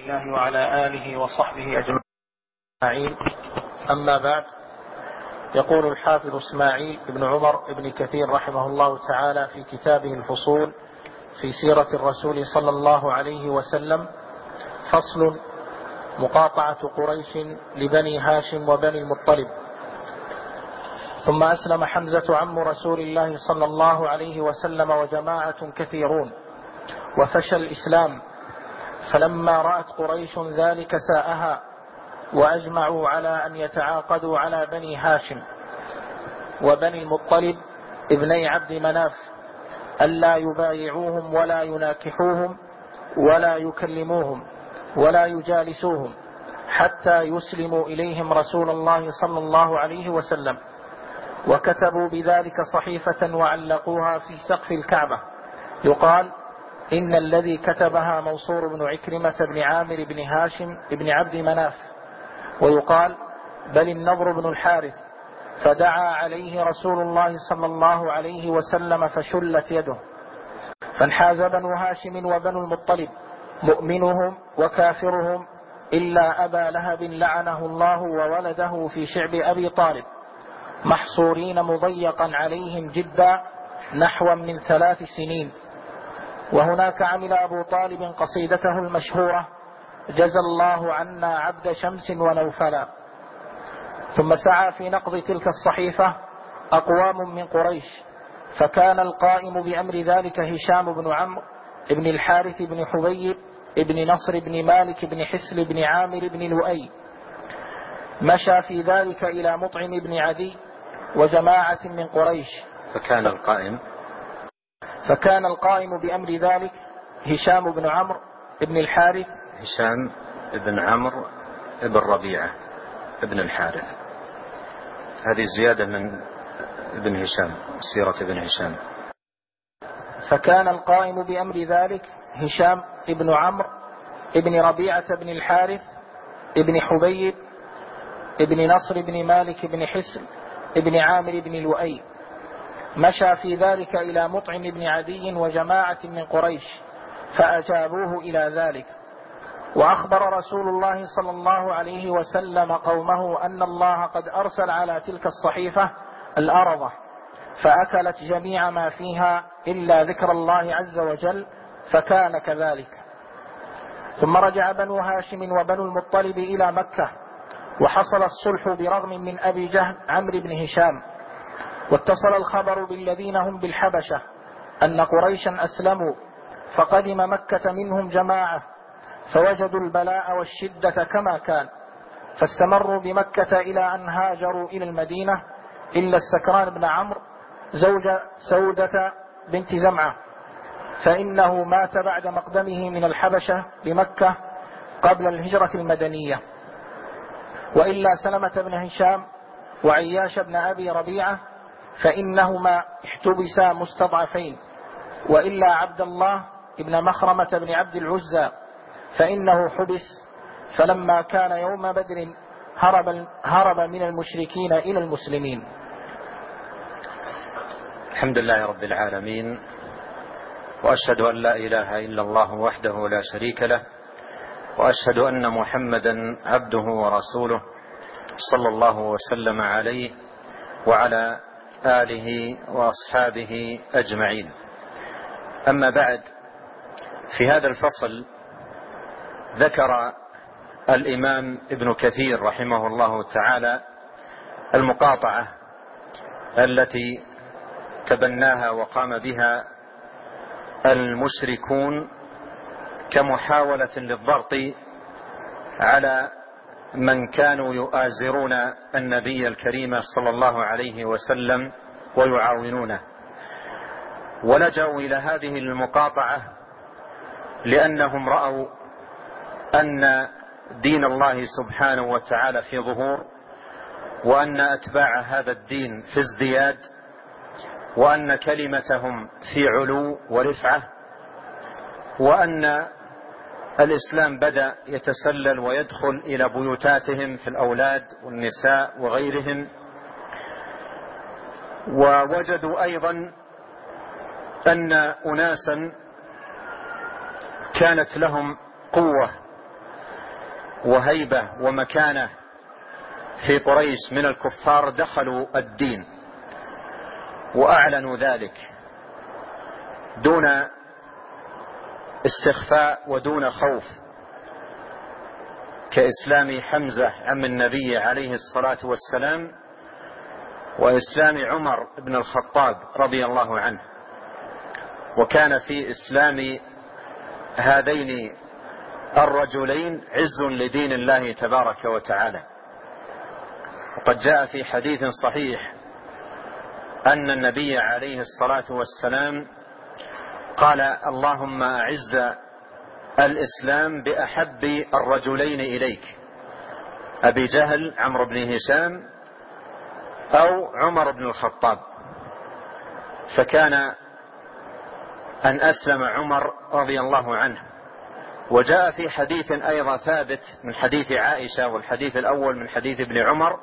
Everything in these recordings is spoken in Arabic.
الله وعلى آله وصحبه أجمعين. أما بعد، يقول الحافظ إسماعيل بن عمر بن كثير رحمه الله تعالى في كتابه الفصول في سيرة الرسول صلى الله عليه وسلم: فصل: مقاطعة قريش لبني هاشم وبني المطلب. ثم أسلم حمزة عم رسول الله صلى الله عليه وسلم وجماعة كثيرون، وفشى الإسلام، فلما رأت قريش ذلك ساءها، وأجمعوا على أن يتعاقدوا على بني هاشم وبني المطلب ابني عبد مناف ألا يبايعوهم ولا يناكحوهم ولا يكلموهم ولا يجالسوهم حتى يسلموا إليهم رسول الله صلى الله عليه وسلم. وكتبوا بذلك صحيفة وعلقوها في سقف الكعبة، يقال: إن الذي كتبها منصور بن عكرمة بن عامر بن هاشم بن عبد مناف. ويقال: بل النضر بن الحارث، فدعا عليه رسول الله صلى الله عليه وسلم فشلت يده، فانحاز بنو هاشم وبنو المطلب، مؤمنهم وكافرهم، إلا أبا لهب لعنه الله وولده في شعب أبي طالب، محصورين مضيقا عليهم جدا نحو من 3 سنين. وهناك عمل أبو طالب قصيدته المشهورة: جزى الله عنا عبد شمس ونوفلا. ثم سعى في نقض تلك الصحيفة أقوام من قريش، فكان القائم بأمر ذلك هشام بن عمرو بن الحارث بن حبيب بن نصر بن مالك بن حسل بن عامر بن لؤي. مشى في ذلك إلى مطعم بن عدي وجماعة من قريش. فكان القائم بأمر ذلك هشام بن عمرو بن الحارث، هشام بن عمرو بن ربيعة بن الحارث. هذه زيادة من ابن هشام، سيرة ابن هشام. فكان القائم بأمر ذلك هشام بن عمرو بن ربيعة بن الحارث بن حبيب بن نصر بن مالك بن حسن بن عامر بن لؤي. مشى في ذلك إلى مطعم بن عدي وجماعة من قريش، فأجابوه إلى ذلك. وأخبر رسول الله صلى الله عليه وسلم قومه أن الله قد أرسل على تلك الصحيفة الأرضة، فأكلت جميع ما فيها إلا ذكر الله عز وجل، فكان كذلك. ثم رجع بنو هاشم وبنو المطلب إلى مكة، وحصل الصلح برغم من أبي جهل عمرو بن هشام. واتصل الخبر بالذين هم بالحبشة أن قريشا أسلموا، فقدم مكة منهم جماعة، فوجدوا البلاء والشدة كما كان، فاستمروا بمكة إلى أن هاجروا إلى المدينة، إلا السكران بن عمرو زوج سودة بنت زمعة، فإنه مات بعد مقدمه من الحبشة بمكة قبل الهجرة المدنية. وإلا سلمة بن هشام وعياش بن أبي ربيعة فإنهما احتبسا مستضعفين. وإلا عبد الله بن مخرمة بن عبد العزى فإنه حبس، فلما كان يوم بدر هرب من المشركين إلى المسلمين. الحمد لله رب العالمين، وأشهد أن لا إله إلا الله وحده لا شريك له، وأشهد أن محمدا عبده ورسوله صلى الله وسلم عليه وعلى آله وأصحابه أجمعين. أما بعد، في هذا الفصل ذكر الإمام ابن كثير رحمه الله تعالى المقاطعة التي تبناها وقام بها المشركون كمحاولة للضغط على من كانوا يؤازرون النبي الكريم صلى الله عليه وسلم ويعاونونه. ولجأوا إلى هذه المقاطعة لأنهم رأوا أن دين الله سبحانه وتعالى في ظهور، وأن أتباع هذا الدين في ازدياد، وأن كلمتهم في علو ورفعة، وأن الإسلام بدأ يتسلل ويدخل إلى بيوتاتهم في الأولاد والنساء وغيرهم. ووجدوا أيضا أن أناسا كانت لهم قوة وهيبة ومكانة في قريش من الكفار دخلوا الدين وأعلنوا ذلك دون استخفاء ودون خوف، كإسلام حمزة عم النبي عليه الصلاة والسلام وإسلام عمر بن الخطاب رضي الله عنه. وكان في إسلام هذين الرجلين عز لدين الله تبارك وتعالى. وقد جاء في حديث صحيح أن النبي عليه الصلاة والسلام قال: اللهم أعز الإسلام بأحب الرجلين إليك، أبي جهل عمرو بن هشام أو عمر بن الخطاب. فكان أن أسلم عمر رضي الله عنه. وجاء في حديث أيضا ثابت من حديث عائشة، والحديث الأول من حديث ابن عمر،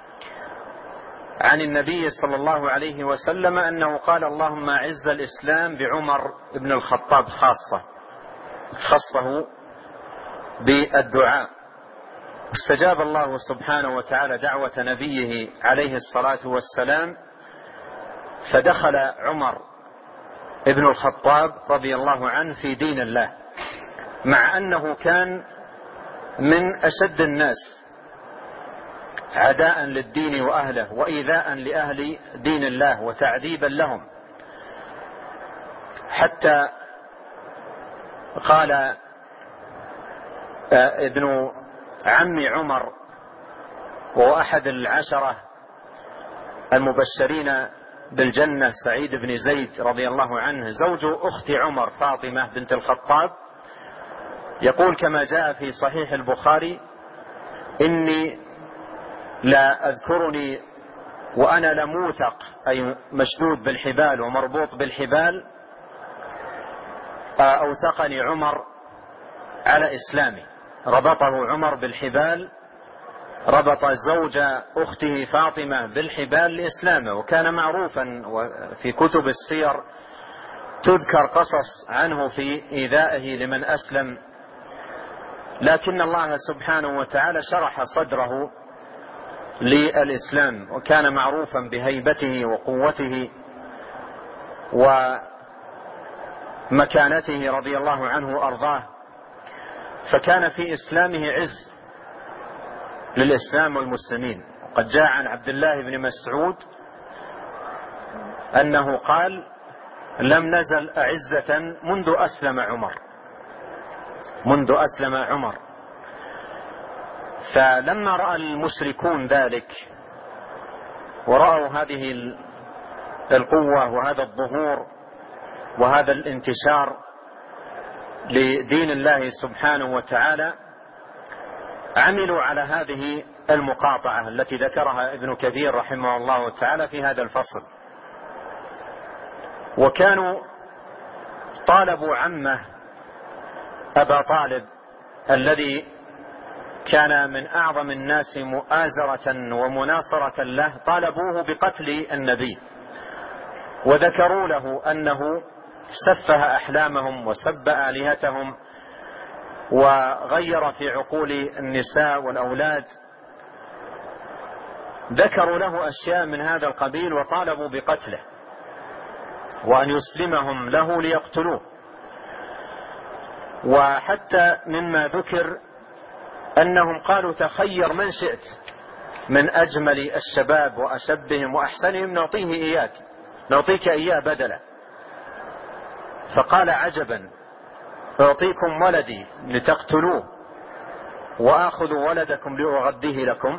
عن النبي صلى الله عليه وسلم أنه قال: اللهم أعز الإسلام بعمر بن الخطاب خاصة، خصه بالدعاء. استجاب الله سبحانه وتعالى دعوة نبيه عليه الصلاة والسلام، فدخل عمر بن الخطاب رضي الله عنه في دين الله، مع أنه كان من أشد الناس عداء للدين وأهله وإيذاء لأهل دين الله وتعذيبا لهم، حتى قال ابن عم عمر وهو أحد العشرة المبشرين بالجنة سعيد بن زيد رضي الله عنه زوج أخت عمر فاطمة بنت الخطاب، يقول كما جاء في صحيح البخاري: إني لا أذكرني وأنا لموثق، أي مشدود بالحبال ومربوط بالحبال، أوثقني عمر على إسلامي. ربطه عمر بالحبال، ربط زوج أخته فاطمة بالحبال لإسلامه. وكان معروفا وفي كتب السير تذكر قصص عنه في إيذائه لمن أسلم، لكن الله سبحانه وتعالى شرح صدره للإسلام، وكان معروفا بهيبته وقوته ومكانته رضي الله عنه وأرضاه. فكان في إسلامه عز للإسلام والمسلمين. وقد جاء عن عبد الله بن مسعود أنه قال: لم نزل أعزة منذ أسلم عمر. فلما رأى المشركون ذلك ورأوا هذه القوة وهذا الظهور وهذا الانتشار لدين الله سبحانه وتعالى، عملوا على هذه المقاطعة التي ذكرها ابن كثير رحمه الله تعالى في هذا الفصل. وكانوا طالبوا عمه أبا طالب الذي كان من أعظم الناس مؤازرة ومناصرة له، طالبوه بقتل النبي، وذكروا له أنه سفه أحلامهم وسب آلهتهم وغير في عقول النساء والأولاد. ذكروا له أشياء من هذا القبيل وطالبوا بقتله وأن يسلمهم له ليقتلوه. وحتى مما ذكر أنهم قالوا: تخير من شئت من أجمل الشباب وأشبهم وأحسنهم نعطيك إياه بدلا. فقال: عجبا، أعطيكم ولدي لتقتلوه وآخذ ولدكم لأغذيه لكم؟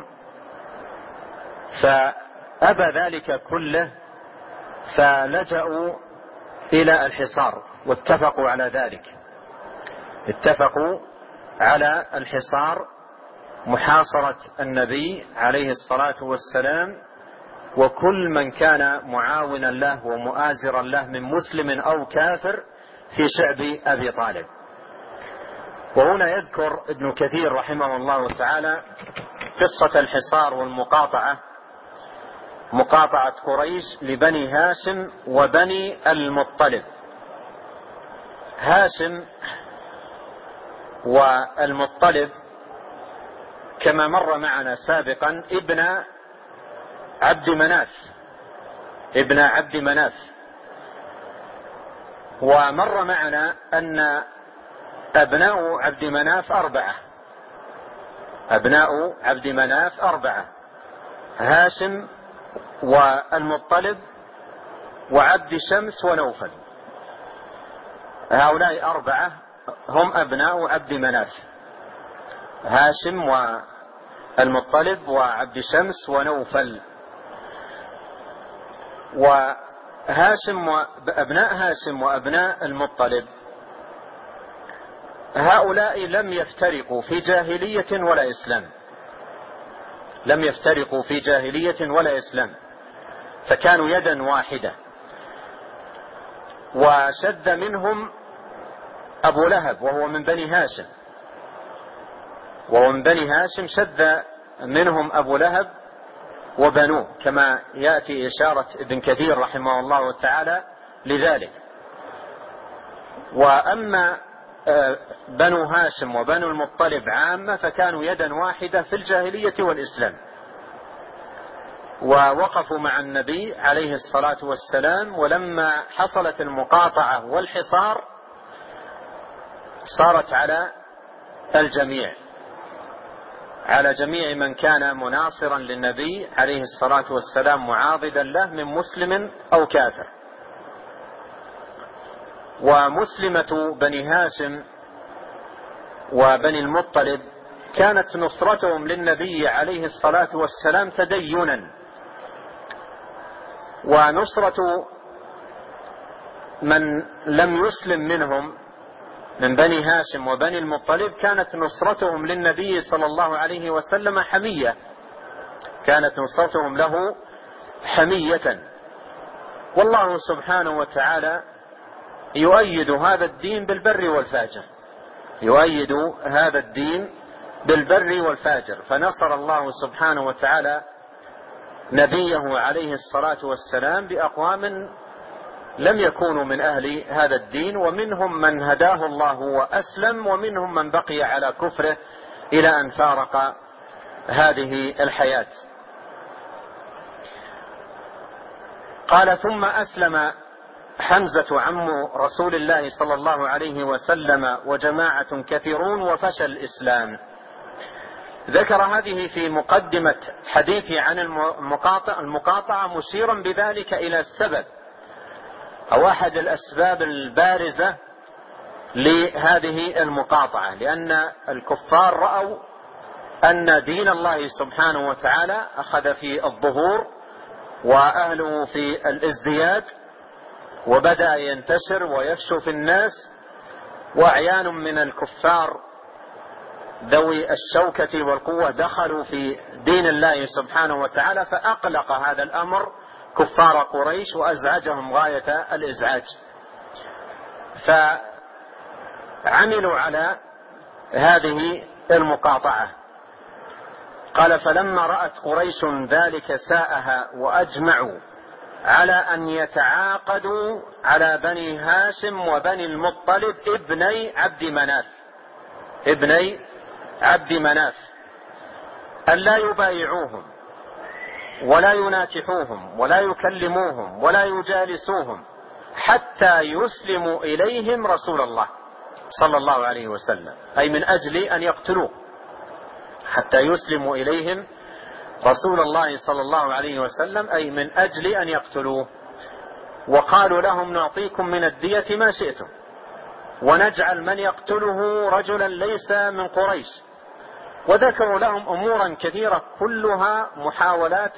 فأبى ذلك كله، فلجأوا إلى الحصار واتفقوا على ذلك. اتفقوا على الحصار، محاصرة النبي عليه الصلاة والسلام وكل من كان معاونا له ومؤازرا له من مسلم أو كافر في شعب أبي طالب. وهنا يذكر ابن كثير رحمه الله تعالى قصة الحصار والمقاطعة، مقاطعة قريش لبني هاشم وبني المطلب. هاشم والمطلب كما مر معنا سابقا ابن عبد مناف. ومر معنا أن أبناء عبد مناف أربعة: هاشم والمطلب وعبد شمس ونوفل. هؤلاء أربعة هم أبناء عبد مناف: هاشم والمطلب وعبد شمس ونوفل. أبناء هاشم وأبناء المطلب هؤلاء لم يفترقوا في جاهلية ولا إسلام، فكانوا يدا واحدة. وشد منهم أبو لهب وهو من بني هاشم، شد منهم أبو لهب وبنوه، كما يأتي إشارة ابن كثير رحمه الله تعالى لذلك. وأما بنو هاشم وبنو المطلب عامة فكانوا يدا واحدة في الجاهلية والإسلام، ووقفوا مع النبي عليه الصلاة والسلام. ولما حصلت المقاطعة والحصار صارت على جميع من كان مناصرا للنبي عليه الصلاة والسلام معاضدا له من مسلم أو كافر. ومسلمة بني هاشم وبني المطلب كانت نصرتهم للنبي عليه الصلاة والسلام تدينا، ونصرة من لم يسلم منهم من بني هاشم وبني المطلب كانت نصرتهم للنبي صلى الله عليه وسلم حمية، كانت نصرتهم له حمية. والله سبحانه وتعالى يؤيد هذا الدين بالبر والفاجر، فنصر الله سبحانه وتعالى نبيه عليه الصلاة والسلام بأقوام لم يكونوا من أهل هذا الدين، ومنهم من هداه الله وأسلم، ومنهم من بقي على كفره إلى أن فارق هذه الحياة. قال: ثم أسلم حمزة عم رسول الله صلى الله عليه وسلم وجماعة كثيرون وفشى الإسلام. ذكر هذه في مقدمة حديثه عن المقاطعة مشيرا بذلك إلى السبب أو أحد الأسباب البارزة لهذه المقاطعة، لأن الكفار رأوا أن دين الله سبحانه وتعالى أخذ في الظهور وأهله في الازدياد، وبدأ ينتشر ويفشو في الناس، وأعيان من الكفار ذوي الشوكة والقوة دخلوا في دين الله سبحانه وتعالى، فأقلق هذا الأمر كفار قريش وأزعجهم غاية الإزعاج، فعملوا على هذه المقاطعة. قال: فلما رأت قريش ذلك ساءها وأجمعوا على أن يتعاقدوا على بني هاشم وبني المطلب ابني عبد مناف أن لا يبايعوهم ولا يناكحوهم ولا يكلموهم ولا يجالسوهم حتى يسلموا إليهم رسول الله صلى الله عليه وسلم، أي من أجل أن يقتلوه، حتى يسلموا إليهم رسول الله صلى الله عليه وسلم، أي من أجل أن يقتلوه. وقالوا لهم: نعطيكم من الدية ما شئتم، ونجعل من يقتله رجلا ليس من قريش. وذكروا لهم أمورا كثيرة كلها محاولات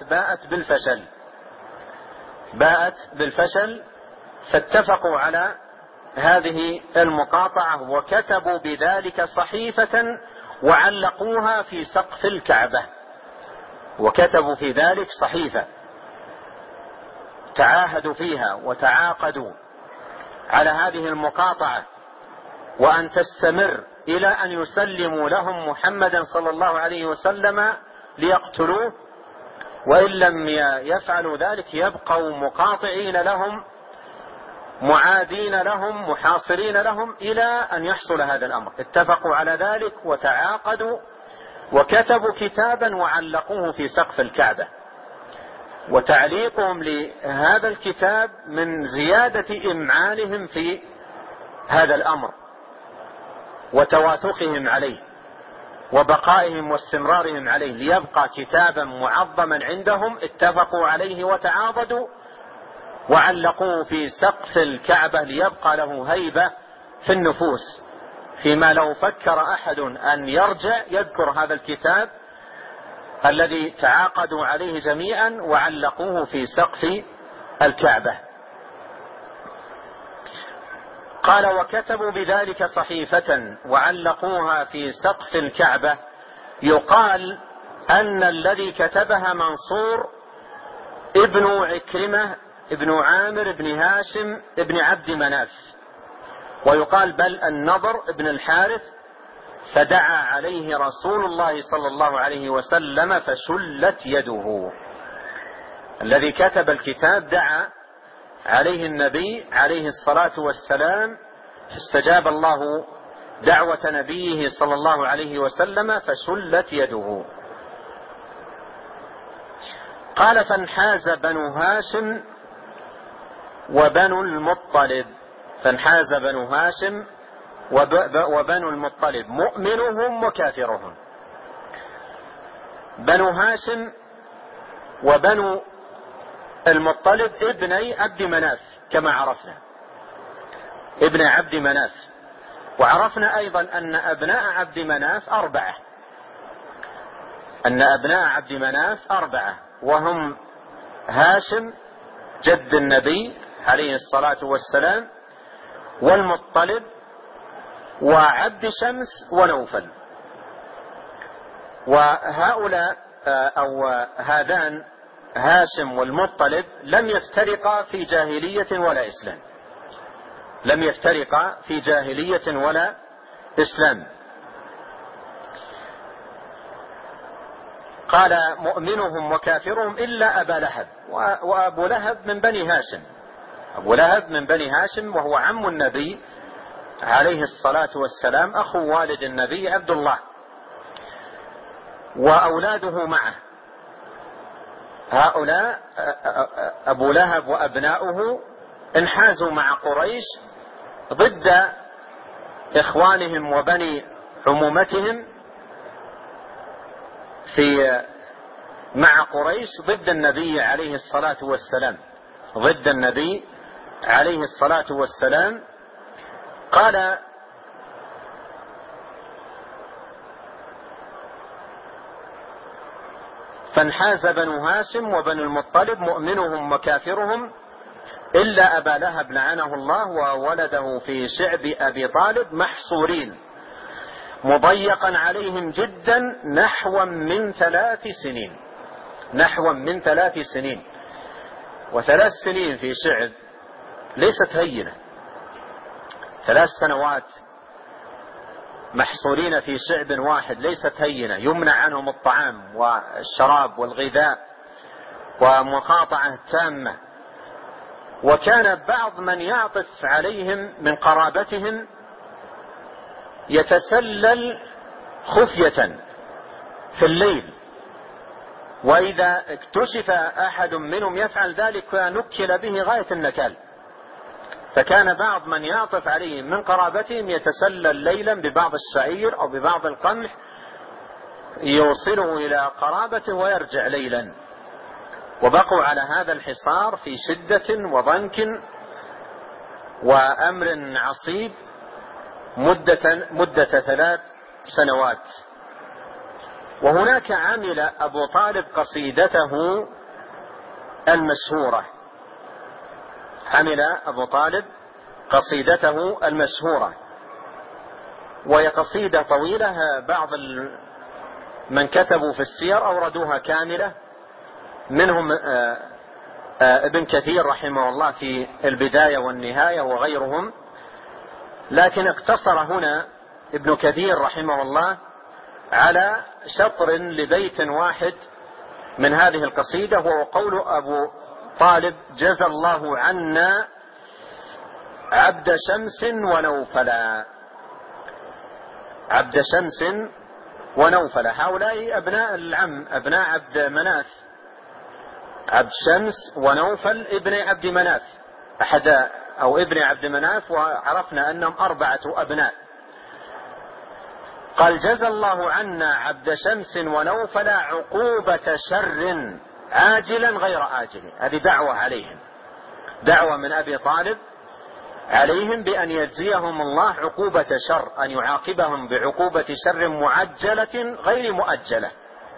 باءت بالفشل، فاتفقوا على هذه المقاطعة، وكتبوا بذلك صحيفة وعلقوها في سقف الكعبة، وكتبوا في ذلك صحيفة تعاهدوا فيها وتعاقدوا على هذه المقاطعة، وأن تستمر إلى أن يسلموا لهم محمدا صلى الله عليه وسلم ليقتلوه، وإن لم يفعلوا ذلك يبقوا مقاطعين لهم معادين لهم محاصرين لهم إلى أن يحصل هذا الأمر. اتفقوا على ذلك وتعاقدوا وكتبوا كتابا وعلقوه في سقف الكعبة. وتعليقهم لهذا الكتاب من زيادة إمعانهم في هذا الأمر وتواثقهم عليه وبقائهم واستمرارهم عليه، ليبقى كتابا معظما عندهم اتفقوا عليه وتعاضدوا وعلقوه في سقف الكعبة ليبقى له هيبة في النفوس، فيما لو فكر أحد أن يرجع يذكر هذا الكتاب الذي تعاقدوا عليه جميعا وعلقوه في سقف الكعبة. قال: وكتبوا بذلك صحيفة وعلقوها في سقف الكعبة، يقال أن الذي كتبها منصور ابن عكرمة ابن عامر ابن هاشم ابن عبد مناف، ويقال بل النضر ابن الحارث، فدعا عليه رسول الله صلى الله عليه وسلم فشلت يده. الذي كتب الكتاب دعا عليه النبي عليه الصلاة والسلام، فاستجاب الله دعوة نبيه صلى الله عليه وسلم فشلت يده. قال: فانحاز بنو هاشم وبنو المطلب، فانحاز بنو هاشم وبنو المطلب مؤمنهم وكافرهم. بنو هاشم وبنو المطلب ابني عبد مناف كما عرفنا، ابن عبد مناف. وعرفنا أيضا أن أبناء عبد مناف أربعة، وهم هاشم جد النبي عليه الصلاة والسلام، والمطلب، وعبد شمس، ونوفل. وهؤلاء أو هذان هاشم والمطلب لم يفترقا في جاهلية ولا إسلام، لم يفترقا في جاهلية ولا إسلام. قال: مؤمنهم وكافرهم إلا أبا لهب. وأبو لهب من بني هاشم، أبو لهب من بني هاشم، وهو عم النبي عليه الصلاة والسلام، أخو والد النبي عبد الله، وأولاده معه. هؤلاء أبو لهب وأبناؤه انحازوا مع قريش ضد إخوانهم وبني عمومتهم مع قريش ضد النبي عليه الصلاة والسلام، ضد النبي عليه الصلاة والسلام. قال: فانحاز بنو هاشم وبنو المطلب مؤمنهم وكافرهم إلا أبا لهب لعنه الله وولده في شعب أبي طالب محصورين مضيقا عليهم جدا نحو من 3 سنين، نحو من 3 سنين. و3 سنين في شعب ليست هينة، 3 سنوات محصورين في شعب واحد ليست هينة، يمنع عنهم الطعام والشراب والغذاء ومقاطعة تامة. وكان بعض من يعطف عليهم من قرابتهم يتسلل خفية في الليل، وإذا اكتشف أحد منهم يفعل ذلك نكل به غاية النكال. فكان بعض من يعطف عليهم من قرابتهم يتسلل ليلا ببعض الشعير أو ببعض القمح يوصله إلى قرابته ويرجع ليلا. وبقوا على هذا الحصار في شدة وضنك وأمر عصيب مدة 3 سنوات. وهناك عمل أبو طالب قصيدته المشهورة، عمل أبو طالب قصيدته المشهورة، وهي قصيدة طويلة، بعض من كتبوا في السير أوردوها كاملة، منهم ابن كثير رحمه الله في البداية والنهاية وغيرهم، لكن اقتصر هنا ابن كثير رحمه الله على شطر لبيت واحد من هذه القصيدة، وهو قول أبو طالب: جزى الله عنا عبد شمس ونوفلا. عبد شمس ونوفل، هؤلاء أبناء العم، أبناء عبد مناف، عبد شمس ونوفل ابن عبد مناف، أحد أو ابن عبد مناف، وعرفنا أنهم 4 أبناء. قال جزى الله عنا عبد شمس ونوفل عقوبة شر عاجلا غير آجل. هذه دعوة عليهم، دعوة من أبي طالب عليهم بأن يجزيهم الله عقوبة شر، أن يعاقبهم بعقوبة شر معجلة غير مؤجلة.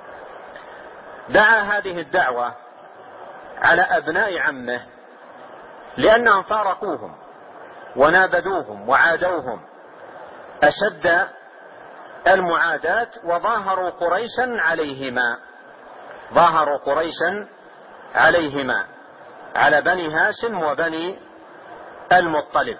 دعا هذه الدعوة على أبناء عمه لأنهم فارقوهم ونابذوهم وعادوهم أشد المعاداة، وظاهروا قريشا عليهما، ظاهروا قريشا عليهما، على بني هاشم وبني المطلب.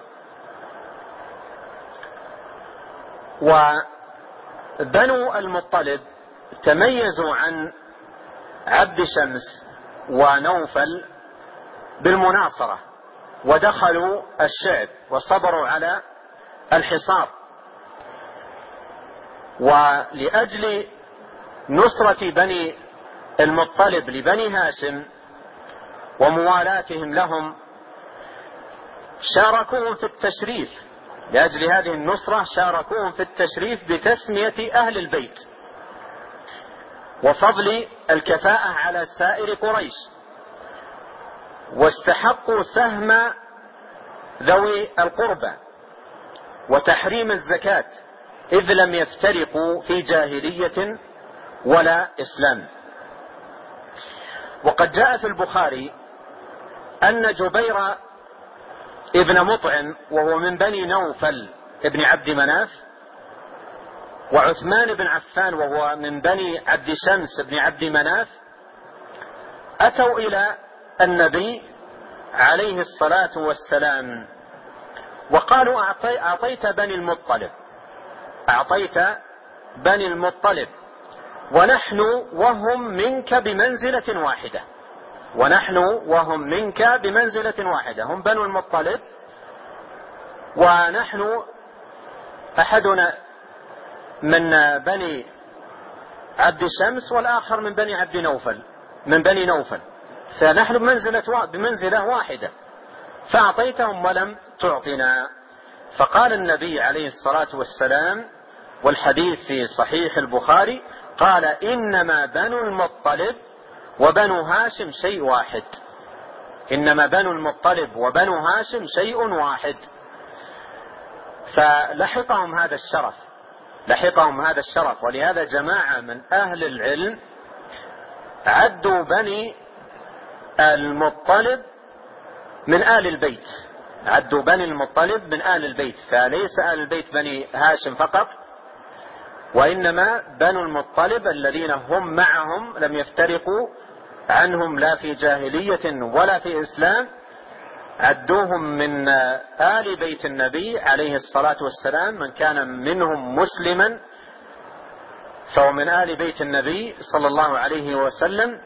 وبنو المطلب تميزوا عن عبد شمس ونوفل بالمناصرة، ودخلوا الشعب وصبروا على الحصار. ولأجل نصرة بني المطلب لبني هاشم وموالاتهم لهم شاركوهم في التشريف، لأجل هذه النصرة شاركوهم في التشريف بتسمية أهل البيت وفضل الكفاءة على سائر قريش، واستحقوا سهم ذوي القربى وتحريم الزكاة، إذ لم يفترقوا في جاهلية ولا إسلام. وقد جاء في البخاري أن جبير ابن مطعم وهو من بني نوفل ابن عبد مناف، وعثمان بن عفان وهو من بني عبد شمس بن عبد مناف، أتوا إلى النبي عليه الصلاة والسلام وقالوا أعطيت بني المطلب، أعطيت بني المطلب، ونحن وهم منك بمنزلة واحدة، ونحن وهم منك بمنزلة واحدة، هم بنو المطلب ونحن أحدنا من بني عبد شمس والآخر من بني عبد نوفل، من بني نوفل، فنحن بمنزلة واحدة، فأعطيتهم ولم تعطنا. فقال النبي عليه الصلاة والسلام، والحديث في صحيح البخاري، قال إنما بنو المطلب وبنو هاشم شيء واحد، إنما بنو المطلب وبنو هاشم شيء واحد. فلحقهم هذا الشرف، لحقهم هذا الشرف. ولهذا جماعة من أهل العلم عدوا بني المطلب من آل البيت، عدوا بني المطلب من آل البيت، فليس آل البيت بني هاشم فقط، وإنما بنو المطلب الذين هم معهم لم يفترقوا عنهم لا في جاهلية ولا في إسلام، عدوهم من آل بيت النبي عليه الصلاة والسلام. من كان منهم مسلما فهو من آل بيت النبي صلى الله عليه وسلم،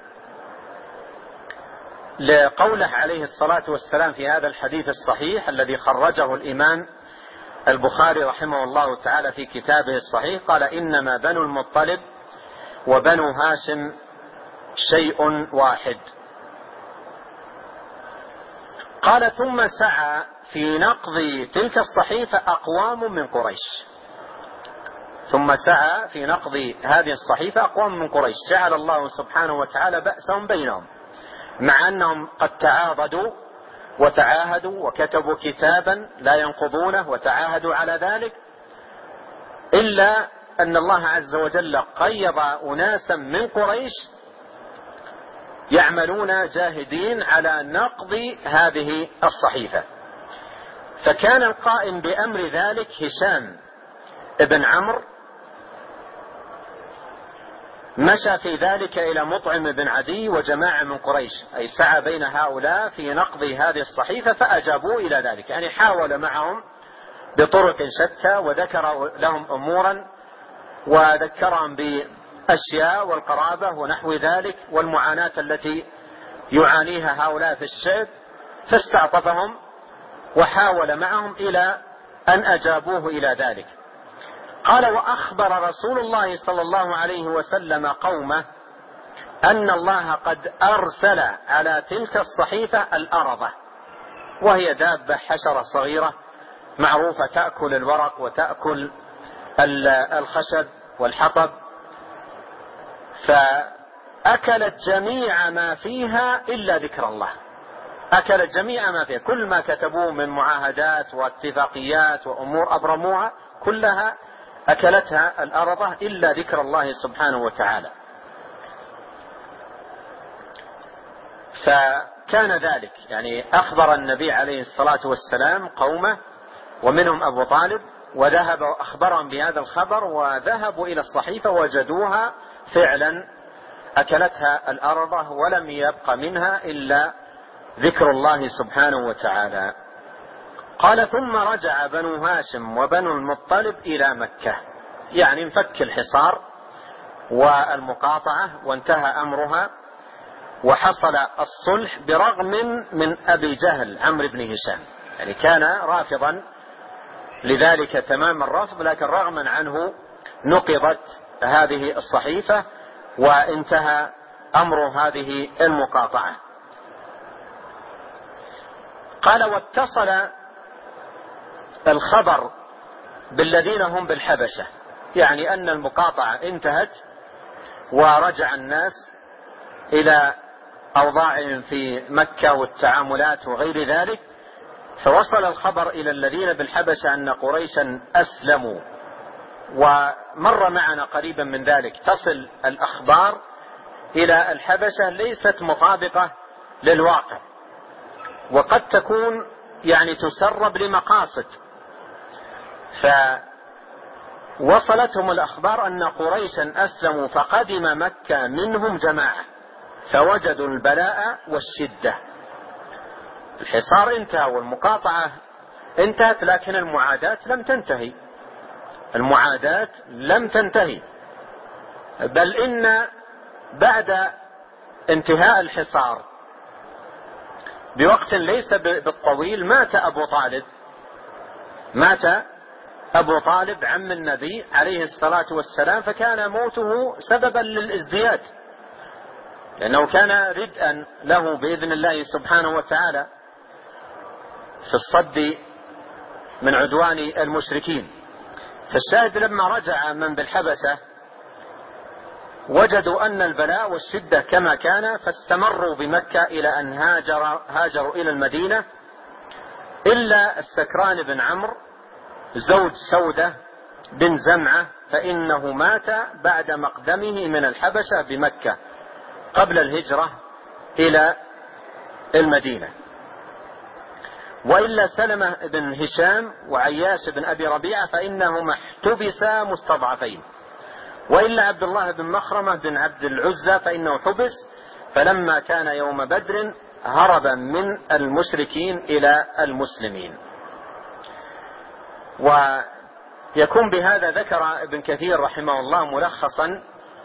لقوله عليه الصلاة والسلام في هذا الحديث الصحيح الذي خرجه الإمام البخاري رحمه الله تعالى في كتابه الصحيح، قال إنما بنو المطلب وبنو هاشم شيء واحد. قال ثم سعى في نقض تلك الصحيفة أقوام من قريش، ثم سعى في نقض هذه الصحيفة أقوام من قريش، جعل الله سبحانه وتعالى بأسهم بينهم، مع أنهم قد تعاضدوا وتعاهدوا وكتبوا كتابا لا ينقضونه وتعاهدوا على ذلك، إلا أن الله عز وجل قيض أناسا من قريش يعملون جاهدين على نقض هذه الصحيفة. فكان القائم بأمر ذلك هشام ابن عمرو، مشى في ذلك إلى مطعم بن عدي وجماعة من قريش، أي سعى بين هؤلاء في نقض هذه الصحيفة، فأجابوا إلى ذلك، يعني حاول معهم بطرق شتى وذكر لهم أمورا وذكرهم بأشياء والقرابة ونحو ذلك والمعاناة التي يعانيها هؤلاء في الشعب، فاستعطفهم وحاول معهم إلى أن أجابوه إلى ذلك. قال: وأخبر رسول الله صلى الله عليه وسلم قومه أن الله قد أرسل على تلك الصحيفة الأرضة، وهي دابة حشرة صغيرة معروفة تأكل الورق وتأكل الخشب والحطب، فأكلت جميع ما فيها إلا ذكر الله. أكلت جميع ما فيها، كل ما كتبوه من معاهدات واتفاقيات وأمور أبرموها كلها أكلتها الأرضة إلا ذكر الله سبحانه وتعالى. فكان ذلك، يعني أخبر النبي عليه الصلاة والسلام قومه ومنهم أبو طالب، وذهب وأخبرهم بهذا الخبر، وذهبوا إلى الصحيفة وجدوها فعلا أكلتها الأرضة ولم يبق منها إلا ذكر الله سبحانه وتعالى. قال: ثم رجع بنو هاشم وبنو المطلب إلى مكة، يعني انفك الحصار والمقاطعة وانتهى أمرها، وحصل الصلح برغم من أبي جهل عمرو بن هشام، يعني كان رافضا لذلك تمام الرفض، لكن رغما عنه نقضت هذه الصحيفة وانتهى أمر هذه المقاطعة. قال: واتصل الخبر بالذين هم بالحبشة، يعني أن المقاطعة انتهت ورجع الناس إلى أوضاعهم في مكة والتعاملات وغير ذلك، فوصل الخبر إلى الذين بالحبشة أن قريشا أسلموا. ومر معنا قريبا من ذلك تصل الأخبار إلى الحبشة ليست مطابقة للواقع، وقد تكون يعني تسرب لمقاصد، فوصلتهم الأخبار أن قريشا أسلموا فقدم مكة منهم جماعة، فوجدوا البلاء والشدة. الحصار انتهى والمقاطعة انتهت، لكن المعاداة لم تنتهي، المعاداة لم تنتهي، بل إن بعد انتهاء الحصار بوقت ليس بالطويل مات أبو طالب عم النبي عليه الصلاة والسلام، فكان موته سببا للازدياد، لأنه كان ردءا له بإذن الله سبحانه وتعالى في الصد من عدوان المشركين. فالشاهد لما رجع من بالحبشة وجدوا أن البلاء والشدة كما كان، فاستمروا بمكة إلى أن هاجروا إلى المدينة، إلا السكران بن عمرو زوج سودة بن زمعة، فإنه مات بعد مقدمه من الحبشة بمكة قبل الهجرة إلى المدينة. وإلا سلمة بن هشام وعياش بن أبي ربيعة فإنهما احتبسا مستضعفين. وإلا عبد الله بن مخرمة بن عبد العزى فإنه حبس، فلما كان يوم بدر هرب من المشركين إلى المسلمين. ويكون بهذا ذكر ابن كثير رحمه الله ملخصا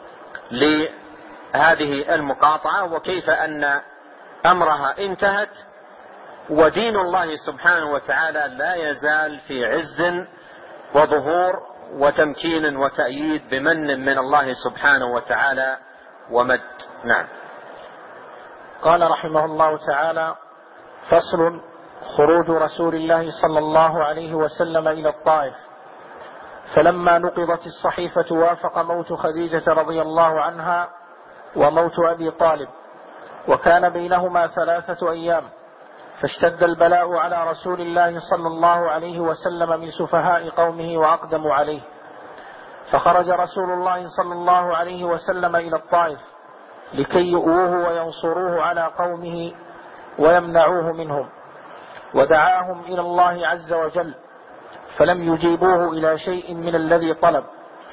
لهذه المقاطعة، وكيف أن أمرها انتهت، ودين الله سبحانه وتعالى لا يزال في عز وظهور وتمكين وتأييد بمن من الله سبحانه وتعالى ومد. نعم. قال رحمه الله تعالى: فصل: خروج رسول الله صلى الله عليه وسلم إلى الطائف. فلما نقضت الصحيفة وافق موت خديجة رضي الله عنها وموت أبي طالب، وكان بينهما 3 أيام، فاشتد البلاء على رسول الله صلى الله عليه وسلم من سفهاء قومه وأقدموا عليه، فخرج رسول الله صلى الله عليه وسلم إلى الطائف لكي يؤوه وينصروه على قومه ويمنعوه منهم، ودعاهم إلى الله عز وجل، فلم يجيبوه إلى شيء من الذي طلب،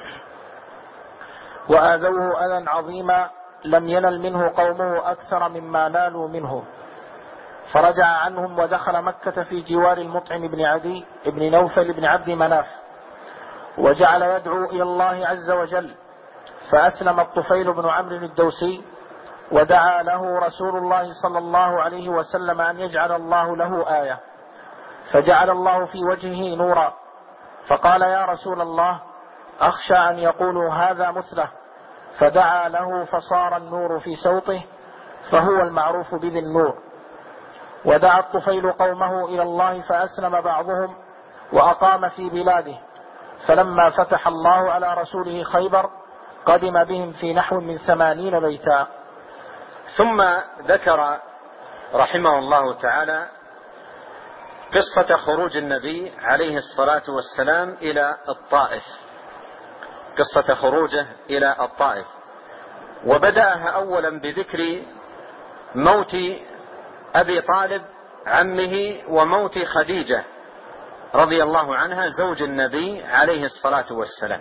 وآذوه أذى عظيما لم ينل منه قومه أكثر مما نالوا منه، فرجع عنهم ودخل مكة في جوار المطعم بن عدي بن نوفل بن عبد مناف، وجعل يدعو إلى الله عز وجل، فأسلم الطفيل بن عمرو الدوسي، ودعا له رسول الله صلى الله عليه وسلم أن يجعل الله له آية، فجعل الله في وجهه نورا، فقال: يا رسول الله، أخشى أن يقولوا هذا مثله، فدعا له فصار النور في سوطه، فهو المعروف بذي النور. ودعا الطفيل قومه إلى الله فأسلم بعضهم وأقام في بلاده، فلما فتح الله على رسوله خيبر قدم بهم في نحو من 80 بيتا. ثم ذكر رحمه الله تعالى قصة خروج النبي عليه الصلاة والسلام إلى الطائف، قصة خروجه إلى الطائف، وبدأها أولا بذكر موت أبي طالب عمه وموت خديجة رضي الله عنها زوج النبي عليه الصلاة والسلام.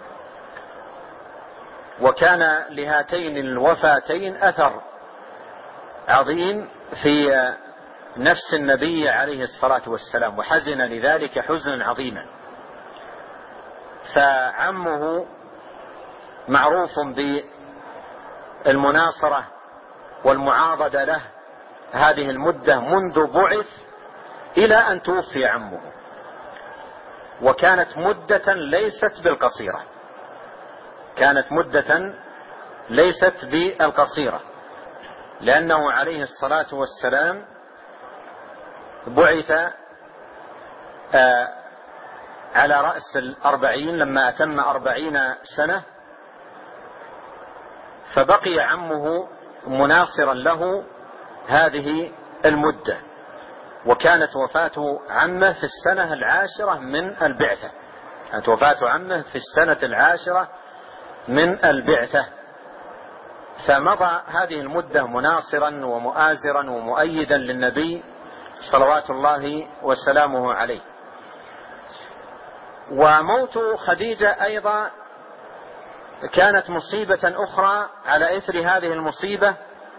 وكان لهاتين الوفاتين أثر عظيم في نفس النبي عليه الصلاة والسلام، وحزن لذلك حزنا عظيما. فعمه معروف بالمناصرة والمعاضدة له هذه المدة منذ بعث إلى أن توفي عمه، وكانت مدة ليست بالقصيرة، كانت مدة ليست بالقصيرة، لأنه عليه الصلاة والسلام بعث على رأس 40 لما أتم 40 سنة، فبقي عمه مناصرا له هذه المدة. وكانت وفاة عمه في السنة 10 من البعثة، كانت وفاة عمه في السنة 10 من البعثة، فمضى هذه المدة مناصرا ومؤازرا ومؤيدا للنبي صلوات الله وسلامه عليه. وموت خديجة أيضا كانت مصيبة أخرى على إثر هذه المصيبة،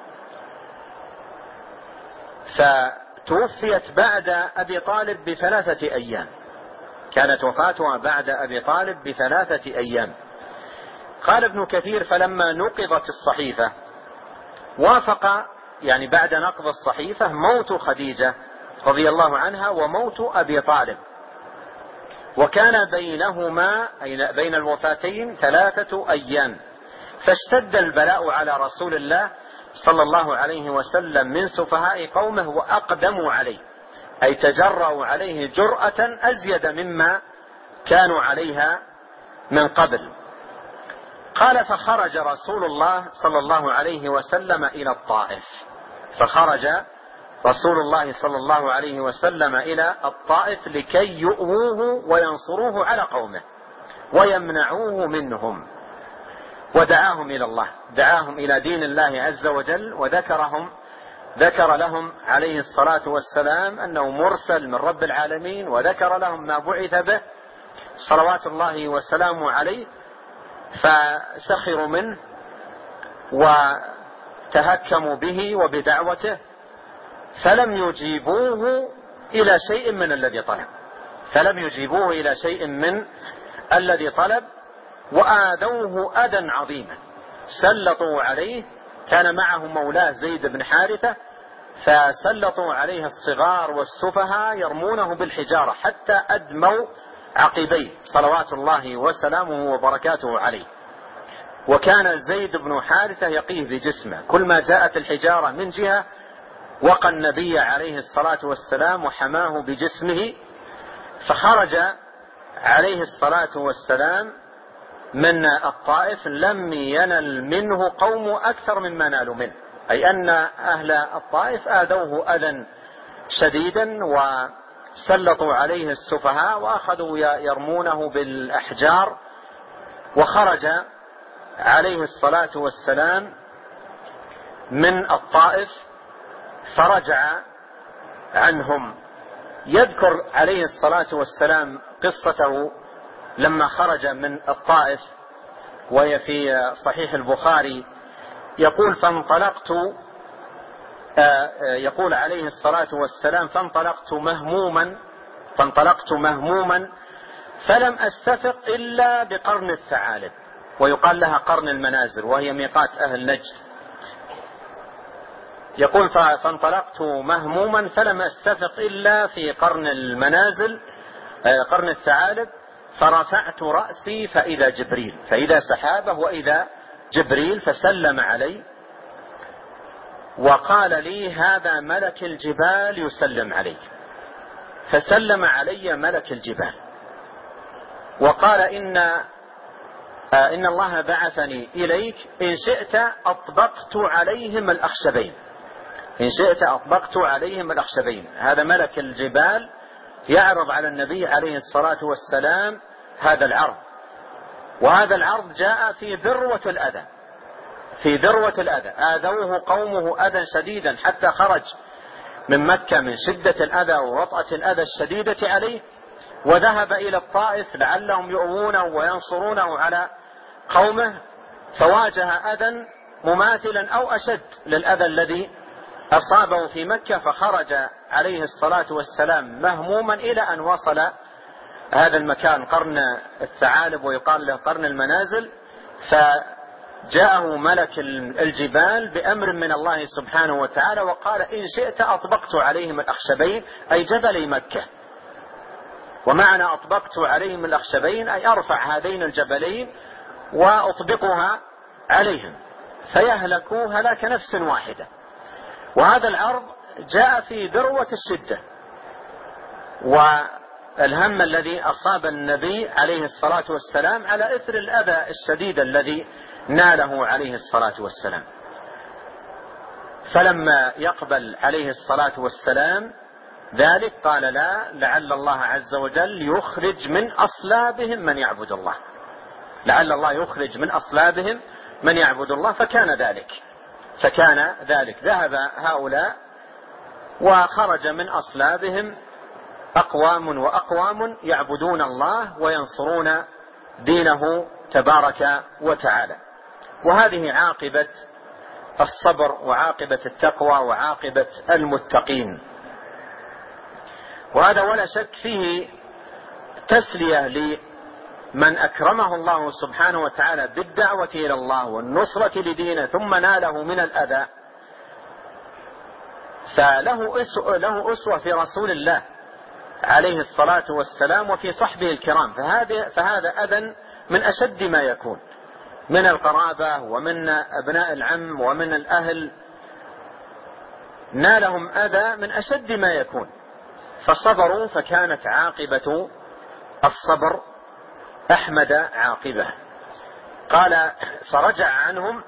فتوفيت بعد أبي طالب ب3 أيام، كانت وفاتها بعد أبي طالب ب3 أيام. قال ابن كثير: فلما نقضت الصحيفة وافق، يعني بعد نقض الصحيفة، موت خديجة رضي الله عنها وموت أبي طالب، وكان بينهما أي بين الوفاتين 3 أيام، فاشتد البلاء على رسول الله صلى الله عليه وسلم من سفهاء قومه وأقدموا عليه، أي تجرؤوا عليه جرأة أزيد مما كانوا عليها من قبل. قال: فخرج رسول الله صلى الله عليه وسلم إلى الطائف، فخرج رسول الله صلى الله عليه وسلم إلى الطائف لكي يؤووه وينصروه على قومه ويمنعوه منهم، ودعاهم إلى الله، دعاهم إلى دين الله عز وجل، ذكر لهم عليه الصلاة والسلام أنه مرسل من رب العالمين، وذكر لهم ما بعث به صلوات الله وسلامه عليه، فسخروا منه وتهكموا به وبدعوته، فلم يجيبوه إلى شيء من الذي طلب، فلم يجيبوه إلى شيء من الذي طلب، وآذوه أذى عظيما. سلطوا عليه، كان معه مولاه زيد بن حارثة، فسلطوا عليه الصغار والسفهاء يرمونه بالحجارة حتى أدموا عقبيه صلوات الله وسلامه وبركاته عليه. وكان زيد بن حارثة يقيه بجسمه، كل ما جاءت الحجارة من جهة وقى النبي عليه الصلاة والسلام وحماه بجسمه. فخرج عليه الصلاة والسلام من الطائف لم ينل منه قوم أكثر مما نالوا منه، أي أن أهل الطائف آذوه أذى شديدا وسلطوا عليه السفهاء وأخذوا يرمونه بالأحجار. وخرج عليه الصلاة والسلام من الطائف فرجع عنهم. يذكر عليه الصلاة والسلام قصته لما خرج من الطائف، وهي في صحيح البخاري، يقول: يقول عليه الصلاة والسلام: فانطلقت مهموما فلم أستفق إلا بقرن الثعالب، ويقال لها قرن المنازل، وهي ميقات أهل نجد. يقول: فانطلقت مهموما فلم أستفق إلا في قرن المنازل، قرن الثعالب، فرفعت رأسي فإذا جبريل، فإذا سحابة وإذا جبريل، فسلم علي وقال لي هذا ملك الجبال يسلم عليك. فسلم علي ملك الجبال وقال إن الله بعثني إليك، إن شئت أطبقت عليهم الأخشبين، إن شئت أطبقت عليهم الأخشبين. هذا ملك الجبال يعرض على النبي عليه الصلاة والسلام هذا العرض، وهذا العرض جاء في ذروة الأذى، في ذروة الأذى. آذوه قومه أذى شديدا حتى خرج من مكة من شدة الأذى ووطأة الأذى الشديدة عليه، وذهب إلى الطائف لعلهم يؤوونه وينصرونه على قومه، فواجه أذى مماثلا أو أشد للأذى الذي أصابه في مكة، فخرج عليه الصلاة والسلام مهموما إلى أن وصل هذا المكان قرن الثعالب ويقال له قرن المنازل. فجاءه ملك الجبال بأمر من الله سبحانه وتعالى وقال إن شئت أطبقت عليهم الأخشبين، أي جبلي مكة. ومعنى أطبقت عليهم الأخشبين أي أرفع هذين الجبلين وأطبقها عليهم فيهلكوا هلاك نفس واحدة. وهذا العرض جاء في ذروة الشدة والهم الذي أصاب النبي عليه الصلاة والسلام على إثر الأذى الشديد الذي ناله عليه الصلاة والسلام. فلما يقبل عليه الصلاة والسلام ذلك قال لا، لعل الله عز وجل يخرج من أصلابهم من يعبد الله، لعل الله يخرج من أصلابهم من يعبد الله. فكان ذلك ذهب هؤلاء وخرج من أصلابهم أقوام وأقوام يعبدون الله وينصرون دينه تبارك وتعالى. وهذه عاقبة الصبر وعاقبة التقوى وعاقبة المتقين. وهذا ولا شك فيه تسلية لمن أكرمه الله سبحانه وتعالى بالدعوة إلى الله والنصرة لدينه ثم ناله من الأذى، فله أسوة في رسول الله عليه الصلاة والسلام وفي صحبه الكرام. فهذا أذى من أشد ما يكون من القرابة ومن أبناء العم ومن الأهل، نالهم أذى من أشد ما يكون فصبروا، فكانت عاقبة الصبر أحمد عاقبة. قال فرجع عنهم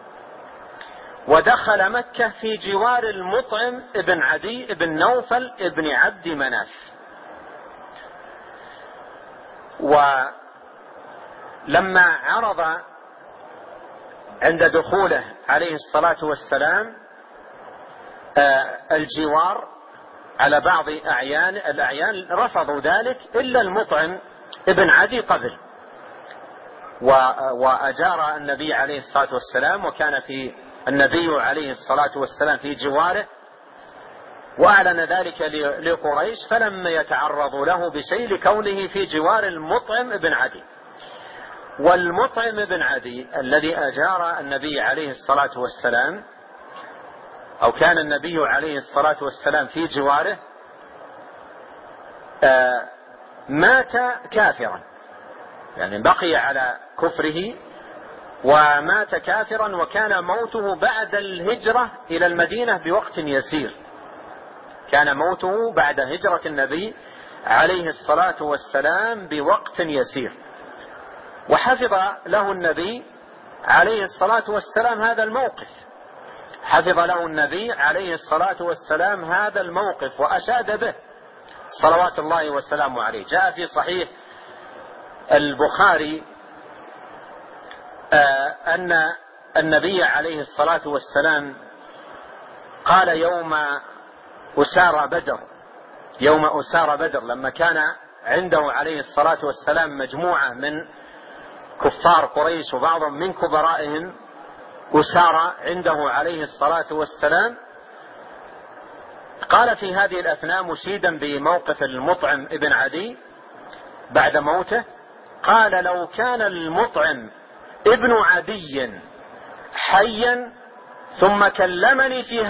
ودخل مكة في جوار المطعم ابن عدي ابن نوفل ابن عبد مناف. ولما عرض عند دخوله عليه الصلاة والسلام الجوار على بعض الأعيان رفضوا ذلك إلا المطعم ابن عدي قبل، وأجار النبي عليه الصلاة والسلام، وكان في النبي عليه الصلاة والسلام في جواره وأعلن ذلك لقريش، فلم يتعرضوا له بشيء لكونه في جوار المطعم ابن عدي. والمطعم ابن عدي الذي أجار النبي عليه الصلاة والسلام أو كان النبي عليه الصلاة والسلام في جواره مات كافرا، يعني بقي على كفره ومات كافرا، وكان موته بعد الهجرة إلى المدينة بوقت يسير، كان موته بعد هجرة النبي عليه الصلاة والسلام بوقت يسير. وحفظ له النبي عليه الصلاة والسلام هذا الموقف، حفظ له النبي عليه الصلاة والسلام هذا الموقف وأشاد به صلوات الله وسلامه عليه. جاء في صحيح البخاري أن النبي عليه الصلاة والسلام قال يوم أسار بدر لما كان عنده عليه الصلاة والسلام مجموعة من كفار قريش وبعضهم من كبرائهم أسار عنده عليه الصلاة والسلام، قال في هذه الأثناء مشيدا بموقف المطعم ابن عدي بعد موته، قال لو كان المطعم ابن عدي حيا ثم كلمني في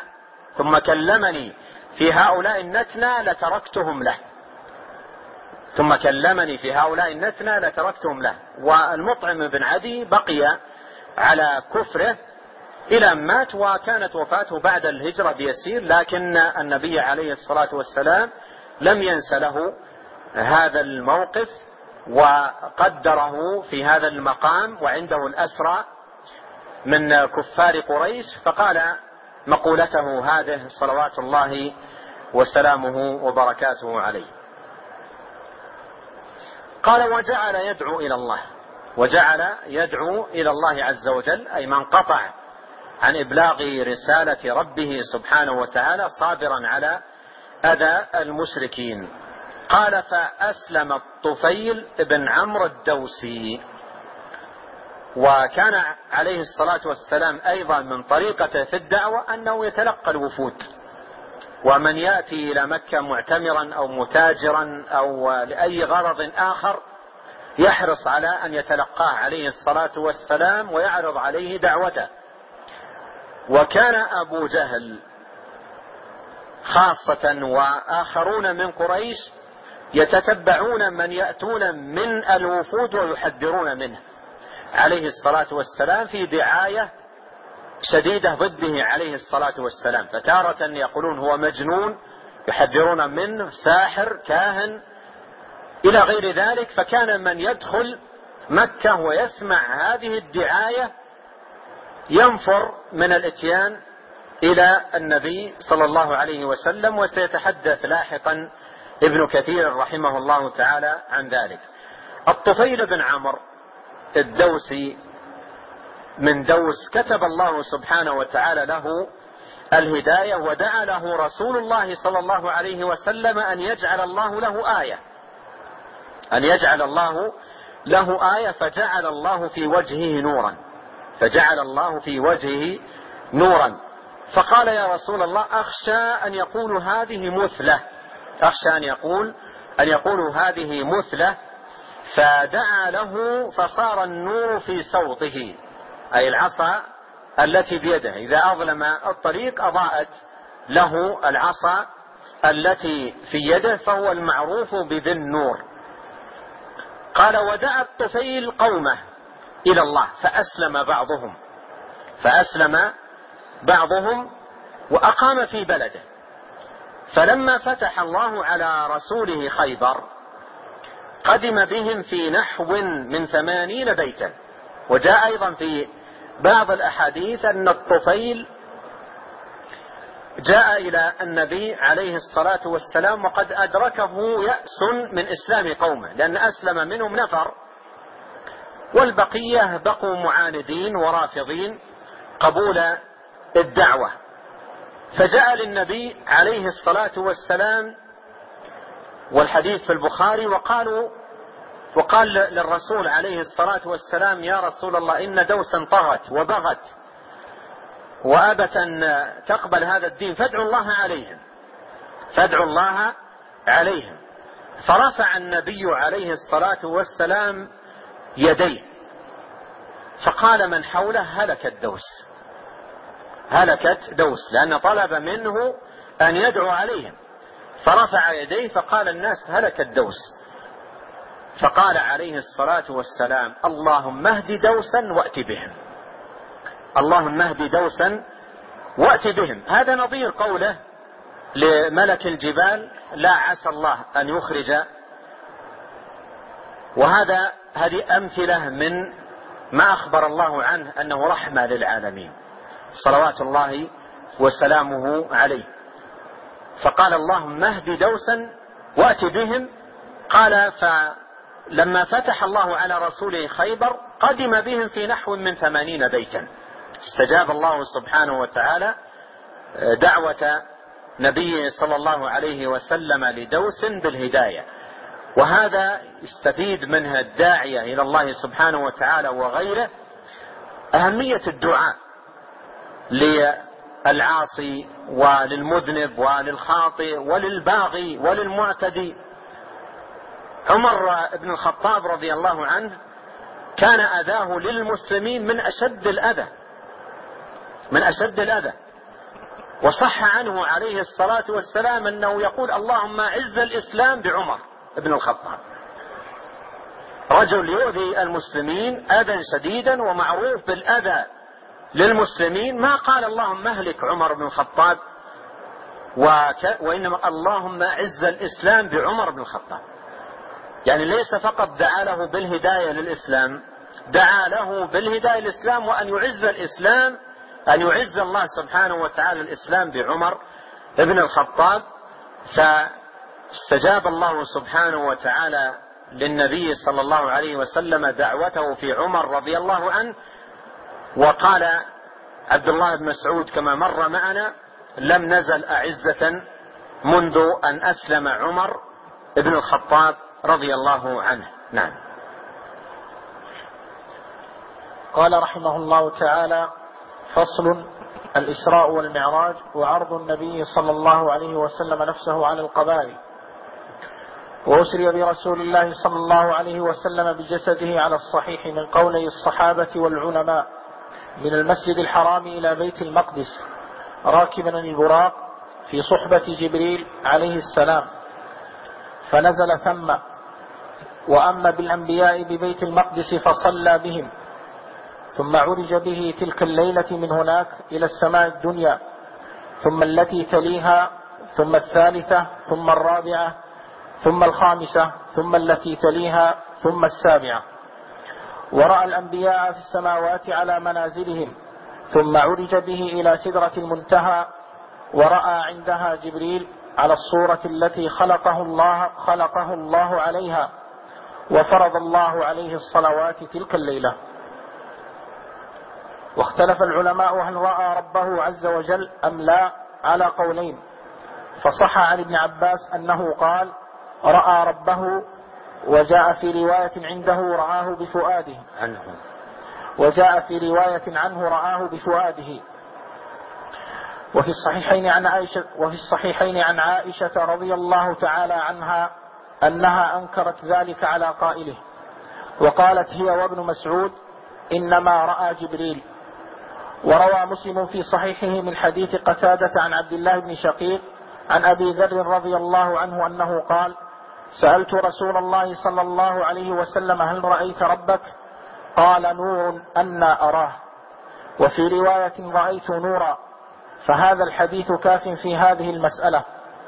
هؤلاء النتنى لتركتهم له. ثم كلمني في هؤلاء النتنى لتركتهم له. والمطعم بن عدي بقي على كفره إلى أن مات، وكانت وفاته بعد الهجرة بيسير، لكن النبي عليه الصلاة والسلام لم ينس له هذا الموقف وقدره في هذا المقام وعنده الأسرى من كفار قريش، فقال مقولته هذه صلوات الله وسلامه وبركاته عليه. قال وجعل يدعو إلى الله، وجعل يدعو إلى الله عز وجل، أي من قطع عن إبلاغ رسالة ربه سبحانه وتعالى صابرا على أذى المشركين. قال فأسلم الطفيل بن عمرو الدوسي. وكان عليه الصلاة والسلام أيضا من طريقته في الدعوة أنه يتلقى الوفود، ومن يأتي إلى مكة معتمرا أو متاجرا أو لأي غرض آخر يحرص على أن يتلقاه عليه الصلاة والسلام ويعرض عليه دعوته. وكان أبو جهل خاصة وآخرون من قريش يتتبعون من يأتون من الوفود ويحذرون منه عليه الصلاة والسلام في دعاية شديدة ضده عليه الصلاة والسلام، فتارة يقولون هو مجنون يحذرون منه، ساحر، كاهن، إلى غير ذلك. فكان من يدخل مكة ويسمع هذه الدعاية ينفر من الاتيان إلى النبي صلى الله عليه وسلم، وسيتحدث لاحقا ابن كثير رحمه الله تعالى عن ذلك. الطفيل بن عمرو الدوسي من دوس كتب الله سبحانه وتعالى له الهداية، ودعا له رسول الله صلى الله عليه وسلم أن يجعل الله له آية، أن يجعل الله له آية، فجعل الله في وجهه نورا، فجعل الله في وجهه نورا. فقال يا رسول الله أخشى أن يقول هذه مثلة، أخشى أن يقول هذه مثلة. فدعا له فصار النور في صوته، أي العصا التي بيده إذا أظلم الطريق أضاءت له العصا التي في يده، فهو المعروف بذي النور. قال ودعا الطفيل قومه إلى الله فأسلم بعضهم وأقام في بلده. فلما فتح الله على رسوله خيبر قدم بهم في نحو من 80 بيتا. وجاء أيضا في بعض الأحاديث أن الطفيل جاء إلى النبي عليه الصلاة والسلام وقد أدركه يأس من إسلام قومه، لأن أسلم منهم نفر والبقية بقوا معاندين ورافضين قبول الدعوة. فجاء للنبي عليه الصلاة والسلام، والحديث في البخاري، وقال للرسول عليه الصلاة والسلام يا رسول الله إن دوسا طغت وبغت وأبت أن تقبل هذا الدين، فادعوا الله عليهم. فرفع النبي عليه الصلاة والسلام يديه فقال من حوله هلكت دوس، لأن طلب منه أن يدعو عليهم، فرفع يديه فقال الناس هلكت دوس. فقال عليه الصلاة والسلام اللهم اهد دوسا وأت بهم، اللهم اهد دوسا وأت بهم. هذا نظير قوله لملك الجبال لا عسى الله أن يخرج. هذه أمثلة من ما أخبر الله عنه أنه رحمة للعالمين صلوات الله وسلامه عليه. فقال اللهم اهد دوسا وأت بهم. قال فلما فتح الله على رسوله خيبر قدم بهم في نحو من 80 بيتا. استجاب الله سبحانه وتعالى دعوة نبيه صلى الله عليه وسلم لدوس بالهداية. وهذا يستفيد منها الداعية إلى الله سبحانه وتعالى وغيره أهمية الدعاء للعاصي وللمذنب وللخاطئ وللباغي وللمعتدي. عمر بن الخطاب رضي الله عنه كان أذاه للمسلمين من أشد الأذى، وصح عنه عليه الصلاة والسلام أنه يقول اللهم أعز الإسلام بعمر بن الخطاب، رجل يؤذي المسلمين أذى شديدا ومعروف بالأذى للمسلمين، ما قال اللهم اهلك عمر بن الخطاب، وإنما اللهم أعز الإسلام بعمر بن الخطاب. يعني ليس فقط دعا له بالهداية للإسلام، دعا له بالهداية للإسلام، وأن يعز الإسلام، أن يعز الله سبحانه وتعالى الإسلام بعمر بن الخطاب. فاستجاب الله سبحانه وتعالى للنبي صلى الله عليه وسلم دعوته في عمر رضي الله عنه. وقال عبد الله بن مسعود كما مر معنا: لم نزل أعزة منذ أن أسلم عمر بن الخطاب رضي الله عنه. نعم. قال رحمه الله تعالى: فصل: الإسراء والمعراج وعرض النبي صلى الله عليه وسلم نفسه على القبائل. وأسري برسول الله صلى الله عليه وسلم بجسده على الصحيح من قولي الصحابة والعلماء من المسجد الحرام إلى بيت المقدس راكبا البراق في صحبة جبريل عليه السلام، فنزل ثم، وأما بالأنبياء ببيت المقدس فصلى بهم، ثم عرج به تلك الليلة من هناك إلى السماء الدنيا، ثم التي تليها، ثم الثالثة، ثم الرابعة، ثم الخامسة، ثم التي تليها، ثم السابعة. ورأى الأنبياء في السماوات على منازلهم، ثم عرج به إلى سدرة المنتهى، ورأى عندها جبريل على الصورة التي خلقه الله عليها، وفرض الله عليه الصلوات تلك الليلة. واختلف العلماء هل رأى ربه عز وجل أم لا على قولين، فصح عن ابن عباس أنه قال: رأى ربه، وجاء في رواية عنده رآه بفؤاده، وجاء في رواية عنه رآه بفؤاده. وفي الصحيحين عن عائشة رضي الله تعالى عنها أنها أنكرت ذلك على قائله، وقالت هي وابن مسعود إنما رأى جبريل. وروى مسلم في صحيحه من حديث قتادة عن عبد الله بن شقيق عن أبي ذر رضي الله عنه أنه قال: سألت رسول الله صلى الله عليه وسلم هل رأيت ربك؟ قال: نور أنا أراه. وفي رواية رأيت نورا. فهذا الحديث كاف في هذه المسألة.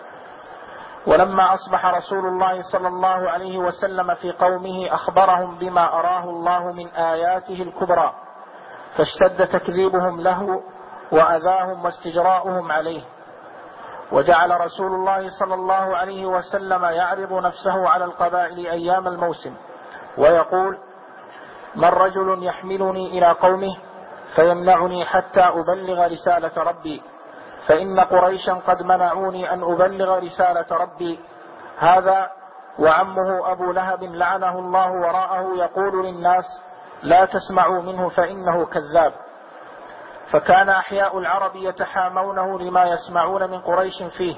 ولما أصبح رسول الله صلى الله عليه وسلم في قومه أخبرهم بما أراه الله من آياته الكبرى، فاشتد تكذيبهم له وأذاهم واستجراؤهم عليه. وجعل رسول الله صلى الله عليه وسلم يعرض نفسه على القبائل أيام الموسم ويقول: من رجل يحملني إلى قومه فيمنعني حتى أبلغ رسالة ربي، فإن قريشا قد منعوني أن أبلغ رسالة ربي. هذا وعمه أبو لهب لعنه الله وراءه يقول للناس: لا تسمعوا منه فإنه كذاب. فكان أحياء العرب يتحامونه لما يسمعون من قريش فيه: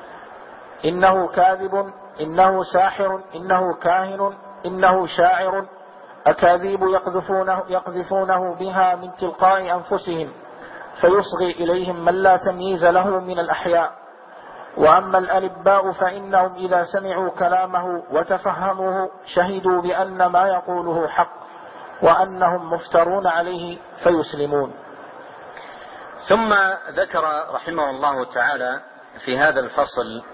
إنه كاذب، إنه ساحر، إنه كاهن، إنه شاعر، أكاذيب يقذفونه بها من تلقاء أنفسهم، فيصغي إليهم من لا تمييز له من الأحياء. وأما الألباء فإنهم إذا سمعوا كلامه وتفهموه شهدوا بأن ما يقوله حق، وأنهم مفترون عليه فيسلمون. ثم ذكر رحمه الله تعالى في هذا الفصل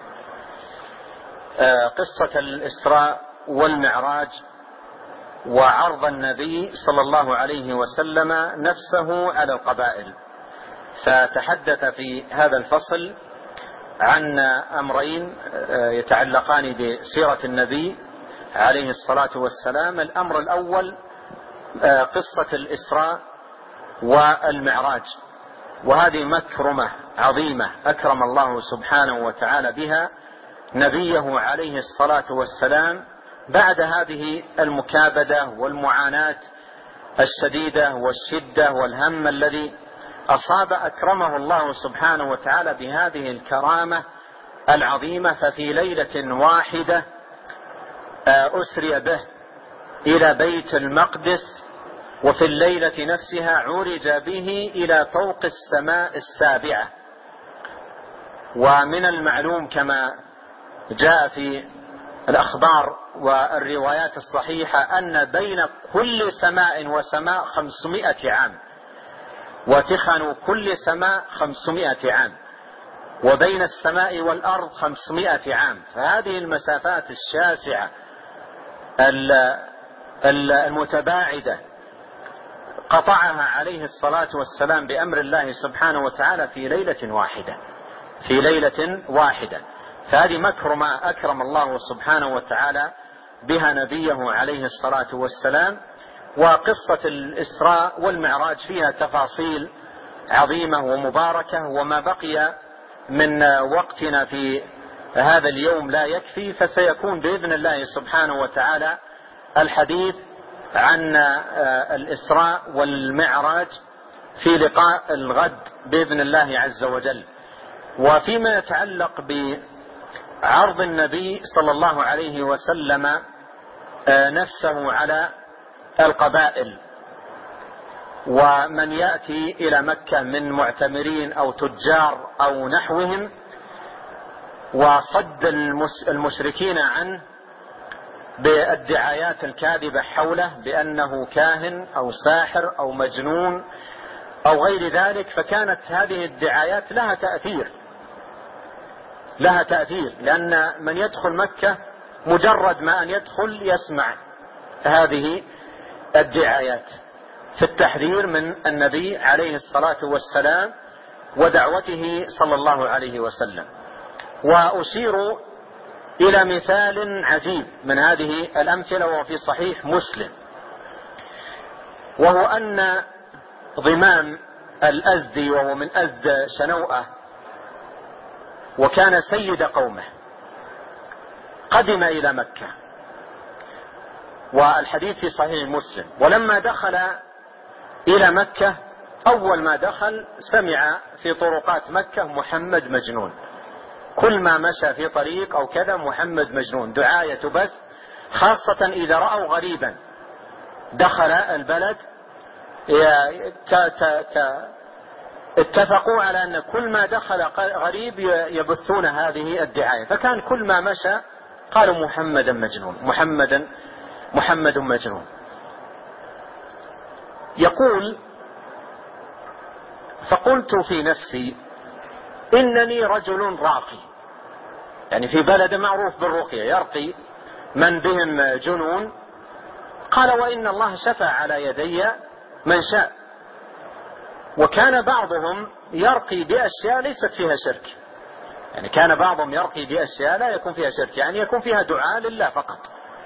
قصة الإسراء والمعراج وعرض النبي صلى الله عليه وسلم نفسه على القبائل. فتحدث في هذا الفصل عن أمرين يتعلقان بسيرة النبي عليه الصلاة والسلام. الأمر الأول قصة الإسراء والمعراج، وهذه مكرمة عظيمة أكرم الله سبحانه وتعالى بها نبيه عليه الصلاة والسلام بعد هذه المكابدة والمعاناة الشديدة والشدة والهم الذي أصاب. أكرمه الله سبحانه وتعالى بهذه الكرامة العظيمة. ففي ليلة واحدة أسري به إلى بيت المقدس، وفي الليلة نفسها عرج به إلى فوق السماء السابعة. ومن المعلوم كما جاء في الأخبار والروايات الصحيحة أن بين كل سماء وسماء 500 عام، وتخن كل سماء 500 عام، وبين السماء والأرض 500 عام. فهذه المسافات الشاسعة المتباعدة قطعها عليه الصلاة والسلام بأمر الله سبحانه وتعالى في ليلة واحدة. فهذه مكرمة أكرم الله سبحانه وتعالى بها نبيه عليه الصلاة والسلام. وقصة الإسراء والمعراج فيها تفاصيل عظيمة ومباركة، وما بقي من وقتنا في هذا اليوم لا يكفي، فسيكون بإذن الله سبحانه وتعالى الحديث عن الإسراء والمعراج في لقاء الغد بإذن الله عز وجل. وفيما يتعلق بعرض النبي صلى الله عليه وسلم نفسه على القبائل ومن يأتي إلى مكة من معتمرين أو تجار أو نحوهم، وصد المشركين عنه بالدعايات الكاذبة حوله بأنه كاهن أو ساحر أو مجنون أو غير ذلك، فكانت هذه الدعايات لها تأثير، لأن من يدخل مكة مجرد ما أن يدخل يسمع هذه الدعايات في التحذير من النبي عليه الصلاة والسلام ودعوته صلى الله عليه وسلم. وأشير إلى مثال عجيب من هذه الأمثلة وهو في صحيح مسلم، وهو أن ضمام الأزدي وهو من أزد شنوءة وكان سيد قومه قدم إلى مكة، والحديث في صحيح مسلم. ولما دخل إلى مكة أول ما دخل سمع في طرقات مكة محمد مجنون، كل ما مشى في طريق أو كذا محمد مجنون، دعاية تبث، خاصة إذا رأوا غريبا دخل البلد اتفقوا على أن كل ما دخل غريب يبثون هذه الدعاية، فكان كل ما مشى قالوا محمد مجنون. يقول فقلت في نفسي إنني رجل راقي، يعني في بلد معروف بالرقية يرقي من بهم جنون. قال وإن الله شفى على يدي من شاء. وكان بعضهم يرقي بأشياء ليست فيها شرك، يعني كان بعضهم يرقي بأشياء لا يكون فيها شرك، يعني يكون فيها دعاء لله فقط.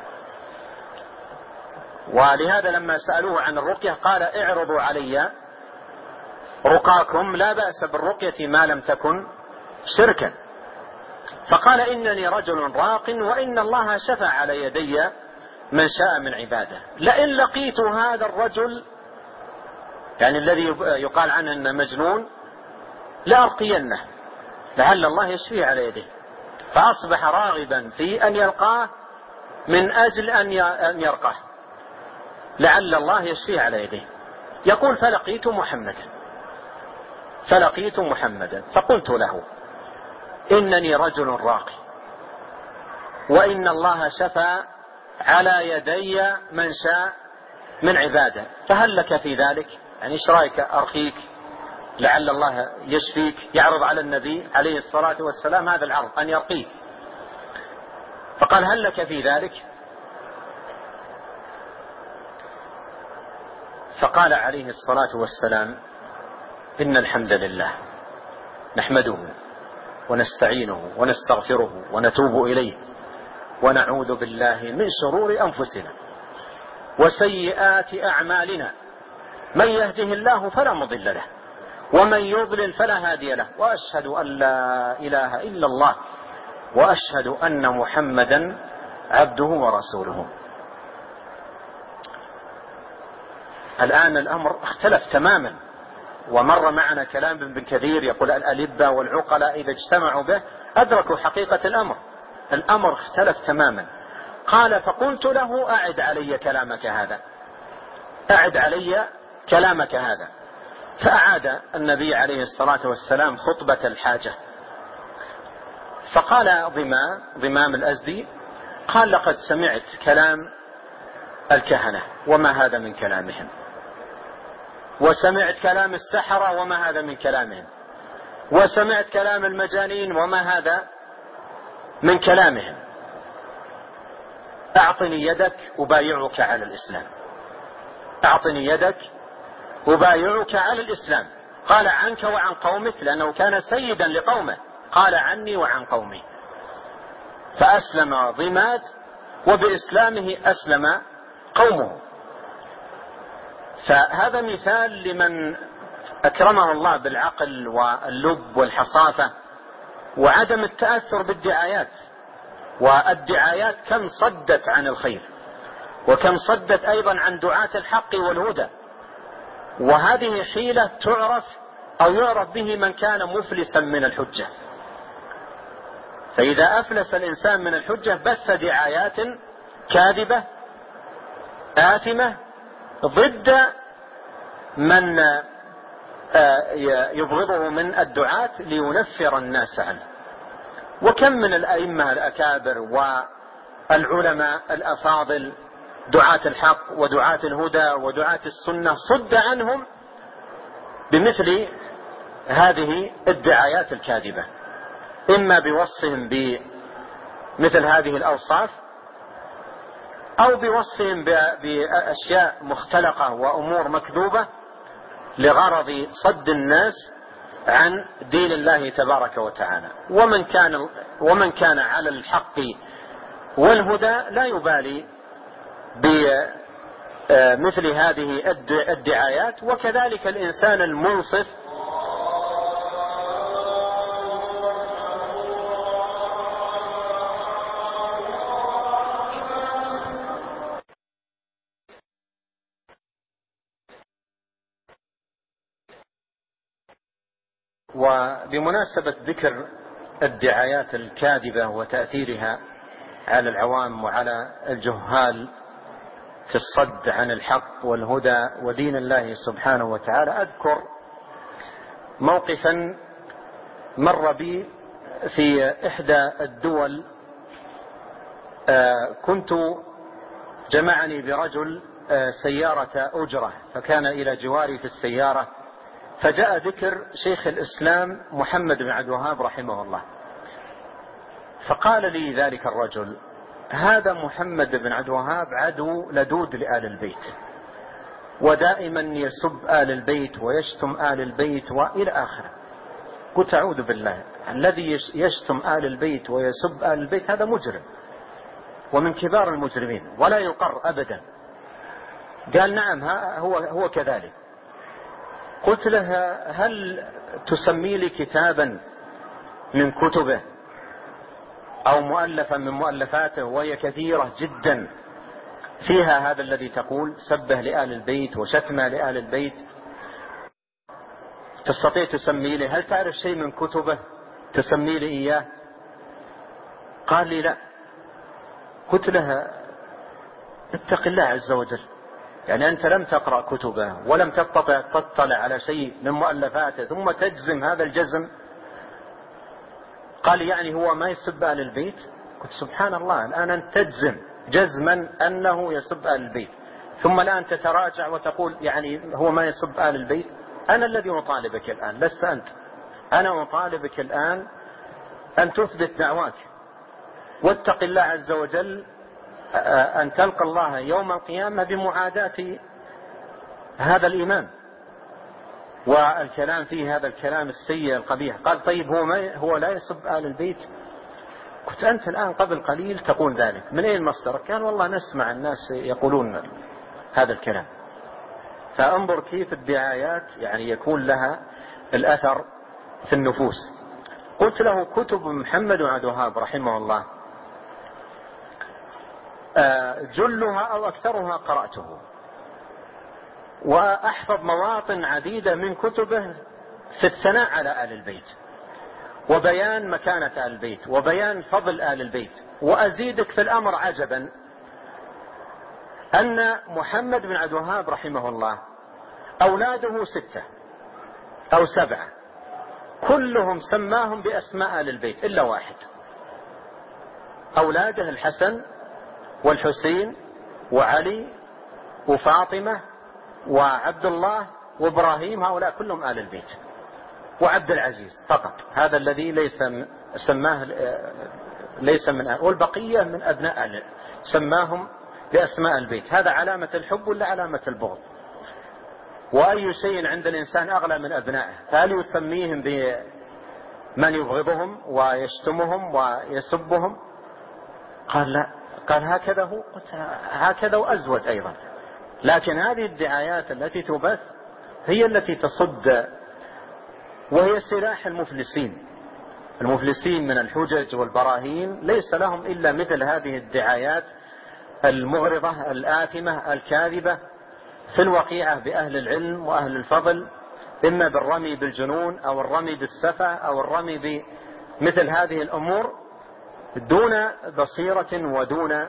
ولهذا لما سألوه عن الرقية قال اعرضوا علي رقاكم لا بأس بالرقية ما لم تكن شركا. فقال إنني رجل راق وإن الله شفى على يدي من شاء من عباده، لئن لقيت هذا الرجل يعني الذي يقال عنه أنه مجنون لأرقينه لعل الله يشفيه على يده. فأصبح راغبا في أن يلقاه من أجل أن يرقاه لعل الله يشفيه على يده. يقول فلقيت محمدا فقلت له إنني رجل راقي وإن الله شفى على يدي من شاء من عباده، فهل لك في ذلك؟ يعني ايش رايك أرقيك لعل الله يشفيك؟ يعرض على النبي عليه الصلاة والسلام هذا العرض أن يرقيه. فقال هل لك في ذلك؟ فقال عليه الصلاة والسلام إن الحمد لله نحمده ونستعينه ونستغفره ونتوب إليه ونعوذ بالله من شرور أنفسنا وسيئات أعمالنا، من يهده الله فلا مضل له ومن يضلل فلا هادي له، وأشهد أن لا إله إلا الله وأشهد أن محمدا عبده ورسوله. الآن الأمر اختلف تماما، ومر معنا كلام ابن كثير يقول الألبة والعقلاء إذا اجتمعوا به أدركوا حقيقة الأمر اختلف تماما. قال فقلت له أعد علي كلامك هذا. فأعاد النبي عليه الصلاة والسلام خطبة الحاجة. فقال ضمام الأزدي قال لقد سمعت كلام الكهنة وما هذا من كلامهم، وسمعت كلام السحرة وما هذا من كلامهم، وسمعت كلام المجانين وما هذا من كلامهم، أعطني يدك أبايعك على الإسلام، أعطني يدك أبايعك على الإسلام. قال عنك وعن قومك، لأنه كان سيدا لقومه، قال عني وعن قومي. فأسلم ضماد، وبإسلامه أسلم قومه. فهذا مثال لمن أكرمه الله بالعقل واللب والحصافة وعدم التأثر بالدعايات. والدعايات كم صدت عن الخير، وكم صدت أيضا عن دعاة الحق والهدى. وهذه حيلة تعرف أو يعرف به من كان مفلسا من الحجة. فإذا أفلس الإنسان من الحجة بث دعايات كاذبة آثمة ضد من يبغضه من الدعاة لينفر الناس عنه. وكم من الأئمة الأكابر والعلماء الأفاضل دعاة الحق ودعاة الهدى ودعاة السنة صد عنهم بمثل هذه الدعايات الكاذبة، إما بوصفهم بمثل هذه الأوصاف أو بوصفهم بأشياء مختلقة وأمور مكذوبة لغرض صد الناس عن دين الله تبارك وتعالى. ومن كان على الحق والهدى لا يبالي بمثل هذه الدعايات. وكذلك الإنسان المنصف وبمناسبة ذكر الدعايات الكاذبة وتأثيرها على العوام وعلى الجهال في الصد عن الحق والهدى ودين الله سبحانه وتعالى، أذكر موقفا مر بي في إحدى الدول. كنت جمعني برجل سيارة أجرة، فكان إلى جواري في السيارة، فجاء ذكر شيخ الإسلام محمد بن عبد الوهاب رحمه الله، فقال لي ذلك الرجل: هذا محمد بن عبد الوهاب عدو لدود لآل البيت، ودائما يسب آل البيت ويشتم آل البيت وإلى آخره. قلت: أعوذ بالله، الذي يشتم آل البيت ويسب آل البيت هذا مجرم ومن كبار المجرمين ولا يقر أبدا. قال: نعم هو كذلك. قلت له: هل تسمي لي كتابا من كتبه أو مؤلفا من مؤلفاته، وهي كثيرة جدا، فيها هذا الذي تقول سبه لآل البيت وشتمه لآل البيت، تستطيع تسمي لي؟ هل تعرف شيء من كتبه تسمي لي إياه؟ قال لي: لا. قلت له: اتق الله عز وجل، يعني أنت لم تقرأ كتبه ولم تطلع على شيء من مؤلفاته ثم تجزم هذا الجزم. قال: يعني هو ما يسب آل البيت؟ قلت: سبحان الله، الآن أنت تجزم جزما أنه يسب آل البيت، ثم الآن تتراجع وتقول يعني هو ما يسب آل البيت. أنا الذي أطالبك الآن، لست أنت. أنا أطالبك الآن أن تثبت دعواك، واتق الله عز وجل أن تلقى الله يوم القيامة بمعاداة هذا الإمام والكلام فيه هذا الكلام السيء القبيح. قال: طيب هو لا يسب آل البيت؟ قلت: أنت الآن قبل قليل تقول ذلك، من أين مصدرك؟ كان: والله نسمع الناس يقولون هذا الكلام. فانظر كيف الدعايات يعني يكون لها الأثر في النفوس. قلت له: كتب محمد بن عبد الوهاب رحمه الله جلها أو أكثرها قرأته، وأحفظ مواطن عديدة من كتبه في الثناء على آل البيت وبيان مكانة آل البيت وبيان فضل آل البيت. وأزيدك في الأمر عجبا أن محمد بن عبد الوهاب رحمه الله أولاده 6 أو 7، كلهم سماهم بأسماء آل البيت إلا واحد. أولاده الحسن والحسين وعلي وفاطمة وعبد الله وإبراهيم، هؤلاء كلهم آل البيت، وعبد العزيز فقط، هذا الذي سماه ليس من آل، والبقية من أبناء آل، سماهم بأسماء البيت. هذا علامة الحب ولا علامة البغض؟ وأي شيء عند الإنسان أغلى من أبنائه؟ هل يسميهم بمن يبغضهم ويشتمهم ويسبهم؟ قال لا، قال هكذا هو، هكذا وأزود أيضا. لكن هذه الدعايات التي تبث هي التي تصد، وهي سلاح المفلسين من الحجج والبراهين، ليس لهم إلا مثل هذه الدعايات المغرضة الآثمة الكاذبة في الوقيعة بأهل العلم وأهل الفضل، إما بالرمي بالجنون أو الرمي بالسفة أو الرمي بمثل هذه الأمور دون بصيرة ودون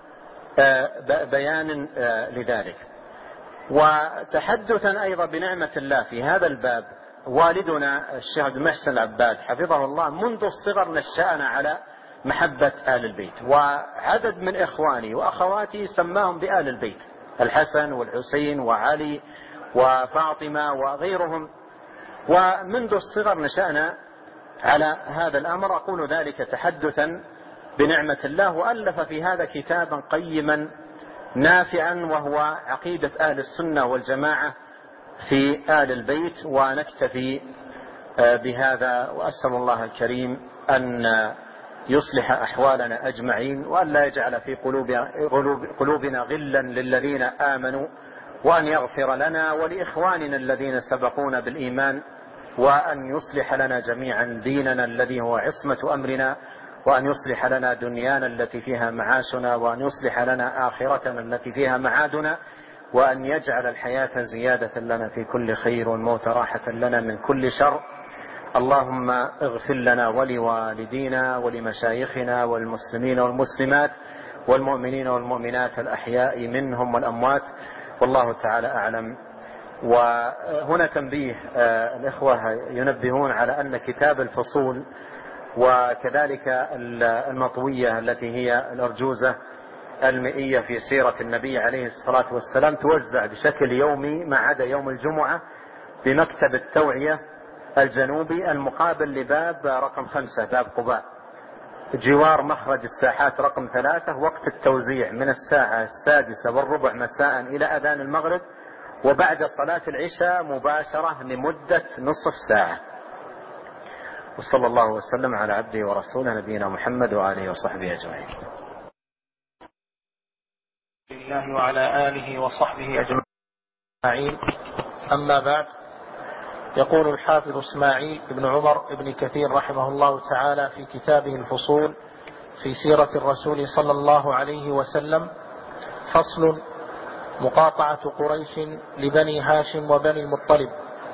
بيان لذلك. وتحدثا أيضا بنعمة الله في هذا الباب، والدنا الشيخ عبد المحسن العباد حفظه الله منذ الصغر نشأنا على محبة آل البيت، وعدد من إخواني وأخواتي سماهم بآل البيت، الحسن والحسين وعلي وفاطمة وغيرهم، ومنذ الصغر نشأنا على هذا الأمر. أقول ذلك تحدثا بنعمة الله. وألف في هذا كتابا قيما نافعا، وهو عقيدة أهل السنة والجماعة في آل البيت. ونكتفي بهذا، وأسأل الله الكريم أن يصلح أحوالنا أجمعين، وأن لا يجعل في قلوبنا غلا للذين آمنوا، وأن يغفر لنا ولإخواننا الذين سبقونا بالإيمان، وأن يصلح لنا جميعا ديننا الذي هو عصمة أمرنا، وأن يصلح لنا دنيانا التي فيها معاشنا، وأن يصلح لنا آخرتنا التي فيها معادنا، وأن يجعل الحياة زيادة لنا في كل خير والموت راحة لنا من كل شر. اللهم اغفر لنا ولوالدينا ولمشايخنا والمسلمين والمسلمات والمؤمنين والمؤمنات الأحياء منهم والأموات، والله تعالى أعلم. وهنا تنبيه، الإخوة ينبهون على أن كتاب الفصول وكذلك المطوية التي هي الأرجوزة المئية في سيرة النبي عليه الصلاة والسلام توزع بشكل يومي ما عدا يوم الجمعة بمكتب التوعية الجنوبي المقابل لباب رقم 5 باب قباء، جوار مخرج الساحات رقم 3. وقت التوزيع من الساعة 6:15 مساء إلى أذان المغرب، وبعد صلاة العشاء مباشرة لمدة نصف ساعة. وصلى الله وسلم على عبده ورسوله نبينا محمد وآله وصحبه أجمعين. الله وعلى آله وصحبه أجمعين. أما بعد، يقول الحافظ إسماعيل بن عمر بن كثير رحمه الله تعالى في كتابه الفصول في سيرة الرسول صلى الله عليه وسلم: فصل: مقاطعة قريش لبني هاشم وبني المطلب.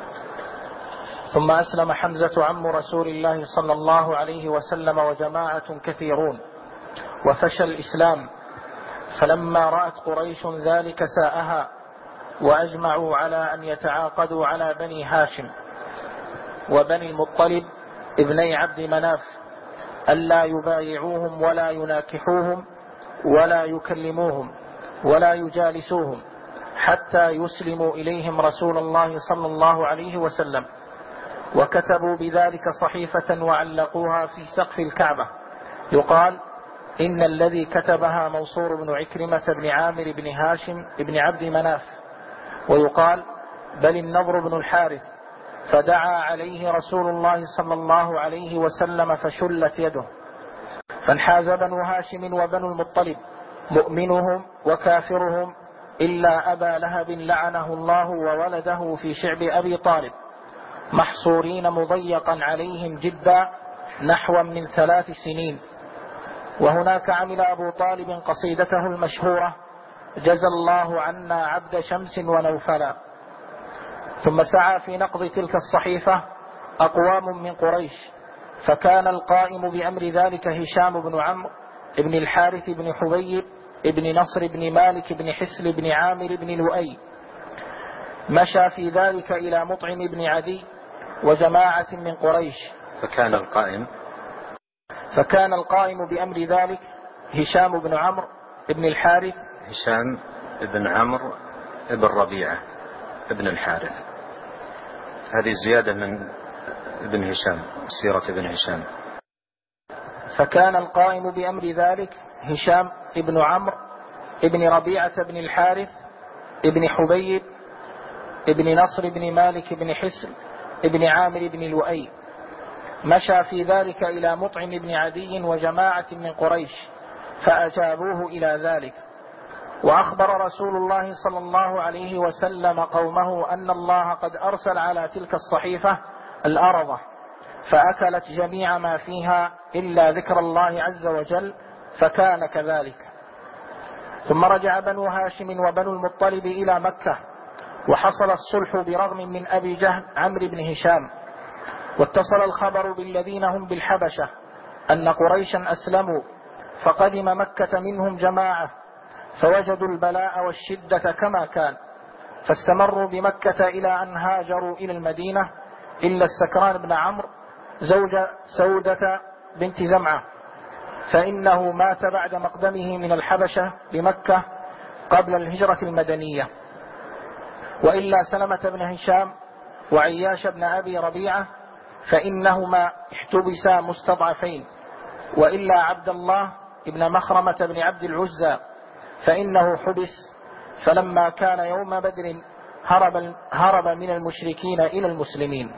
ثم أسلم حمزة عم رسول الله صلى الله عليه وسلم وجماعة كثيرون، وفشى الإسلام، فلما رأت قريش ذلك ساءها، وأجمعوا على أن يتعاقدوا على بني هاشم وبني المطلب ابني عبد مناف ألا يبايعوهم ولا يناكحوهم ولا يكلموهم ولا يجالسوهم حتى يسلموا إليهم رسول الله صلى الله عليه وسلم. وكتبوا بذلك صحيفة وعلقوها في سقف الكعبة، يقال إن الذي كتبها منصور بن عكرمة بن عامر بن هاشم بن عبد مناف، ويقال بل النضر بن الحارث، فدعا عليه رسول الله صلى الله عليه وسلم فشلت يده، فانحاز بنو هاشم وبنو المطلب مؤمنهم وكافرهم إلا أبا لهب لعنه الله وولده في شعب أبي طالب، محصورين مضيقا عليهم جدا نحو من 3 سنين. وهناك عمل أبو طالب قصيدته المشهورة: جزى الله عنا عبد شمس ونوفلا. ثم سعى في نقض تلك الصحيفة أقوام من قريش، فكان القائم بأمر ذلك هشام بن عمرو بن الحارث بن حبيب بن نصر بن مالك بن حسل بن عامر بن لؤي. مشى في ذلك إلى مطعم بن عدي وجماعة من قريش، فكان القائم بأمر ذلك هشام بن عمرو بن الحارث. هشام بن عمرو بن ربيعة بن الحارث، هذه زيادة من ابن هشام، سيرة ابن هشام. فكان القائم بأمر ذلك هشام بن عمرو بن ربيعة بن الحارث بن حبيب بن نصر بن مالك بن حسن بن عامر بن لؤي. مشى في ذلك إلى مطعم بن عدي وجماعة من قريش فأجابوه إلى ذلك. وأخبر رسول الله صلى الله عليه وسلم قومه أن الله قد أرسل على تلك الصحيفة الأرضة فأكلت جميع ما فيها إلا ذكر الله عز وجل، فكان كذلك. ثم رجع بنو هاشم وبنو المطلب إلى مكة، وحصل الصلح برغم من أبي جهل عمرو بن هشام. واتصل الخبر بالذين هم بالحبشة أن قريشا أسلموا، فقدم مكة منهم جماعة فوجدوا البلاء والشدة كما كان، فاستمروا بمكة إلى أن هاجروا إلى المدينة، إلا السكران بن عمرو زوج سودة بنت زمعة، فإنه مات بعد مقدمه من الحبشة بمكة قبل الهجرة المدنية. وإلا سلمة بن هشام وعياش بن أبي ربيعة فإنهما احتبسا مستضعفين. وإلا عبد الله بن مخرمة بن عبد العزى فإنه حبس، فلما كان يوم بدر هرب من المشركين إلى المسلمين.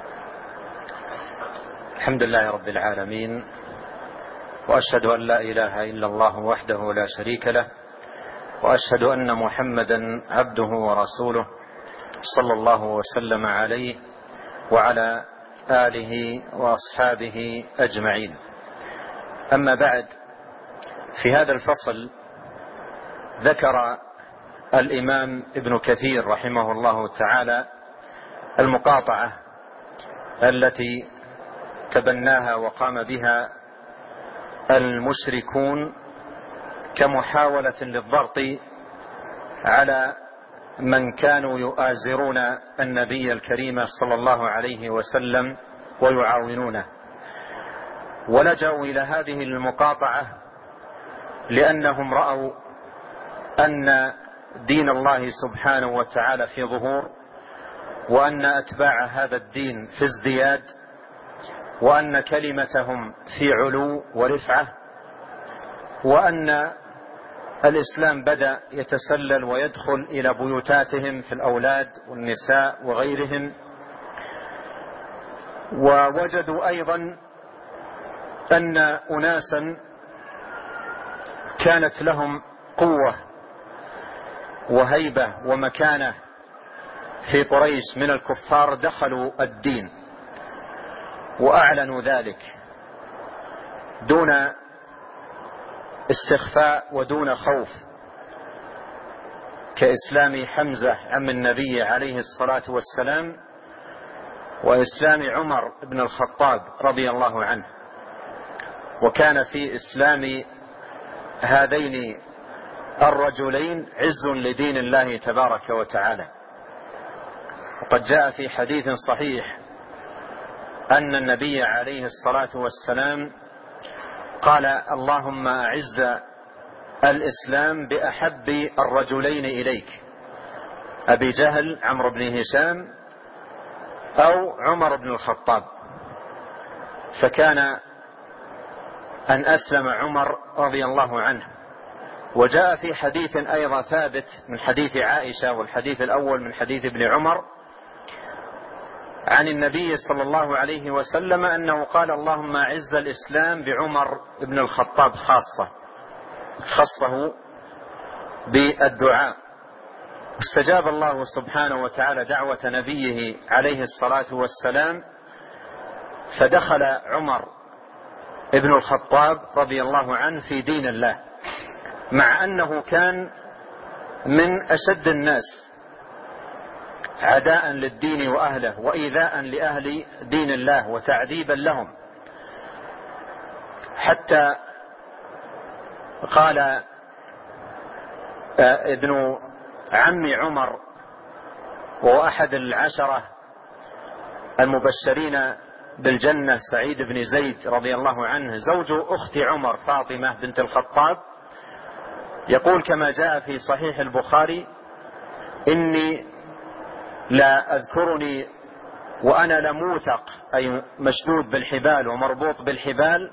الحمد لله رب العالمين، وأشهد أن لا إله إلا الله وحده لا شريك له، وأشهد أن محمدا عبده ورسوله صلى الله وسلم عليه وعلى آله وأصحابه أجمعين. أما بعد، في هذا الفصل ذكر الإمام ابن كثير رحمه الله تعالى المقاطعة التي تبناها وقام بها المشركون كمحاولة للضغط على من كانوا يؤازرون النبي الكريم صلى الله عليه وسلم ويعاونونه. ولجأوا إلى هذه المقاطعة لأنهم رأوا أن دين الله سبحانه وتعالى في ظهور، وأن أتباع هذا الدين في ازدياد، وأن كلمتهم في علو ورفعة، وأن الإسلام بدأ يتسلل ويدخل إلى بيوتاتهم في الأولاد والنساء وغيرهم. ووجدوا أيضا أن أناسا كانت لهم قوة وهيبة ومكانة في قريش من الكفار دخلوا الدين وأعلنوا ذلك دون استخفاء ودون خوف، كإسلام حمزة عم النبي عليه الصلاة والسلام، وإسلام عمر بن الخطاب رضي الله عنه. وكان في إسلام هذين الرجلين عز لدين الله تبارك وتعالى. وقد جاء في حديث صحيح أن النبي عليه الصلاة والسلام قال: اللهم أعز الإسلام بأحب الرجلين إليك، أبي جهل عمرو بن هشام أو عمر بن الخطاب. فكان أن أسلم عمر رضي الله عنه. وجاء في حديث أيضا ثابت من حديث عائشة، والحديث الأول من حديث ابن عمر، عن النبي صلى الله عليه وسلم أنه قال: اللهم أعز الإسلام بعمر بن الخطاب خاصة، خصه بالدعاء. استجاب الله سبحانه وتعالى دعوة نبيه عليه الصلاة والسلام، فدخل عمر بن الخطاب رضي الله عنه في دين الله، مع أنه كان من أشد الناس عداء للدين وأهله وإيذاء لأهل دين الله وتعذيبا لهم، حتى قال ابن عم عمر وهو أحد العشرة المبشرين بالجنة سعيد بن زيد رضي الله عنه زوج أخت عمر فاطمة بنت الخطاب، يقول كما جاء في صحيح البخاري: إني لا أذكرني وأنا لموثق، أي مشدود بالحبال ومربوط بالحبال،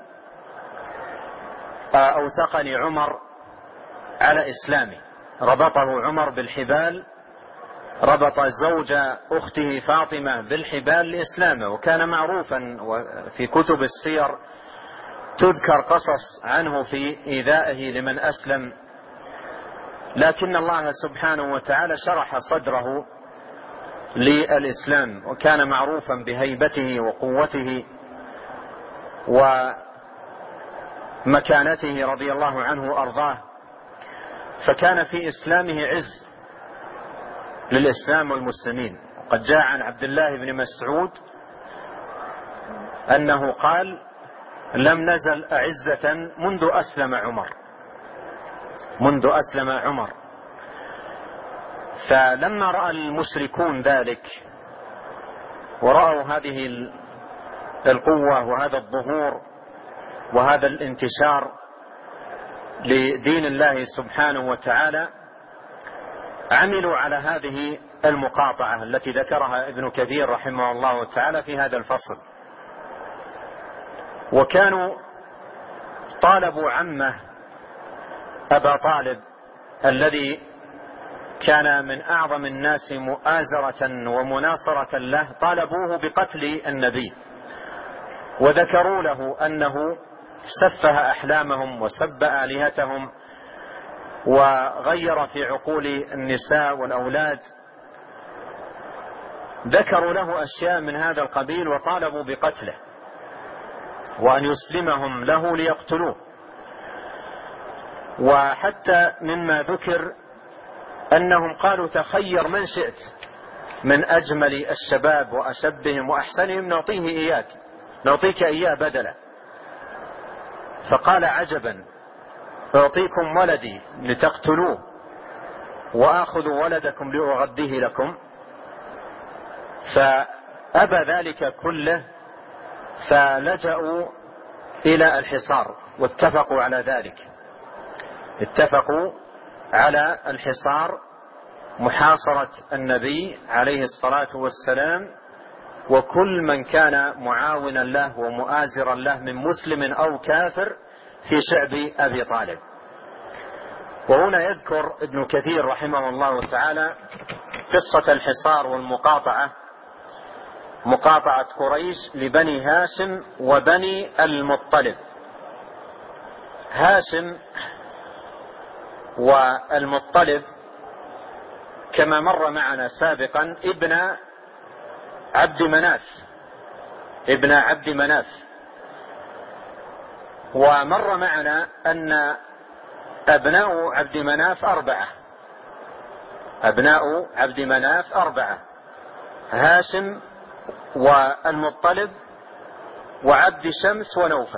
أوثقني عمر على إسلامي. ربطه عمر بالحبال، ربط زوج أخته فاطمة بالحبال لإسلامه. وكان معروفا، وفي كتب السير تذكر قصص عنه في إيذائه لمن أسلم، لكن الله سبحانه وتعالى شرح صدره للإسلام، وكان معروفا بهيبته وقوته ومكانته رضي الله عنه وأرضاه، فكان في إسلامه عز للإسلام والمسلمين. قد جاء عن عبد الله بن مسعود أنه قال: لم نزل أعزة منذ أسلم عمر. فلما رأى المشركون ذلك ورأوا هذه القوة وهذا الظهور وهذا الانتشار لدين الله سبحانه وتعالى، عملوا على هذه المقاطعة التي ذكرها ابن كثير رحمه الله تعالى في هذا الفصل. وكانوا طالبوا عمه أبا طالب الذي كان من أعظم الناس مؤازرة ومناصرة له، طالبوه بقتل النبي، وذكروا له أنه سفه أحلامهم وسب آلهتهم وغير في عقول النساء والأولاد. ذكروا له أشياء من هذا القبيل وطالبوا بقتله وأن يسلمهم له ليقتلوه. وحتى مما ذكر أنهم قالوا: تخير من شئت من أجمل الشباب وأشبهم وأحسنهم نعطيك إياه بدلا. فقال: عجبا، أعطيكم ولدي لتقتلوه وآخذ ولدكم لأغذيه لكم؟ فأبى ذلك كله، فلجأوا إلى الحصار واتفقوا على ذلك. اتفقوا على الحصار، محاصرة النبي عليه الصلاة والسلام وكل من كان معاونا له ومؤازرا له من مسلم أو كافر في شعب أبي طالب. وهنا يذكر ابن كثير رحمه الله تعالى قصة الحصار والمقاطعة، مقاطعة قريش لبني هاشم وبني المطلب. هاشم والمطلب كما مر معنا سابقا ابن عبد مناف. ومر معنا أن أبناء عبد مناف أربعة: هاشم والمطلب وعبد شمس ونوفل.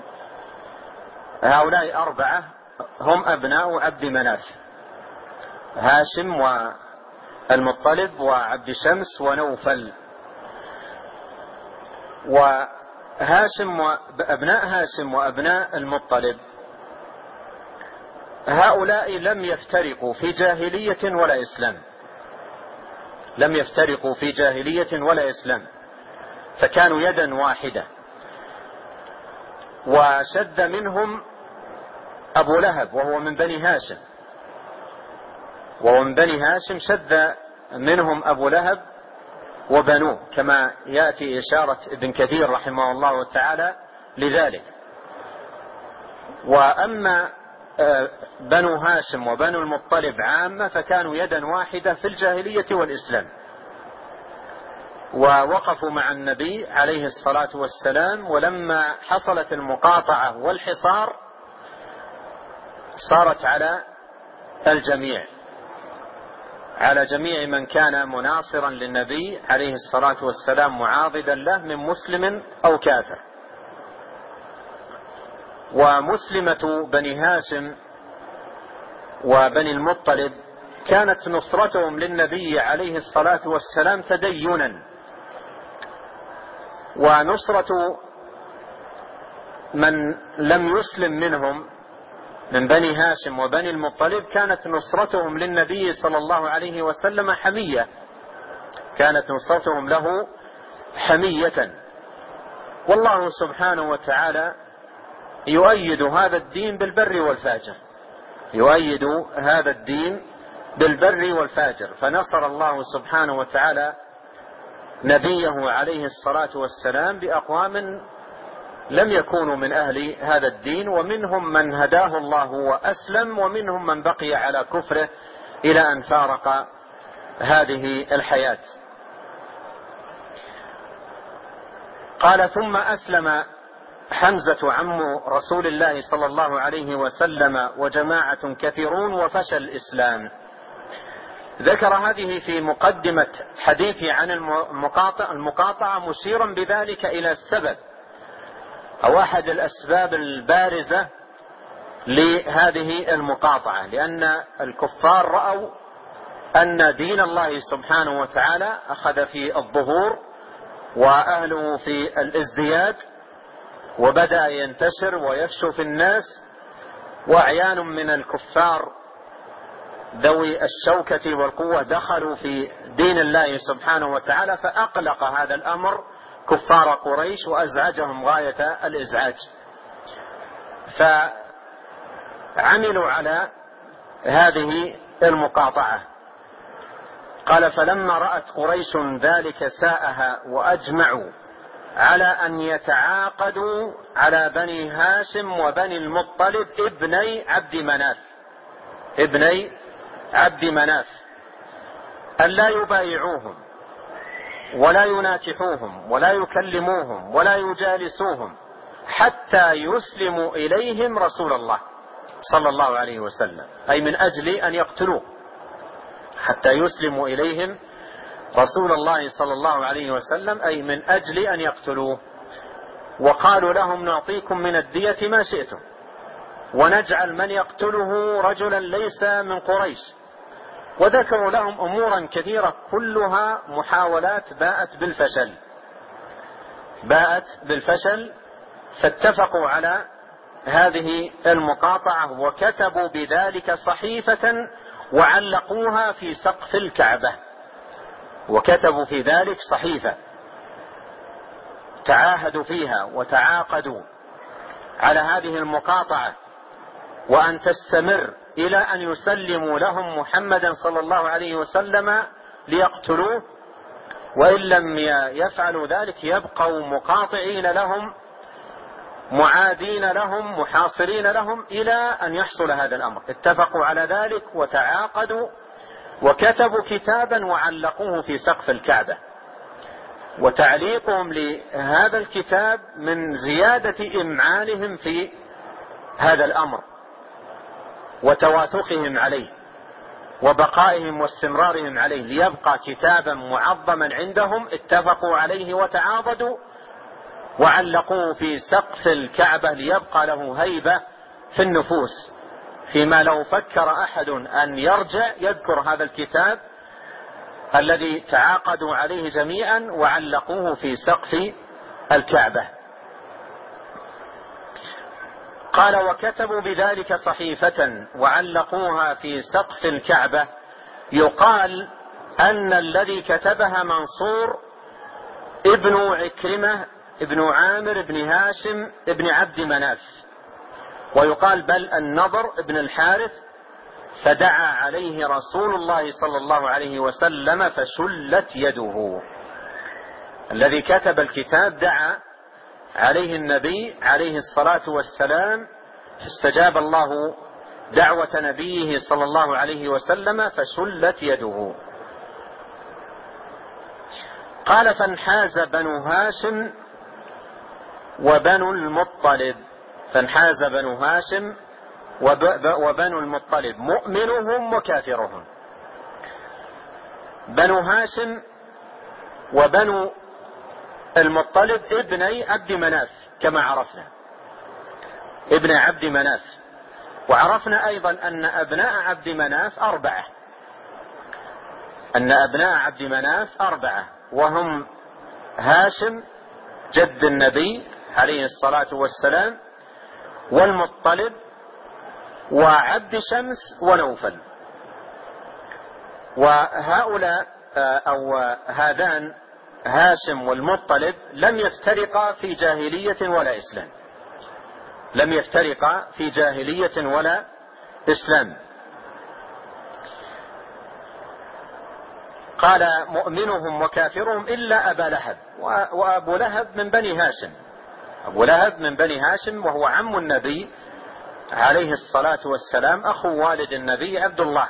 هؤلاء أربعة هم أبناء عبد مناف: هاشم والمطلب وعبد شمس ونوفل. أبناء هاشم وأبناء المطلب هؤلاء لم يفترقوا في جاهلية ولا إسلام، فكانوا يدا واحدة. وشد منهم أبو لهب وهو من بني هاشم، شد منهم أبو لهب وبنوه، كما يأتي إشارة ابن كثير رحمه الله تعالى لذلك. وأما بنو هاشم وبنو المطلب عامة فكانوا يدا واحدة في الجاهلية والإسلام، ووقفوا مع النبي عليه الصلاة والسلام. ولما حصلت المقاطعة والحصار صارت على الجميع، على جميع من كان مناصرا للنبي عليه الصلاة والسلام معاضدا له من مسلم أو كافر. ومسلمة بني هاشم وبني المطلب كانت نصرتهم للنبي عليه الصلاة والسلام تدينا، ونصرة من لم يسلم منهم من بني هاشم وبني المطلب كانت نصرتهم للنبي صلى الله عليه وسلم حمية، كانت نصرتهم له حمية. والله سبحانه وتعالى يؤيد هذا الدين بالبر والفاجر، يؤيد هذا الدين بالبر والفاجر. فنصر الله سبحانه وتعالى نبيه عليه الصلاة والسلام بأقوام لم يكونوا من أهل هذا الدين، ومنهم من هداه الله وأسلم، ومنهم من بقي على كفره إلى أن فارق هذه الحياة. قال: ثم أسلم حمزة عم رسول الله صلى الله عليه وسلم وجماعة كثيرون وفشى الإسلام. ذكر هذه في مقدمة حديثه عن المقاطعة مشيرا بذلك إلى السبب أو أحد الأسباب البارزة لهذه المقاطعة، لأن الكفار رأوا أن دين الله سبحانه وتعالى أخذ في الظهور وأهله في الازدياد، وبدأ ينتشر ويفشو في الناس، وأعيان من الكفار ذوي الشوكة والقوة دخلوا في دين الله سبحانه وتعالى، فأقلق هذا الأمر كفار قريش وأزعجهم غاية الإزعاج، فعملوا على هذه المقاطعة. قال: فلما رأت قريش ذلك ساءها وأجمعوا على أن يتعاقدوا على بني هاشم وبني المطلب ابني عبد مناف أن لا يبايعوهم ولا يناكحوهم ولا يكلموهم ولا يجالسوهم حتى يسلموا إليهم رسول الله صلى الله عليه وسلم، أي من أجل أن يقتلوه، حتى يسلموا إليهم رسول الله صلى الله عليه وسلم، أي من أجل أن يقتلوه. وقالوا لهم: نعطيكم من الدية ما شئتم، ونجعل من يقتله رجلا ليس من قريش. وذكروا لهم أمورا كثيرة كلها محاولات باءت بالفشل، فاتفقوا على هذه المقاطعة، وكتبوا بذلك صحيفة وعلقوها في سقف الكعبة، وكتبوا في ذلك صحيفة تعاهدوا فيها وتعاقدوا على هذه المقاطعة، وأن تستمر إلى أن يسلموا لهم محمدا صلى الله عليه وسلم ليقتلوه، وإن لم يفعلوا ذلك يبقوا مقاطعين لهم معادين لهم محاصرين لهم إلى أن يحصل هذا الأمر. اتفقوا على ذلك وتعاقدوا وكتبوا كتابا وعلقوه في سقف الكعبة. وتعليقهم لهذا الكتاب من زيادة إمعانهم في هذا الأمر وتواثقهم عليه وبقائهم واستمرارهم عليه، ليبقى كتابا معظما عندهم. اتفقوا عليه وتعاضدوا وعلقوه في سقف الكعبة ليبقى له هيبة في النفوس، فيما لو فكر أحد أن يرجع يذكر هذا الكتاب الذي تعاقدوا عليه جميعا وعلقوه في سقف الكعبة. قال: وكتبوا بذلك صحيفة وعلقوها في سقف الكعبة. يقال أن الذي كتبها منصور ابن عكرمة ابن عامر ابن هاشم ابن عبد مناف، ويقال بل النضر ابن الحارث، فدعا عليه رسول الله صلى الله عليه وسلم فشلت يده. الذي كتب الكتاب دعا عليه النبي عليه الصلاة والسلام، فاستجاب الله دعوة نبيه صلى الله عليه وسلم فشلت يده. قال: فانحاز بنو هاشم وبنو المطلب، فانحاز بنو هاشم وبنو المطلب مؤمنهم وكافرهم. بنو هاشم وبنو المطلب ابني عبد مناف كما عرفنا، ابن عبد مناف. وعرفنا أيضا أن أبناء عبد مناف أربعة، وهم هاشم جد النبي عليه الصلاة والسلام، والمطلب وعبد شمس ونوفل. وهؤلاء أو هذان هاشم والمطلب لم يفترقا في جاهلية ولا إسلام، لم يفترقا في جاهلية ولا إسلام. قال مؤمنهم وكافرهم إلا أبا لهب، وأبو لهب من بني هاشم، أبو لهب من بني هاشم وهو عم النبي عليه الصلاة والسلام، أخو والد النبي عبد الله،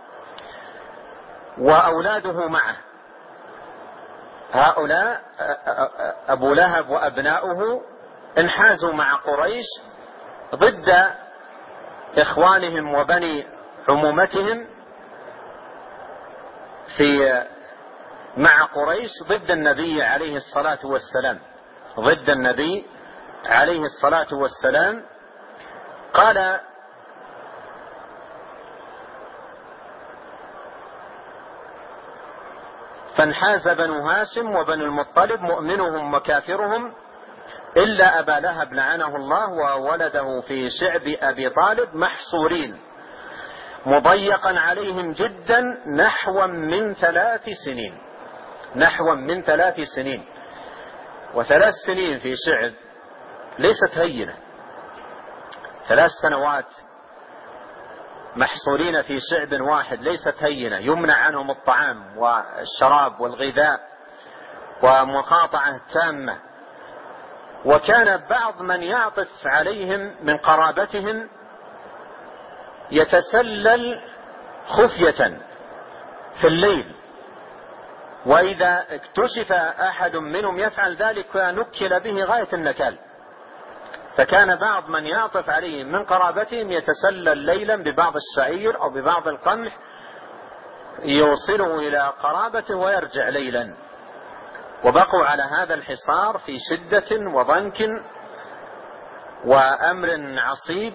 وأولاده معه. هؤلاء أبو لهب وأبناؤه انحازوا مع قريش ضد إخوانهم وبني عمومتهم مع قريش ضد النبي عليه الصلاة والسلام، ضد النبي عليه الصلاة والسلام. قال فانحاز بنو هاشم وبنو المطلب مؤمنهم وكافرهم إلا أبا لهب لعنه الله وولده في شعب أبي طالب محصورين مضيقا عليهم جدا نحو من 3 سنين، نحو من 3 سنين. و3 سنين في شعب ليست هينة، 3 سنوات محصورين في شعب واحد ليست هينة، يمنع عنهم الطعام والشراب والغذاء ومقاطعة تامة. وكان بعض من يعطف عليهم من قرابتهم يتسلل خفية في الليل، وإذا اكتشف أحد منهم يفعل ذلك نكل به غاية النكال. فكان بعض من يعطف عليهم من قرابتهم يتسلل ليلا ببعض الشعير أو ببعض القمح يوصله إلى قرابته ويرجع ليلا. وبقوا على هذا الحصار في شدة وضنك وأمر عصيب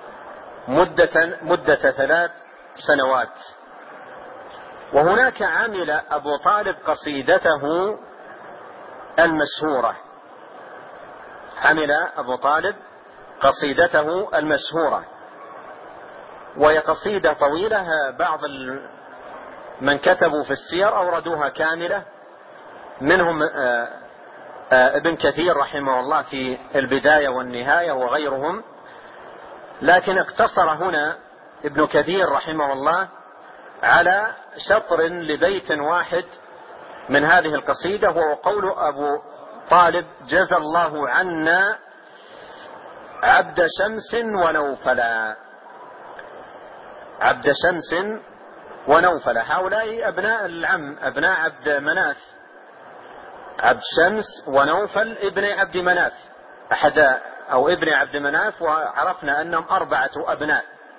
مدة 3 سنوات. وهناك عمل أبو طالب قصيدته المشهورة، عمل أبو طالب قصيدته المشهورة، وهي قصيدة طويلة، بعض من كتبوا في السير أوردوها كاملة، منهم ابن كثير رحمه الله في البداية والنهاية وغيرهم، لكن اقتصر هنا ابن كثير رحمه الله على شطر لبيت واحد من هذه القصيدة، وهو قول أبو طالب: جزى الله عنا عبد شمس ونوفلا. عبد شمس ونوفلا هؤلاء أبناء العم، أبناء عبد مناف، عبد شمس ونوفل ابن عبد مناف، أحد أو ابن عبد مناف، وعرفنا أنهم 4 أبناء.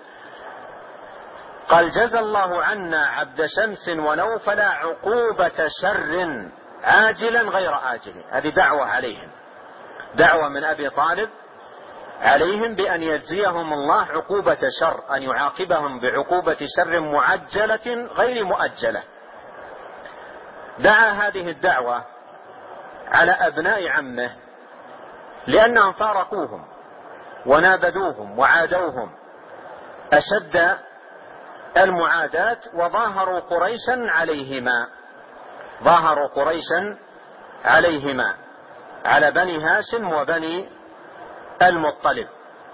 قال: جزى الله عنا عبد شمس ونوفل عقوبة شر عاجلا غير آجل. هذه دعوة عليهم، دعوة من أبي طالب عليهم بأن يجزيهم الله عقوبة شر، أن يعاقبهم بعقوبة شر معجلة غير مؤجلة. دعا هذه الدعوة على أبناء عمه لأنهم فارقوهم ونابذوهم وعادوهم أشد المعاداة، وظاهروا قريشا عليهما، ظاهروا قريشا عليهما، على بني هاشم وبني المطلب.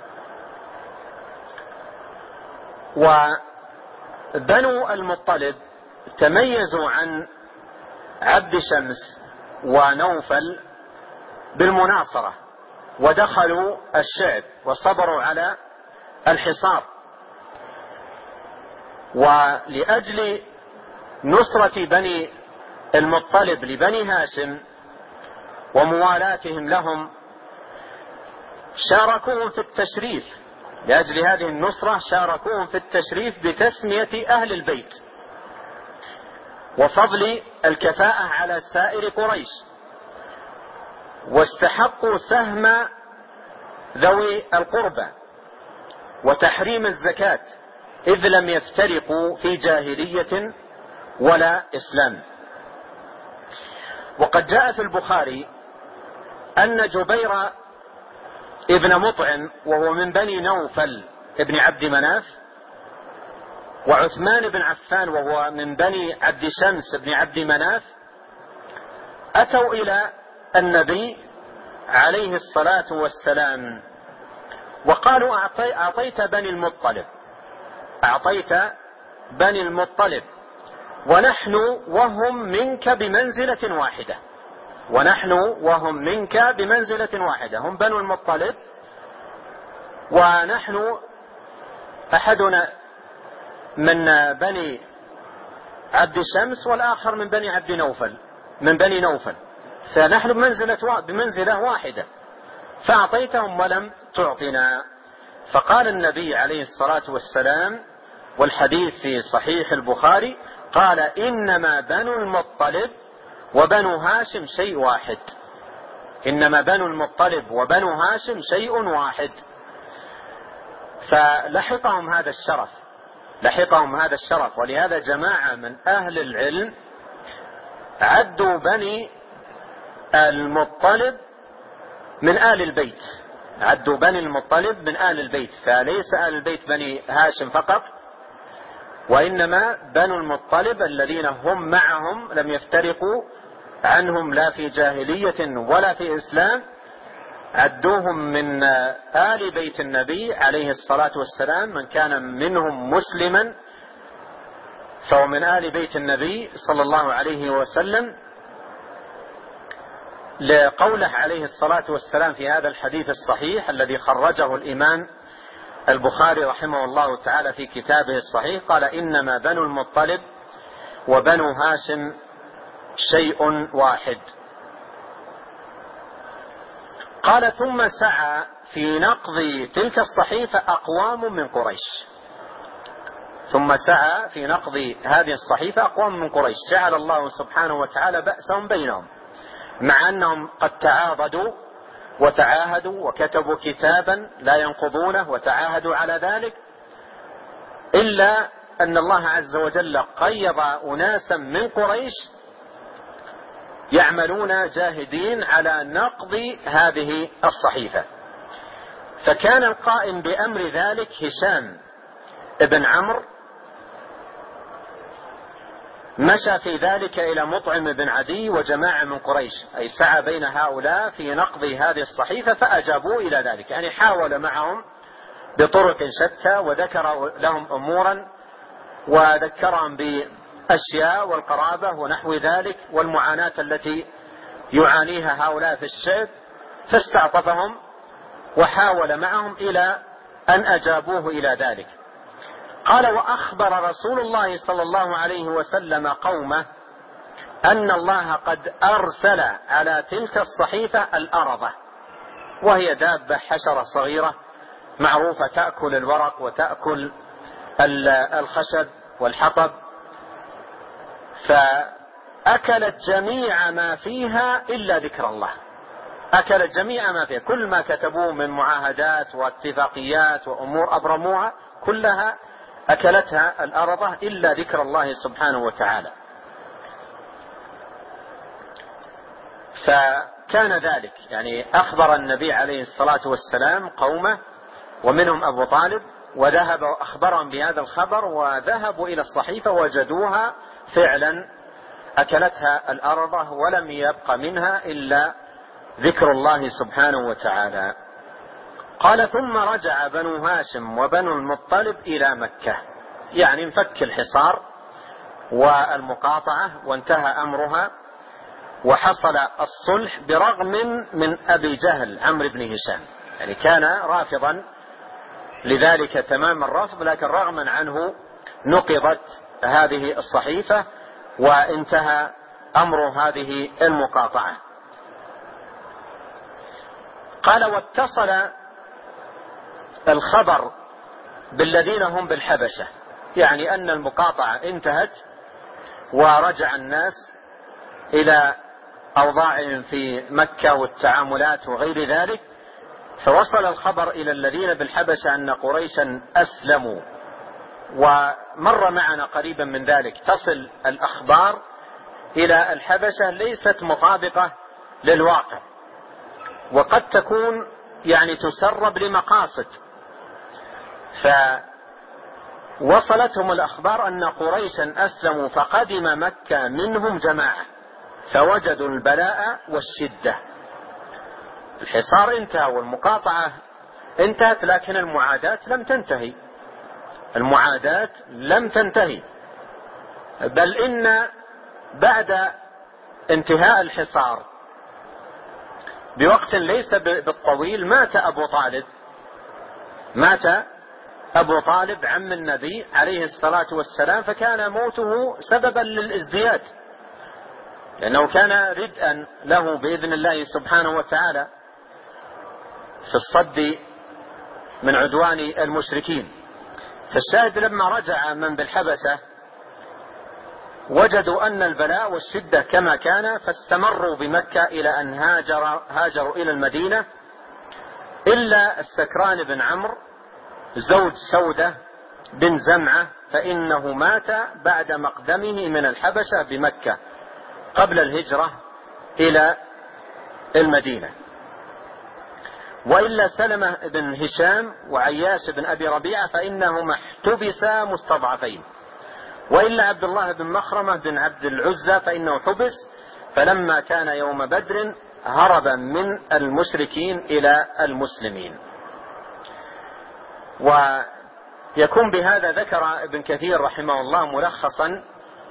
وبنو المطلب تميزوا عن عبد شمس ونوفل بالمناصرة، ودخلوا الشعب وصبروا على الحصار. ولأجل نصرة بني المطلب لبني هاشم وموالاتهم لهم شاركوهم في التشريف، لأجل هذه النصرة شاركوهم في التشريف بتسمية أهل البيت وفضل الكفاءة على سائر قريش، واستحقوا سهم ذوي القربى وتحريم الزكاة، إذ لم يفترقوا في جاهلية ولا إسلام. وقد جاء في البخاري أن جبير ابن مطعم وهو من بني نوفل ابن عبد مناف، وعثمان بن عفان وهو من بني عبد شمس بن عبد مناف، أتوا إلى النبي عليه الصلاة والسلام وقالوا أعطيت بني المطلب ونحن وهم منك بمنزلة واحدة، هم بنو المطلب ونحن أحدنا من بني عبد شمس والآخر من بني نوفل، فنحن بمنزلة واحدة، فأعطيتهم ولم تعطنا. فقال النبي عليه الصلاة والسلام، والحديث في صحيح البخاري، قال إنما بنو المطلب وبنو هاشم شيء واحد. فلحقهم هذا الشرف، ولهذا جماعة من أهل العلم عدوا بني المطلب من آل البيت، فليس آل البيت بني هاشم فقط، وإنما بنو المطلب الذين هم معهم لم يفترقوا عنهم لا في جاهلية ولا في إسلام، عدوهم من آل بيت النبي عليه الصلاة والسلام. من كان منهم مسلما فهو من آل بيت النبي صلى الله عليه وسلم، لقوله عليه الصلاة والسلام في هذا الحديث الصحيح الذي خرجه الإمام البخاري رحمه الله تعالى في كتابه الصحيح، قال إنما بنو المطلب وبنو هاشم شيء واحد. قال ثم سعى في نقض تلك الصحيفة أقوام من قريش، جعل الله سبحانه وتعالى بأسهم بينهم، مع أنهم قد تعاضدوا وتعاهدوا وكتبوا كتابا لا ينقضونه وتعاهدوا على ذلك، إلا أن الله عز وجل قيض أناسا من قريش يعملون جاهدين على نقض هذه الصحيفة. فكان القائم بأمر ذلك هشام ابن عمرو، مشى في ذلك إلى مطعم بن عدي وجماعة من قريش، أي سعى بين هؤلاء في نقض هذه الصحيفة، فأجابوا إلى ذلك، يعني حاول معهم بطرق شتى وذكر لهم أمورا وذكرهم بأشياء والقرابة ونحو ذلك والمعاناة التي يعانيها هؤلاء في الشعب، فاستعطفهم وحاول معهم إلى أن أجابوه إلى ذلك. قال وأخبر رسول الله صلى الله عليه وسلم قومه أن الله قد أرسل على تلك الصحيفة الأرضة، وهي دابة حشرة صغيرة معروفة تأكل الورق وتأكل الخشب والحطب، فأكلت جميع ما فيها إلا ذكر الله، أكلت جميع ما فيها، كل ما كتبوه من معاهدات واتفاقيات وأمور أبرموها كلها أكلتها الأرضة إلا ذكر الله سبحانه وتعالى. فكان ذلك، يعني أخبر النبي عليه الصلاة والسلام قومه ومنهم أبو طالب، وذهب وأخبرهم بهذا الخبر، وذهبوا إلى الصحيفة وجدوها فعلا أكلتها الأرضة ولم يبق منها إلا ذكر الله سبحانه وتعالى. قال ثم رجع بنو هاشم وبنو المطلب إلى مكة، يعني انفك الحصار والمقاطعة وانتهى أمرها، وحصل الصلح برغم من أبي جهل عمرو بن هشام، يعني كان رافضا لذلك تمام الرفض، لكن رغما عنه نقضت هذه الصحيفة وانتهى أمر هذه المقاطعة. قال واتصل الخبر بالذين هم بالحبشة، يعني أن المقاطعة انتهت ورجع الناس إلى أوضاعهم في مكة والتعاملات وغير ذلك، فوصل الخبر إلى الذين بالحبشة أن قريشا أسلموا، ومر معنا قريبا من ذلك تصل الأخبار إلى الحبشة ليست مطابقة للواقع، وقد تكون يعني تسرب لمقاصد، فوصلتهم الأخبار أن قريشا أسلموا فقدم مكة منهم جماعة، فوجدوا البلاء والشدة. الحصار انتهى والمقاطعة انتهت، لكن المعاداة لم تنتهي. المعاداة لم تنتهي، بل إن بعد انتهاء الحصار بوقت ليس بالطويل مات أبو طالب عم النبي عليه الصلاة والسلام، فكان موته سببا للازدياد، لأنه كان ردءا له بإذن الله سبحانه وتعالى في الصد من عدوان المشركين. فالشاهد لما رجع من بالحبشة وجدوا أن البلاء والشدة كما كان، فاستمروا بمكة إلى أن هاجروا إلى المدينة، إلا السكران بن عمرو زوج سودة بن زمعة، فإنه مات بعد مقدمه من الحبشة بمكة قبل الهجرة إلى المدينة. وإلا سلمة بن هشام وعياش بن أبي ربيعة فإنهما احتبسا مستضعفين. وإلا عبد الله بن مخرمة بن عبد العزى فإنه حبس، فلما كان يوم بدر هرب من المشركين إلى المسلمين. ويكون بهذا ذكر ابن كثير رحمه الله ملخصا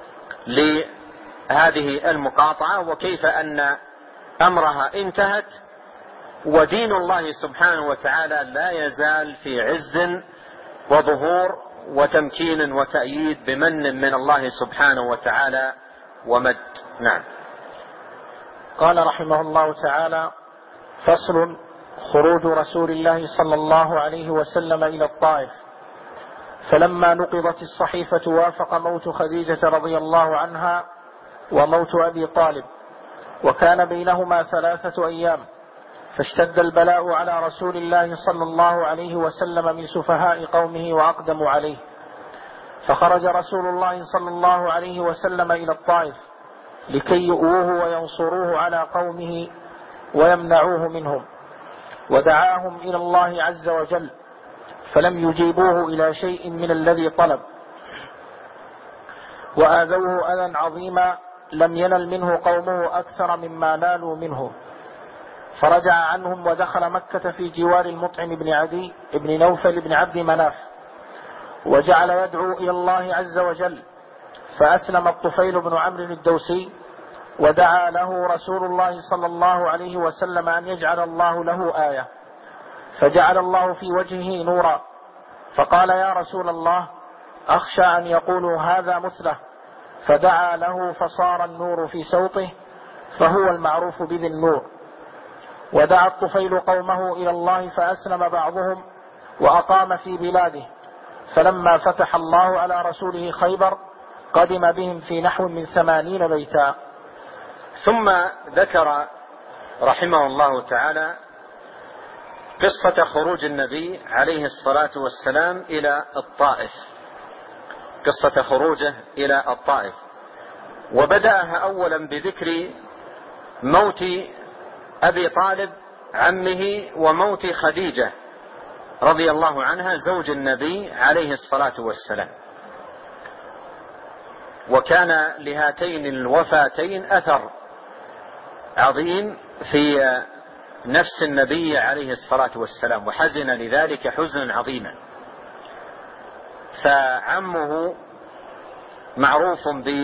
لهذه المقاطعة، وكيف أن أمرها انتهت، ودين الله سبحانه وتعالى لا يزال في عز وظهور وتمكين وتأييد بمن من الله سبحانه وتعالى ومد. نعم. قال رحمه الله تعالى: فصل: خروج رسول الله صلى الله عليه وسلم إلى الطائف. فلما نقضت الصحيفة وافق موت خديجة رضي الله عنها وموت أبي طالب، وكان بينهما 3 أيام، فاشتد البلاء على رسول الله صلى الله عليه وسلم من سفهاء قومه وأقدموا عليه، فخرج رسول الله صلى الله عليه وسلم إلى الطائف لكي يؤوه وينصروه على قومه ويمنعوه منهم، ودعاهم إلى الله عز وجل، فلم يجيبوه إلى شيء من الذي طلب، وآذوه أذى عظيما لم ينل منه قومه أكثر مما نالوا منه، فرجع عنهم ودخل مكة في جوار المطعم بن عدي بن نوفل بن عبد مناف، وجعل يدعو إلى الله عز وجل، فأسلم الطفيل بن عمرو الدوسي، ودعا له رسول الله صلى الله عليه وسلم أن يجعل الله له آية، فجعل الله في وجهه نورا، فقال: يا رسول الله، أخشى أن يقولوا هذا مثله، فدعا له فصار النور في صوته، فهو المعروف بذي النور. ودعا الطفيل قومه إلى الله فأسلم بعضهم وأقام في بلاده، فلما فتح الله على رسوله خيبر قدم بهم في نحو من 80 بيتا. ثم ذكر رحمه الله تعالى قصة خروج النبي عليه الصلاة والسلام إلى الطائف، قصة خروجه إلى الطائف، وبدأها أولا بذكر موت أبي طالب عمه وموت خديجة رضي الله عنها زوج النبي عليه الصلاة والسلام. وكان لهاتين الوفاتين أثر عظيم في نفس النبي عليه الصلاة والسلام، وحزن لذلك حزنا عظيما. فعمه معروف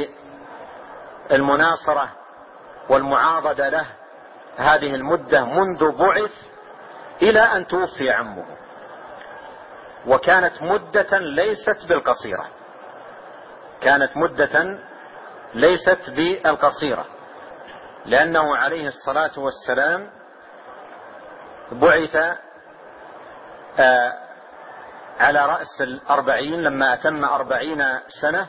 بالمناصرة والمعاضدة له هذه المدة منذ بعث إلى أن توفي عمه، وكانت مدة ليست بالقصيرة، كانت مدة ليست بالقصيرة، لأنه عليه الصلاة والسلام بعث على رأس 40 لما أتم 40 سنة،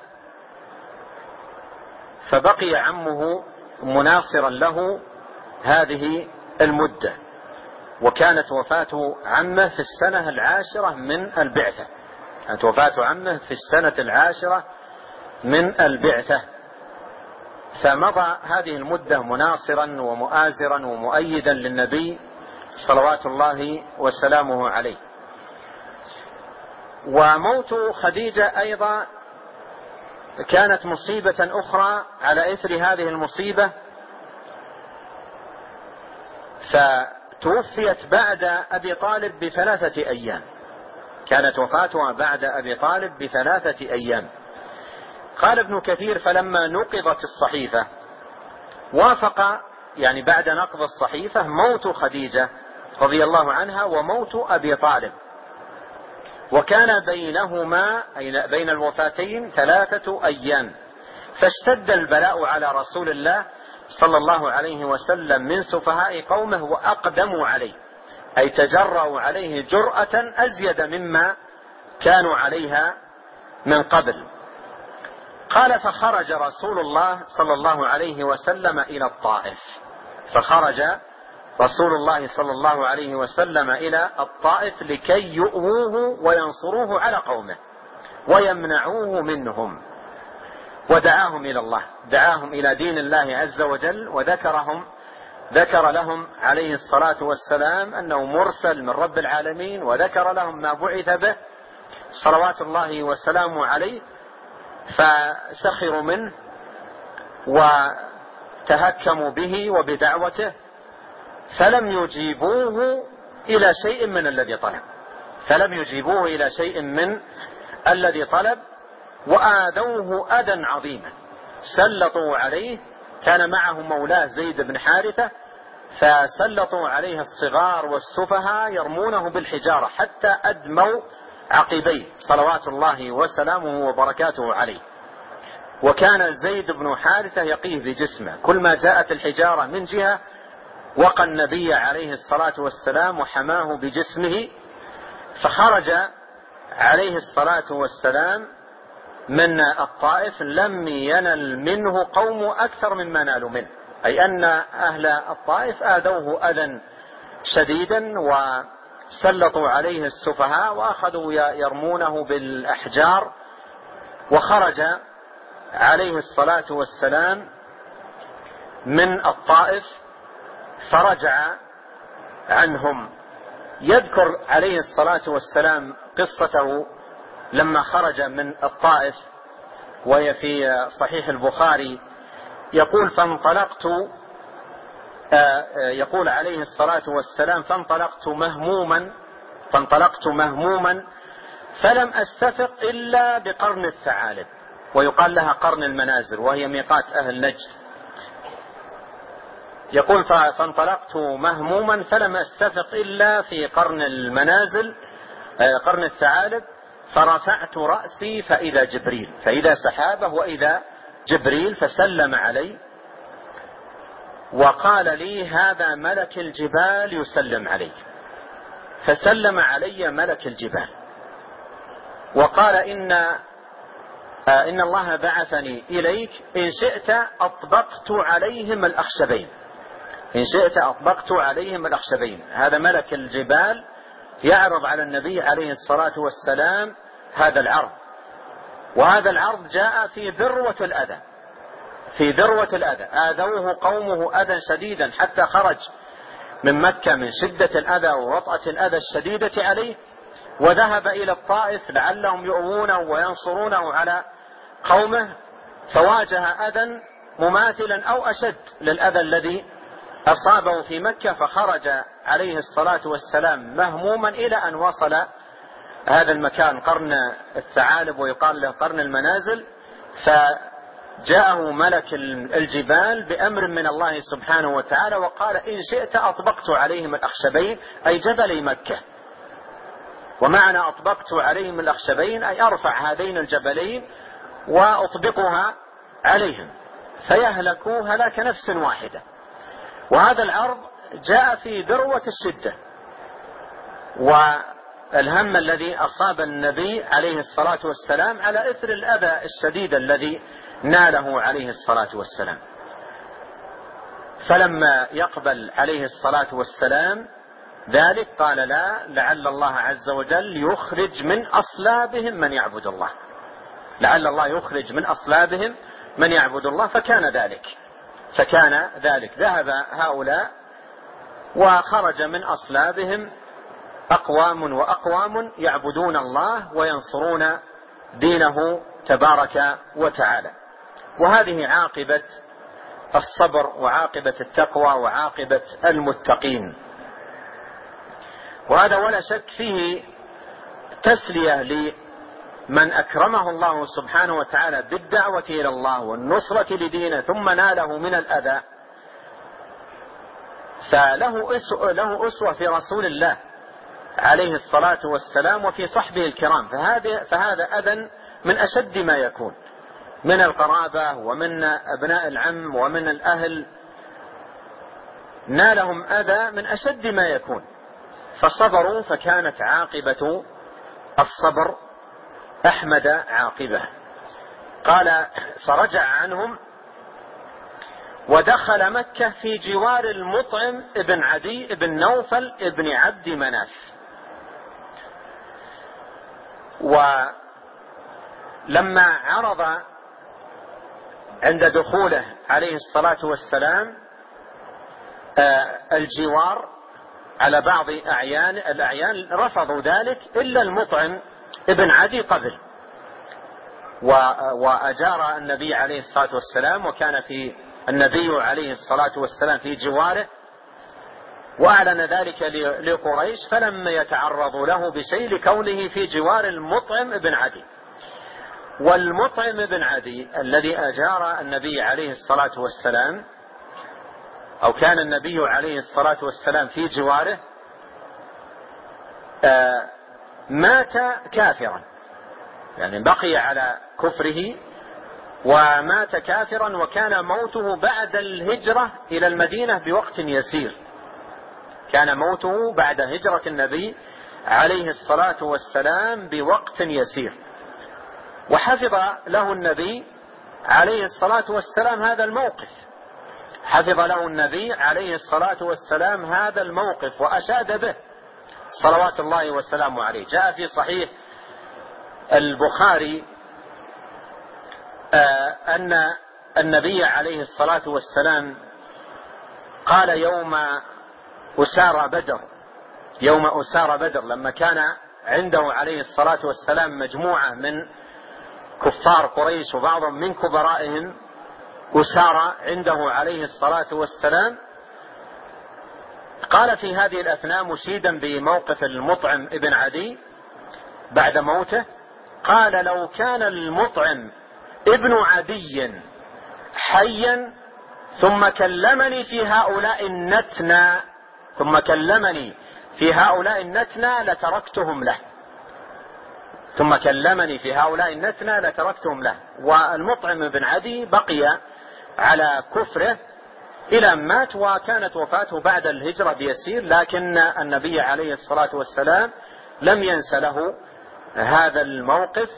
فبقي عمه مناصرا له هذه المدة. وكانت وفاة عمه في السنة 10 من البعثة، كانت وفاة عمه في السنة 10 من البعثة، فمضى هذه المدة مناصرا ومؤازرا ومؤيدا للنبي صلوات الله وسلامه عليه. وموت خديجة أيضا كانت مصيبة أخرى على إثر هذه المصيبة، فتوفيت بعد أبي طالب ب3 أيام، كانت وفاتها بعد أبي طالب ب3 أيام. قال ابن كثير: فلما نقضت الصحيفة وافق، يعني بعد نقض الصحيفة، موت خديجة رضي الله عنها وموت أبي طالب، وكان بينهما أي بين الوفاتين 3 أيام، فاشتد البلاء على رسول الله صلى الله عليه وسلم من سفهاء قومه وأقدموا عليه، أي تجرأوا عليه جرأة أزيد مما كانوا عليها من قبل. قال: فخرج رسول الله صلى الله عليه وسلم إلى الطائف، فخرج رسول الله صلى الله عليه وسلم إلى الطائف لكي يؤووه وينصروه على قومه ويمنعوه منهم، ودعاهم إلى الله، دعاهم إلى دين الله عز وجل، ذكر لهم عليه الصلاة والسلام أنه مرسل من رب العالمين، وذكر لهم ما بعث به صلوات الله وسلامه عليه، فسخروا منه وتهكموا به وبدعوته، فلم يجيبوه إلى شيء من الذي طلب، فلم يجيبوه إلى شيء من الذي طلب، وآذوه أذى عظيما، سلطوا عليه، كان معه مولاه زيد بن حارثة، فسلطوا عليه الصغار والسفهاء يرمونه بالحجارة حتى أدموا عقبيه صلوات الله وسلامه وبركاته عليه. وكان زيد بن حارثة يقيه بجسمه، كل ما جاءت الحجارة من جهة وقى النبي عليه الصلاة والسلام وحماه بجسمه. فخرج عليه الصلاة والسلام من الطائف لم ينل منه قوم أكثر مما نالوا منه، أي أن أهل الطائف آذوه أذى شديدا وسلطوا عليه السفهاء وأخذوا يرمونه بالأحجار. وخرج عليه الصلاة والسلام من الطائف فرجع عنهم. يذكر عليه الصلاة والسلام قصته لما خرج من الطائف، وهي في صحيح البخاري، يقول: يقول عليه الصلاة والسلام: فانطلقت مهموما فلم أستفق إلا بقرن الثعالب، ويقال لها قرن المنازل، وهي ميقات أهل نجد. يقول: فانطلقت مهموما فلم أستفق إلا في قرن المنازل، قرن الثعالب، فرفعت رأسي فإذا سحابه وإذا جبريل، فسلم علي وقال لي: هذا ملك الجبال يسلم عليك. فسلم علي ملك الجبال وقال: إن الله بعثني إليك، إن شئت أطبقت عليهم الأخشبين. هذا ملك الجبال يعرض على النبي عليه الصلاة والسلام هذا العرض، وهذا العرض جاء في ذروة الأذى، آذوه قومه أذى شديدا حتى خرج من مكة من شدة الأذى ووطأة الأذى الشديدة عليه، وذهب إلى الطائف لعلهم يؤوونه وينصرونه على قومه، فواجه أذى مماثلا أو أشد للأذى الذي أصابه في مكة. فخرج عليه الصلاة والسلام مهموما إلى أن وصل هذا المكان قرن الثعالب، ويقال له قرن المنازل، فجاءه ملك الجبال بأمر من الله سبحانه وتعالى وقال: إن شئت أطبقت عليهم الأخشبين، أي جبلي مكة. ومعنى أطبقت عليهم الأخشبين أي أرفع هذين الجبلين وأطبقها عليهم فيهلكوا هلاك نفس واحدة. وهذا العرض جاء في ذروة الشدة والهم الذي أصاب النبي عليه الصلاة والسلام على إثر الأذى الشديد الذي ناله عليه الصلاة والسلام. فلما يقبل عليه الصلاة والسلام ذلك قال: لا، لعل الله عز وجل يخرج من أصلابهم من يعبد الله، لعل الله يخرج من أصلابهم من يعبد الله. فكان ذلك، ذهب هؤلاء وخرج من أصلابهم أقوام وأقوام يعبدون الله وينصرون دينه تبارك وتعالى. وهذه عاقبة الصبر وعاقبة التقوى وعاقبة المتقين. وهذا ولا شك فيه تسلية لمن أكرمه الله سبحانه وتعالى بالدعوة إلى الله والنصرة لدينه ثم ناله من الأذى، فله أسوة في رسول الله عليه الصلاة والسلام وفي صحبه الكرام. فهذا أذى من أشد ما يكون من القرابة ومن أبناء العم ومن الأهل، نالهم أذى من أشد ما يكون، فصبروا فكانت عاقبة الصبر أحمد عاقبة. قال فرجع عنهم ودخل مكة في جوار المطعم ابن عدي ابن نوفل ابن عبد مناف. ولما عرض عند دخوله عليه الصلاة والسلام الجوار على بعض الأعيان رفضوا ذلك إلا المطعم ابن عدي قبل، وأجار النبي عليه الصلاة والسلام، وكان في النبي عليه الصلاة والسلام في جواره، وأعلن ذلك لقريش فلم يتعرضوا له بشيء لكونه في جوار المطعم ابن عدي. والمطعم ابن عدي الذي أجار النبي عليه الصلاة والسلام، أو كان النبي عليه الصلاة والسلام في جواره، مات كافرا، يعني بقي على كفره ومات كافرا، وكان موته بعد الهجرة إلى المدينة بوقت يسير. كان موته بعد هجرة النبي عليه الصلاة والسلام بوقت يسير، وحفظ له النبي عليه الصلاة والسلام هذا الموقف، حفظ له النبي عليه الصلاة والسلام هذا الموقف وأشاد به صلوات الله وسلامه عليه. جاء في صحيح البخاري أن النبي عليه الصلاة والسلام قال يوم أسار بدر لما كان عنده عليه الصلاة والسلام مجموعة من كفار قريش وبعضهم من كبرائهم أسار عنده عليه الصلاة والسلام، قال في هذه الأثناء مشيدا بموقف المطعم ابن عدي بعد موته، قال لو كان المطعم ابن عدي حيا ثم كلمني في هؤلاء النتنى لتركتهم له. والمطعم بن عدي بقي على كفره إلى مات، وكانت وفاته بعد الهجرة بيسير، لكن النبي عليه الصلاة والسلام لم ينس له هذا الموقف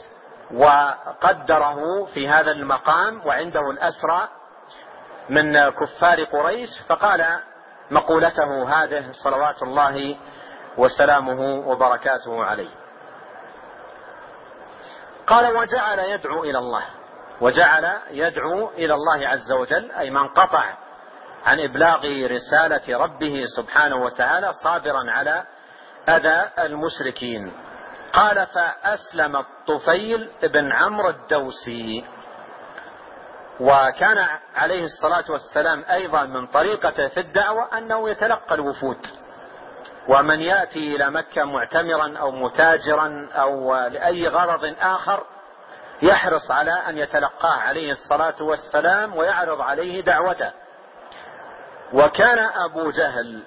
وقدره في هذا المقام، وعنده الأسرى من كفار قريش، فقال مقولته هذه صلوات الله وسلامه وبركاته عليه. قال وجعل يدعو إلى الله عز وجل، أي من قطع عن إبلاغ رسالة ربه سبحانه وتعالى صابرا على أذى المشركين. قال فأسلم الطفيل بن عمرو الدوسي. وكان عليه الصلاة والسلام أيضا من طريقته في الدعوة أنه يتلقى الوفود، ومن يأتي إلى مكة معتمرا أو متاجرا أو لأي غرض آخر يحرص على أن يتلقاه عليه الصلاة والسلام ويعرض عليه دعوته. وكان أبو جهل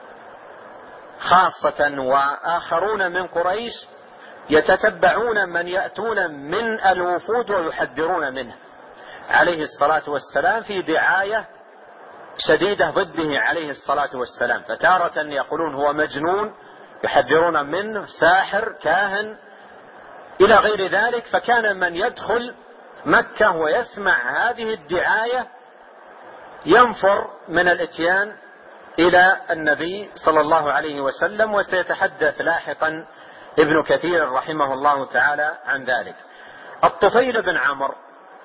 خاصة وآخرون من قريش يتتبعون من يأتون من الوفود ويحذرون منه عليه الصلاة والسلام في دعاية شديدة ضده عليه الصلاة والسلام، فتارة يقولون هو مجنون يحذرون منه، ساحر، كاهن، إلى غير ذلك. فكان من يدخل مكة ويسمع هذه الدعاية ينفر من الاتيان إلى النبي صلى الله عليه وسلم، وسيتحدث لاحقا ابن كثير رحمه الله تعالى عن ذلك. الطفيل بن عمرو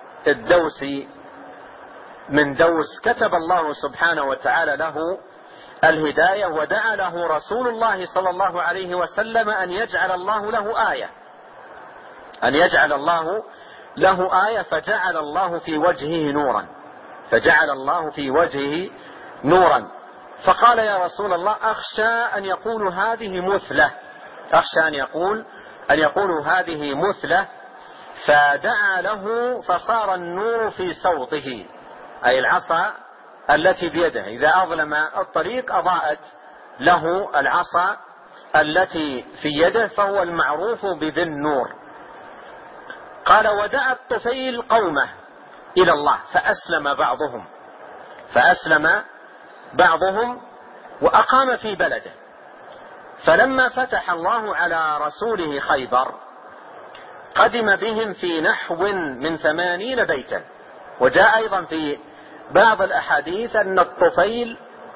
الدوسي من دوس كتب الله سبحانه وتعالى له الهداية، ودعا له رسول الله صلى الله عليه وسلم أن يجعل الله له آية، أن يجعل الله له آية، فجعل الله في وجهه نورا، فجعل الله في وجهه نورا. فقال يا رسول الله أخشى أن يقول هذه مثلة، أخشى أن يقول هذه مثلة. فدعا له فصار النور في صوته، أي العصا التي بيده إذا أظلم الطريق أضاءت له العصا التي في يده، فهو المعروف بذي النور. قال ودعا الطفيل قومه إلى الله فأسلم بعضهم وأقام في بلده. فلما فتح الله على رسوله خيبر قدم بهم في نحو من 80 بيتا. وجاء أيضا في بعض الأحاديث أن الطفيل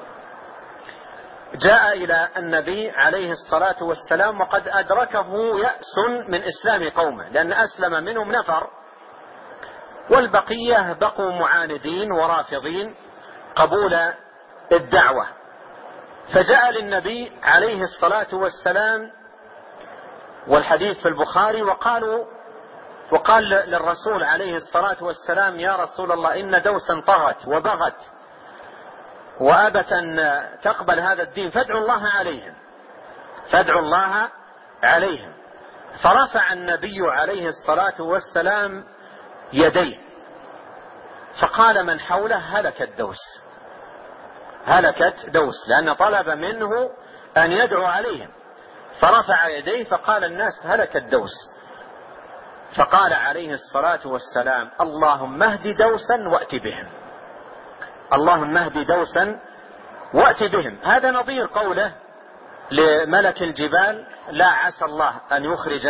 جاء إلى النبي عليه الصلاة والسلام وقد أدركه يأس من إسلام قومه، لأن أسلم منهم نفر والبقية بقوا معاندين ورافضين قبول الدعوة. فجاء للنبي عليه الصلاة والسلام، والحديث في البخاري، وقال للرسول عليه الصلاة والسلام يا رسول الله إن دوسا طغت وبغت وأبت أن تقبل هذا الدين، فادعوا الله عليهم. فرفع النبي عليه الصلاة والسلام يديه فقال من حوله هلكت دوس، لأن طلب منه أن يدعو عليهم، فرفع يديه فقال الناس هلكت دوس. فقال عليه الصلاة والسلام اللهم اهد دوسا وأت بهم، اللهم اهد دوسا وأت بهم. هذا نظير قوله لملك الجبال لا عسى الله أن يخرج.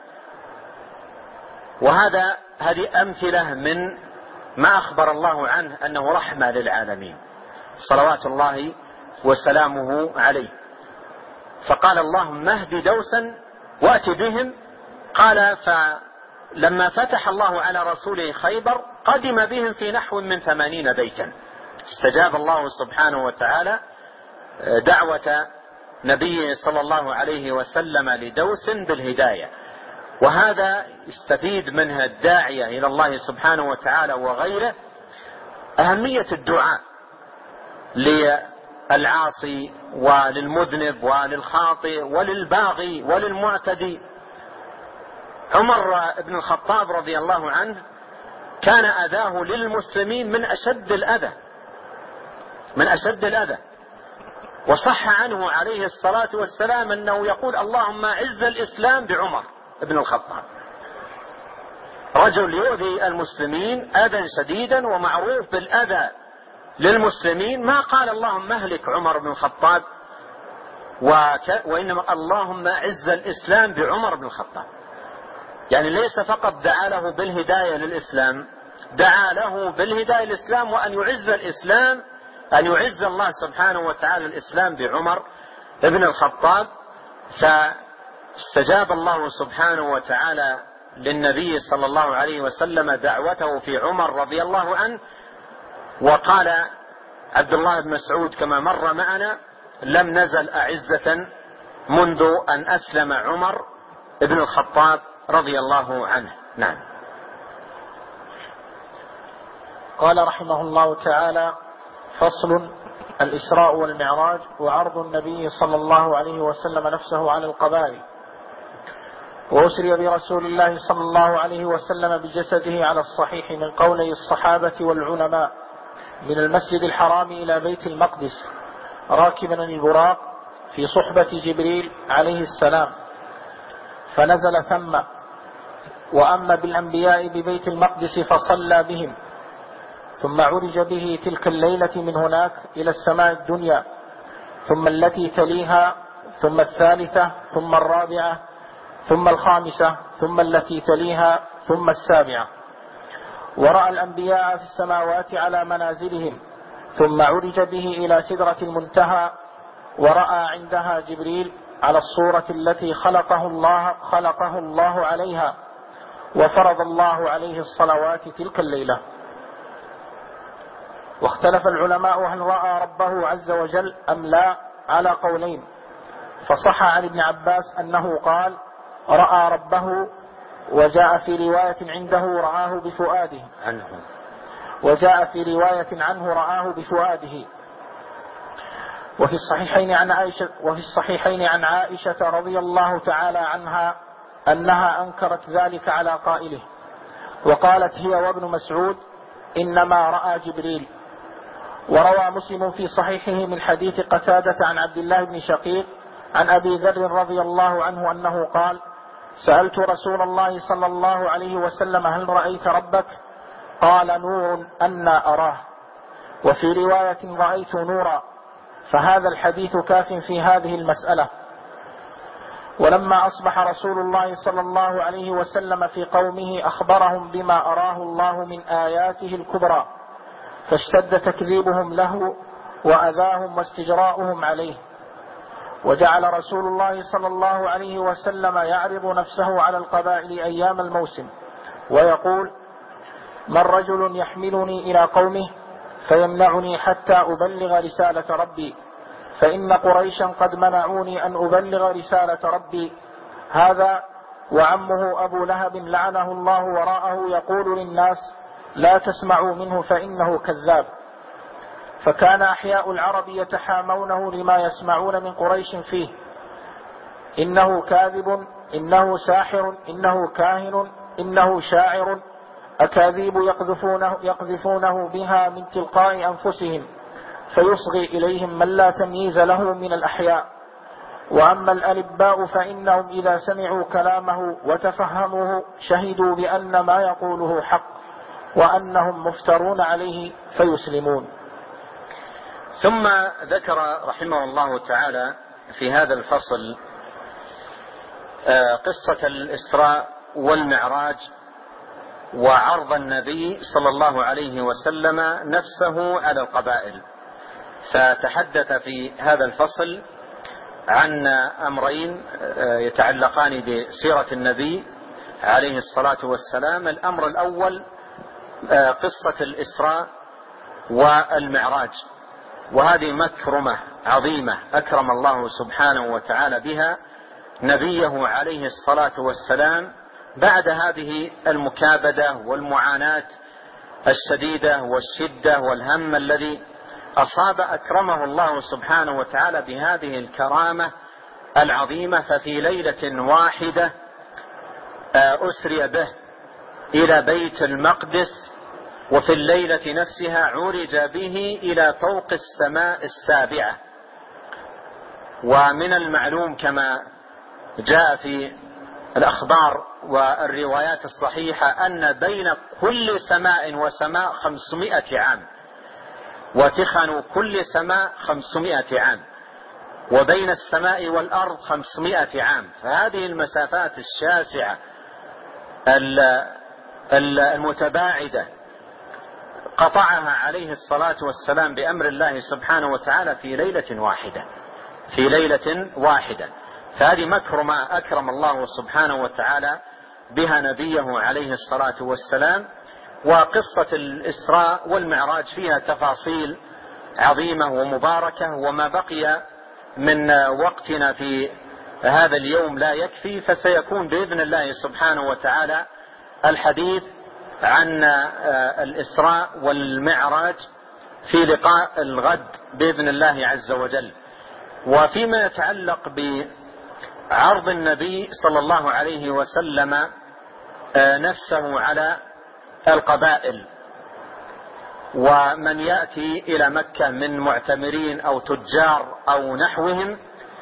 هذه أمثلة من ما أخبر الله عنه أنه رحمة للعالمين صلوات الله وسلامه عليه. فقال اللهم اهد دوسا وأت بهم. قال فلما فتح الله على رسوله خيبر قدم بهم في نحو من 80 بيتا. استجاب الله سبحانه وتعالى دعوة نبيه صلى الله عليه وسلم لدوس بالهداية. وهذا يستفيد منها الداعية إلى الله سبحانه وتعالى وغيره أهمية الدعاء للعاصي وللمذنب وللخاطئ وللباغي وللمعتدي. عمر بن الخطاب رضي الله عنه كان أذاه للمسلمين من أشد الأذى، وصح عنه عليه الصلاة والسلام أنه يقول اللهم أعز الإسلام بعمر بن الخطاب. رجل يؤذي المسلمين أذى شديدا ومعروف بالأذى للمسلمين، ما قال اللهم اهلك عمر بن الخطاب، وإنما اللهم أعز الإسلام بعمر بن الخطاب. يعني ليس فقط دعا له بالهداية للإسلام، دعا له بالهداية للإسلام وأن يعز الإسلام، أن يعز الله سبحانه وتعالى الإسلام بعمر بن الخطاب. فاستجاب الله سبحانه وتعالى للنبي صلى الله عليه وسلم دعوته في عمر رضي الله عنه. وقال عبد الله بن مسعود كما مر معنا لم نزل أعزة منذ أن أسلم عمر بن الخطاب رضي الله عنه. نعم. قال رحمه الله تعالى: فصل: الإسراء والمعراج وعرض النبي صلى الله عليه وسلم نفسه على القبائل. وأسري برسول الله صلى الله عليه وسلم بجسده على الصحيح من قولي الصحابة والعلماء من المسجد الحرام إلى بيت المقدس راكبا البراق في صحبة جبريل عليه السلام، فنزل ثم وأما بالأنبياء ببيت المقدس فصلى بهم، ثم عرج به تلك الليلة من هناك إلى السماء الدنيا، ثم التي تليها، ثم الثالثة، ثم الرابعة، ثم الخامسة، ثم التي تليها، ثم السابعة، ورأى الأنبياء في السماوات على منازلهم، ثم عرج به إلى سدرة المنتهى ورأى عندها جبريل على الصورة التي خلقه الله عليها، وفرض الله عليه الصلوات تلك الليلة. واختلف العلماء هل رأى ربه عز وجل أم لا على قولين، فصح عن ابن عباس أنه قال رأى ربه، وجاء في رواية عنده رآه بفؤاده وجاء في رواية عنه رآه بفؤاده. وفي الصحيحين عن عائشة رضي الله تعالى عنها أنها أنكرت ذلك على قائله، وقالت هي وابن مسعود إنما رأى جبريل. وروى مسلم في صحيحه من حديث قتادة عن عبد الله بن شقيق عن أبي ذر رضي الله عنه أنه قال سألت رسول الله صلى الله عليه وسلم هل رأيت ربك؟ قال نور أنا أراه. وفي رواية رأيت نورا. فهذا الحديث كاف في هذه المسألة. ولما أصبح رسول الله صلى الله عليه وسلم في قومه أخبرهم بما أراه الله من آياته الكبرى، فاشتد تكذيبهم له وأذاهم واستجراؤهم عليه. وجعل رسول الله صلى الله عليه وسلم يعرض نفسه على القبائل أيام الموسم ويقول من رجل يحملني إلى قومه فيمنعني حتى أبلغ رسالة ربي، فإن قريشا قد منعوني أن أبلغ رسالة ربي. هذا وعمه أبو لهب لعنه الله وراءه يقول للناس لا تسمعوا منه فإنه كذاب. فكان أحياء العرب يتحامونه لما يسمعون من قريش فيه، إنه كاذب، إنه ساحر، إنه كاهن، إنه شاعر، أكاذيب يقذفونه بها من تلقاء أنفسهم، فيصغي إليهم من لا تمييز له من الأحياء. وأما الألباء فإنهم إذا سمعوا كلامه وتفهموه شهدوا بأن ما يقوله حق وأنهم مفترون عليه فيسلمون. ثم ذكر رحمه الله تعالى في هذا الفصل قصة الإسراء والمعراج وعرض النبي صلى الله عليه وسلم نفسه على القبائل. فتحدث في هذا الفصل عن أمرين يتعلقان بسيرة النبي عليه الصلاة والسلام. الأمر الأول قصة الإسراء والمعراج، وهذه مكرمة عظيمة أكرم الله سبحانه وتعالى بها نبيه عليه الصلاة والسلام بعد هذه المكابدة والمعاناة الشديدة والشدة والهم الذي أصاب. أكرمه الله سبحانه وتعالى بهذه الكرامة العظيمة. ففي ليلة واحدة أسري به إلى بيت المقدس، وفي الليلة نفسها عرج به إلى فوق السماء السابعة. ومن المعلوم كما جاء في الأخبار والروايات الصحيحة أن بين كل سماء وسماء 500 عام، وتخن كل سماء 500 عام، وبين السماء والأرض 500 عام. فهذه المسافات الشاسعة المتباعدة قطعها عليه الصلاة والسلام بأمر الله سبحانه وتعالى في ليلة واحدة. فهذه مكرمة أكرم الله سبحانه وتعالى بها نبيه عليه الصلاة والسلام. وقصة الإسراء والمعراج فيها تفاصيل عظيمة ومباركة، وما بقي من وقتنا في هذا اليوم لا يكفي، فسيكون بإذن الله سبحانه وتعالى الحديث عن الإسراء والمعراج في لقاء الغد بإذن الله عز وجل. وفيما يتعلق بعرض النبي صلى الله عليه وسلم نفسه على القبائل ومن يأتي إلى مكة من معتمرين أو تجار أو نحوهم،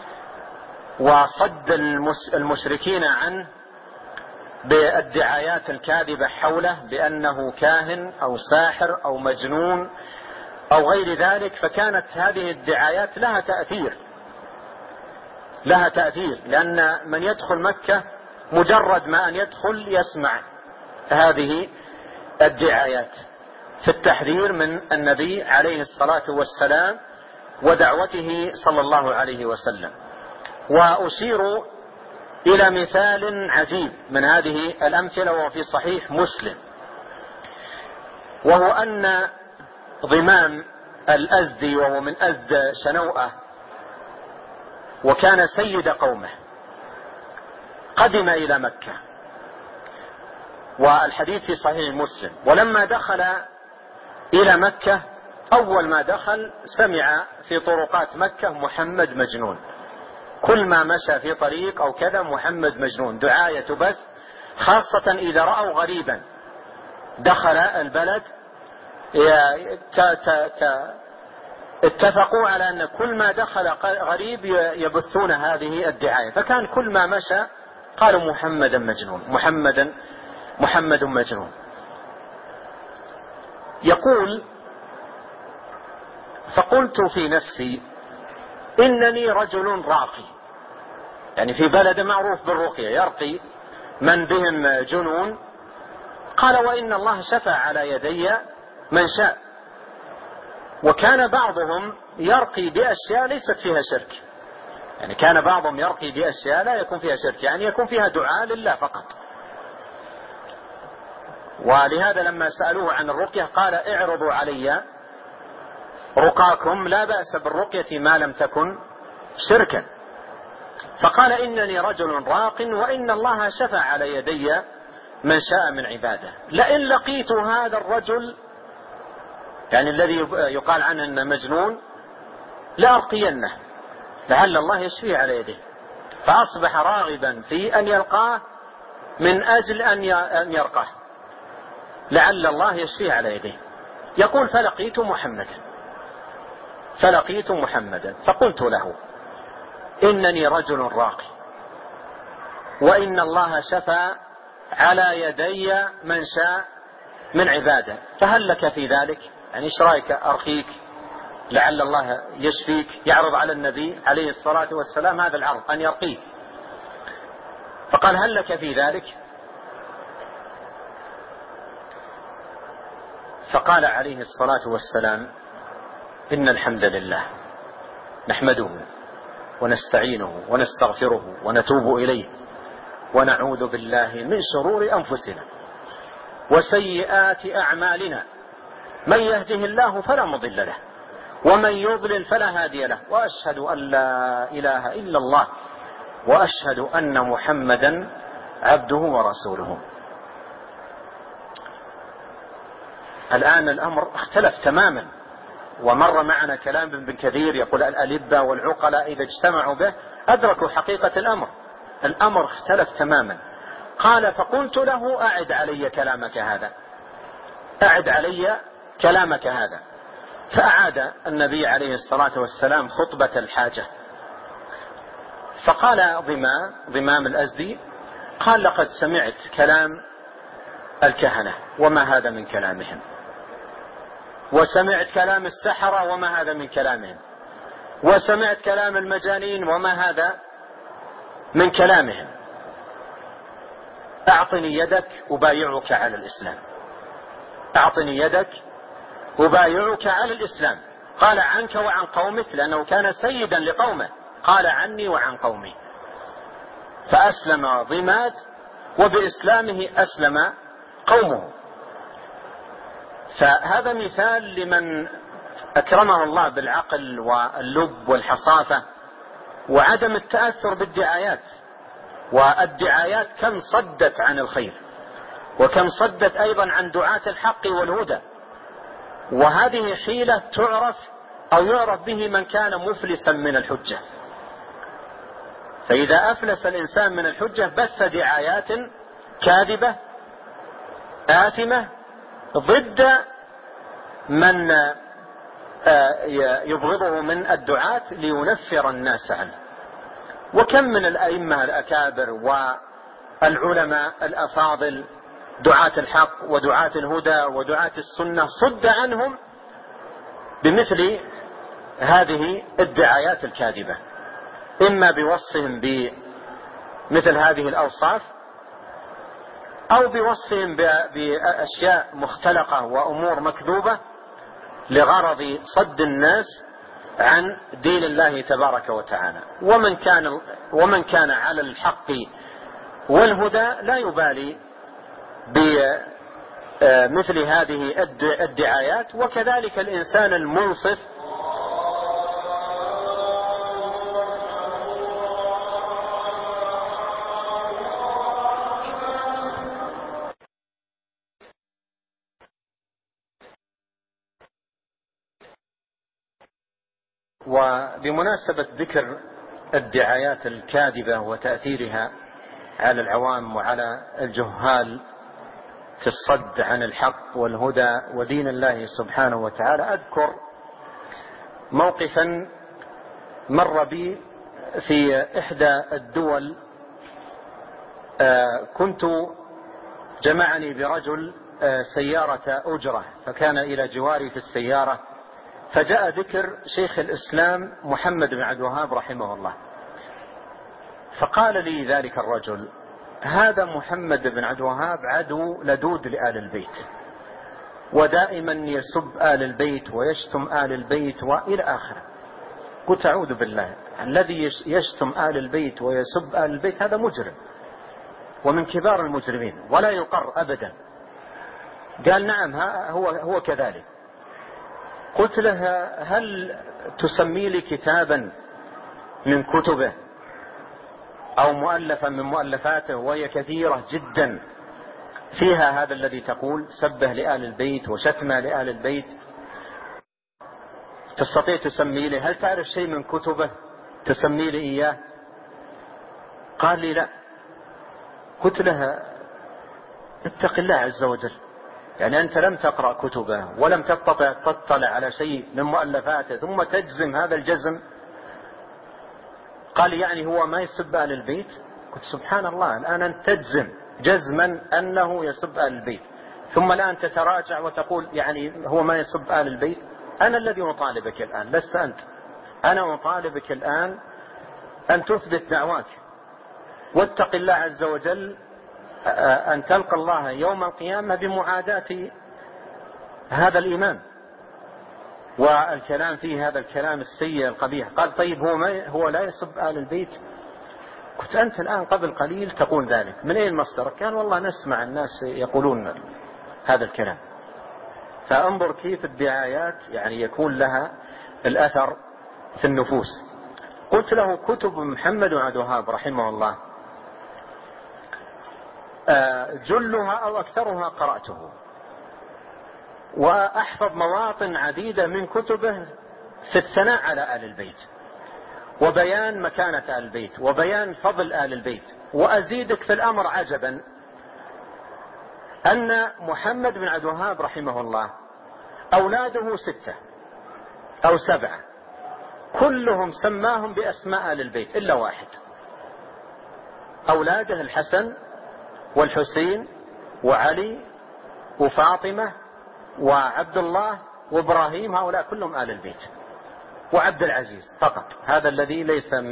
وصد المشركين عنه بالدعايات الكاذبة حوله بأنه كاهن أو ساحر أو مجنون أو غير ذلك. فكانت هذه الدعايات لها تأثير، لأن من يدخل مكة مجرد ما أن يدخل يسمع هذه الدعايات في التحذير من النبي عليه الصلاة والسلام ودعوته صلى الله عليه وسلم. وأشير إلى مثال عجيب من هذه الأمثلة وفي صحيح مسلم، وهو أن ضمام الأزدي، وهو من أزد شنوءة، وكان سيد قومه، قدم إلى مكة، والحديث في صحيح مسلم. ولما دخل إلى مكة أول ما دخل سمع في طرقات مكة محمد مجنون، كل ما مشى في طريق أو كذا محمد مجنون، دعاية بث، خاصة إذا رأوا غريبا دخل البلد اتفقوا على أن كل ما دخل غريب يبثون هذه الدعاية، فكان كل ما مشى قالوا محمدا مجنون، محمد مجنون. يقول: فقلت في نفسي إنني رجل راقي، يعني في بلد معروف بالرقية، يرقي من بهم جنون. قال: وإن الله شفع على يدي من شاء. وكان بعضهم يرقي بأشياء ليست فيها شرك، يعني كان بعضهم يرقي بأشياء لا يكون فيها شرك، يعني يكون فيها دعاء لله فقط. ولهذا لما سألوه عن الرقية قال: اعرضوا علي رقاكم، لا بأس بالرقية ما لم تكن شركا. فقال: إنني رجل راق، وإن الله شفع على يدي من شاء من عباده، لئن لقيت هذا الرجل، يعني الذي يقال عنه أنه مجنون، لأرقينه لعل الله يشفيه على يده. فأصبح راغبا في أن يلقاه من أجل أن يرقاه لعل الله يشفيه على يده. يقول: فلقيت محمدا فقلت له: إنني رجل راقي، وإن الله شفى على يدي من شاء من عباده، فهل لك في ذلك؟ يعني ايش رأيك أرقيك لعل الله يشفيك؟ يعرض على النبي عليه الصلاة والسلام هذا العرض أن يرقيه. فقال: هل لك في ذلك؟ فقال عليه الصلاة والسلام: إن الحمد لله نحمده ونستعينه ونستغفره ونتوب إليه، ونعوذ بالله من شرور أنفسنا وسيئات أعمالنا، من يهده الله فلا مضل له، ومن يضلل فلا هادي له، وأشهد أن لا إله إلا الله، وأشهد أن محمدا عبده ورسوله. الآن الأمر اختلف تماما، ومر معنا كلام ابن كثير يقول: الألبة والعقلاء إذا اجتمعوا به أدركوا حقيقة الأمر. الأمر اختلف تماما. قال: فقلت له: أعد علي كلامك هذا. فأعاد النبي عليه الصلاة والسلام خطبة الحاجة. فقال ضمام الأزدي: قال: لقد سمعت كلام الكهنة وما هذا من كلامهم، وسمعت كلام السحرة وما هذا من كلامهم، وسمعت كلام المجانين وما هذا من كلامهم، أعطني يدك أبايعك على الإسلام، أعطني يدك أبايعك على الإسلام. قال: عنك وعن قومك، لأنه كان سيدا لقومه، قال: عني وعن قومي. فأسلم ضماد، وبإسلامه أسلم قومه. فهذا مثال لمن أكرمه الله بالعقل واللب والحصافة وعدم التأثر بالدعايات. والدعايات كم صدت عن الخير، وكم صدت أيضا عن دعاة الحق والهدى. وهذه حيلة تعرف أو يعرف به من كان مفلسا من الحجة. فإذا أفلس الإنسان من الحجة بث دعايات كاذبة آثمة ضد من يبغضه من الدعاة لينفر الناس عنه. وكم من الأئمة الأكابر والعلماء الأفاضل دعاة الحق ودعاة الهدى ودعاة السنة صد عنهم بمثل هذه الدعايات الكاذبة، إما بوصفهم بمثل هذه الأوصاف، أو بوصفهم بأشياء مختلقة وأمور مكذوبة لغرض صد الناس عن دين الله تبارك وتعالى. ومن كان على الحق والهدى لا يبالي مثل هذه الدعايات. وكذلك الإنسان المنصف وبمناسبة ذكر الدعايات الكاذبة وتأثيرها على العوام وعلى الجهال في الصد عن الحق والهدى ودين الله سبحانه وتعالى، أذكر موقفا مر بي في إحدى الدول. كنت جمعني برجل سيارة أجرة، فكان إلى جواري في السيارة، فجاء ذكر شيخ الإسلام محمد بن عبد الوهاب رحمه الله، فقال لي ذلك الرجل: هذا محمد بن عبد الوهاب عدو لدود لآل البيت، ودائما يسب آل البيت ويشتم آل البيت وإلى آخره. قلت: أعوذ بالله، الذي يشتم آل البيت ويسب آل البيت هذا مجرم ومن كبار المجرمين ولا يقر أبدا. قال: نعم هو كذلك. قلت له: هل تسمي لي كتابا من كتبه أو مؤلفا من مؤلفاته، وهي كثيرة جدا، فيها هذا الذي تقول سبه لآل البيت وشتمه لآل البيت، تستطيع تسمي لي؟ هل تعرف شيء من كتبه تسمي لي إياه؟ قال لي: لا. قلت له: اتق الله عز وجل، يعني أنت لم تقرأ كتبه ولم تطلع على شيء من مؤلفاته ثم تجزم هذا الجزم؟ قال: يعني هو ما يسب آل البيت؟ قلت: سبحان الله، الآن أنت تجزم جزما أنه يسب آل البيت، ثم الآن تتراجع وتقول يعني هو ما يسب آل البيت. أنا الذي أطالبك الآن، لست أنت. أنا أطالبك الآن أن تثبت دعواك، واتق الله عز وجل أن تلقى الله يوم القيامة بمعاداة هذا الإمام والكلام فيه هذا الكلام السيء القبيح. قال: طيب هو لا يسب آل البيت؟ قلت: أنت الآن قبل قليل تقول ذلك، من أين مصدرك؟ كان: والله نسمع الناس يقولون هذا الكلام. فانظر كيف الدعايات يعني يكون لها الأثر في النفوس. قلت له: كتب محمد بن عبد الوهاب رحمه الله جلها أو أكثرها قرأته، وأحفظ مواطن عديدة من كتبه في الثناء على آل البيت وبيان مكانة آل البيت وبيان فضل آل البيت. وأزيدك في الأمر عجبا أن محمد بن عبد الوهاب رحمه الله أولاده 6 أو 7، كلهم سماهم بأسماء آل البيت إلا واحد. أولاده الحسن والحسين وعلي وفاطمة وعبد الله وإبراهيم، هؤلاء كلهم آل البيت، وعبد العزيز فقط هذا الذي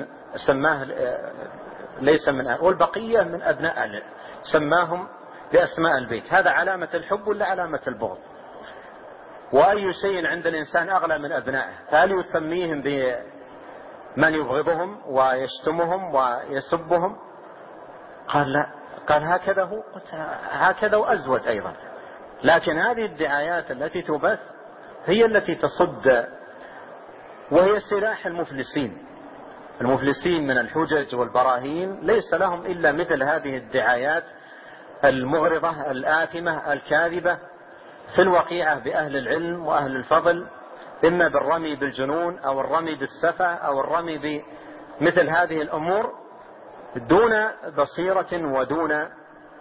ليس من آل، والبقية من أبناء آل سماهم بأسماء البيت. هذا علامة الحب ولا علامة البغض؟ وأي شيء عند الإنسان أغلى من أبنائه؟ فهل يسميهم بمن يبغضهم ويشتمهم ويسبهم؟ قال: لا. قال: هكذا هو؟ قلت: هكذا وأزود أيضا. لكن هذه الدعايات التي تبث هي التي تصد، وهي سلاح المفلسين من الحجج والبراهين. ليس لهم إلا مثل هذه الدعايات المغرضة الآثمة الكاذبة في الوقيعة بأهل العلم وأهل الفضل، إما بالرمي بالجنون أو الرمي بالسفة أو الرمي بمثل هذه الأمور دون بصيرة ودون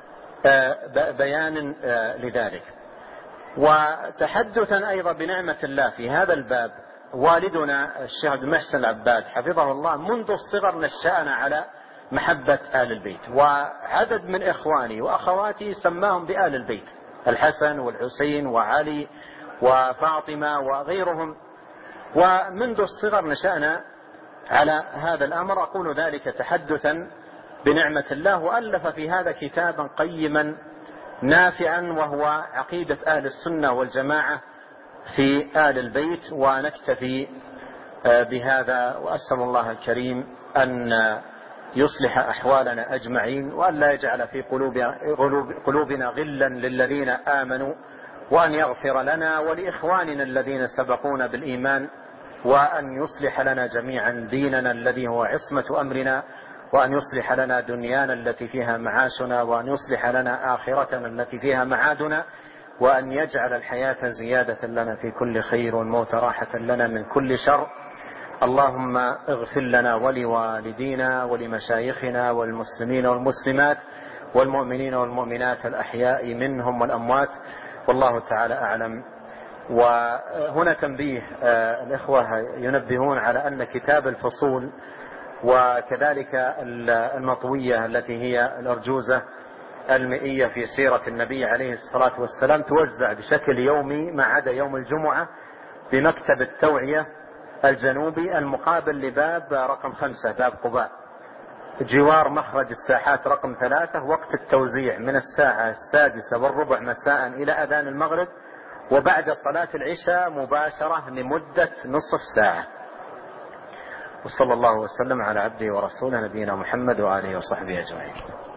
بيان لذلك. وتحدثا أيضا بنعمة الله في هذا الباب، والدنا الشيخ عبد المحسن العباد حفظه الله منذ الصغر نشأنا على محبة آل البيت، وعدد من إخواني وأخواتي سماهم بآل البيت، الحسن والحسين وعلي وفاطمة وغيرهم، ومنذ الصغر نشأنا على هذا الأمر. أقول ذلك تحدثا بنعمة الله. وألف في هذا كتابا قيما نافعا، وهو عقيدة أهل السنة والجماعة في آل البيت. ونكتفي بهذا، وأسأل الله الكريم أن يصلح أحوالنا أجمعين، وأن لا يجعل في قلوبنا غلا للذين آمنوا، وأن يغفر لنا ولإخواننا الذين سبقونا بالإيمان، وأن يصلح لنا جميعا ديننا الذي هو عصمة أمرنا، وأن يصلح لنا دنيانا التي فيها معاشنا، وأن يصلح لنا آخرتنا التي فيها معادنا، وأن يجعل الحياة زيادة لنا في كل خير والموت راحة لنا من كل شر. اللهم اغفر لنا ولوالدينا ولمشايخنا والمسلمين والمسلمات والمؤمنين والمؤمنات الأحياء منهم والأموات، والله تعالى أعلم. وهنا تنبيه، الإخوة ينبهون على أن كتاب الفصول وكذلك المطوية التي هي الأرجوزة المئية في سيرة النبي عليه الصلاة والسلام توزع بشكل يومي ما عدا يوم الجمعة بمكتب التوعية الجنوبي المقابل لباب رقم 5 باب قباء جوار مخرج الساحات رقم 3. وقت التوزيع من الساعة 6:15 مساء إلى أذان المغرب، وبعد صلاة العشاء مباشرة لمدة نصف ساعة. وصلى الله وسلم على عبده ورسوله نبينا محمد وآله وصحبه أجمعين.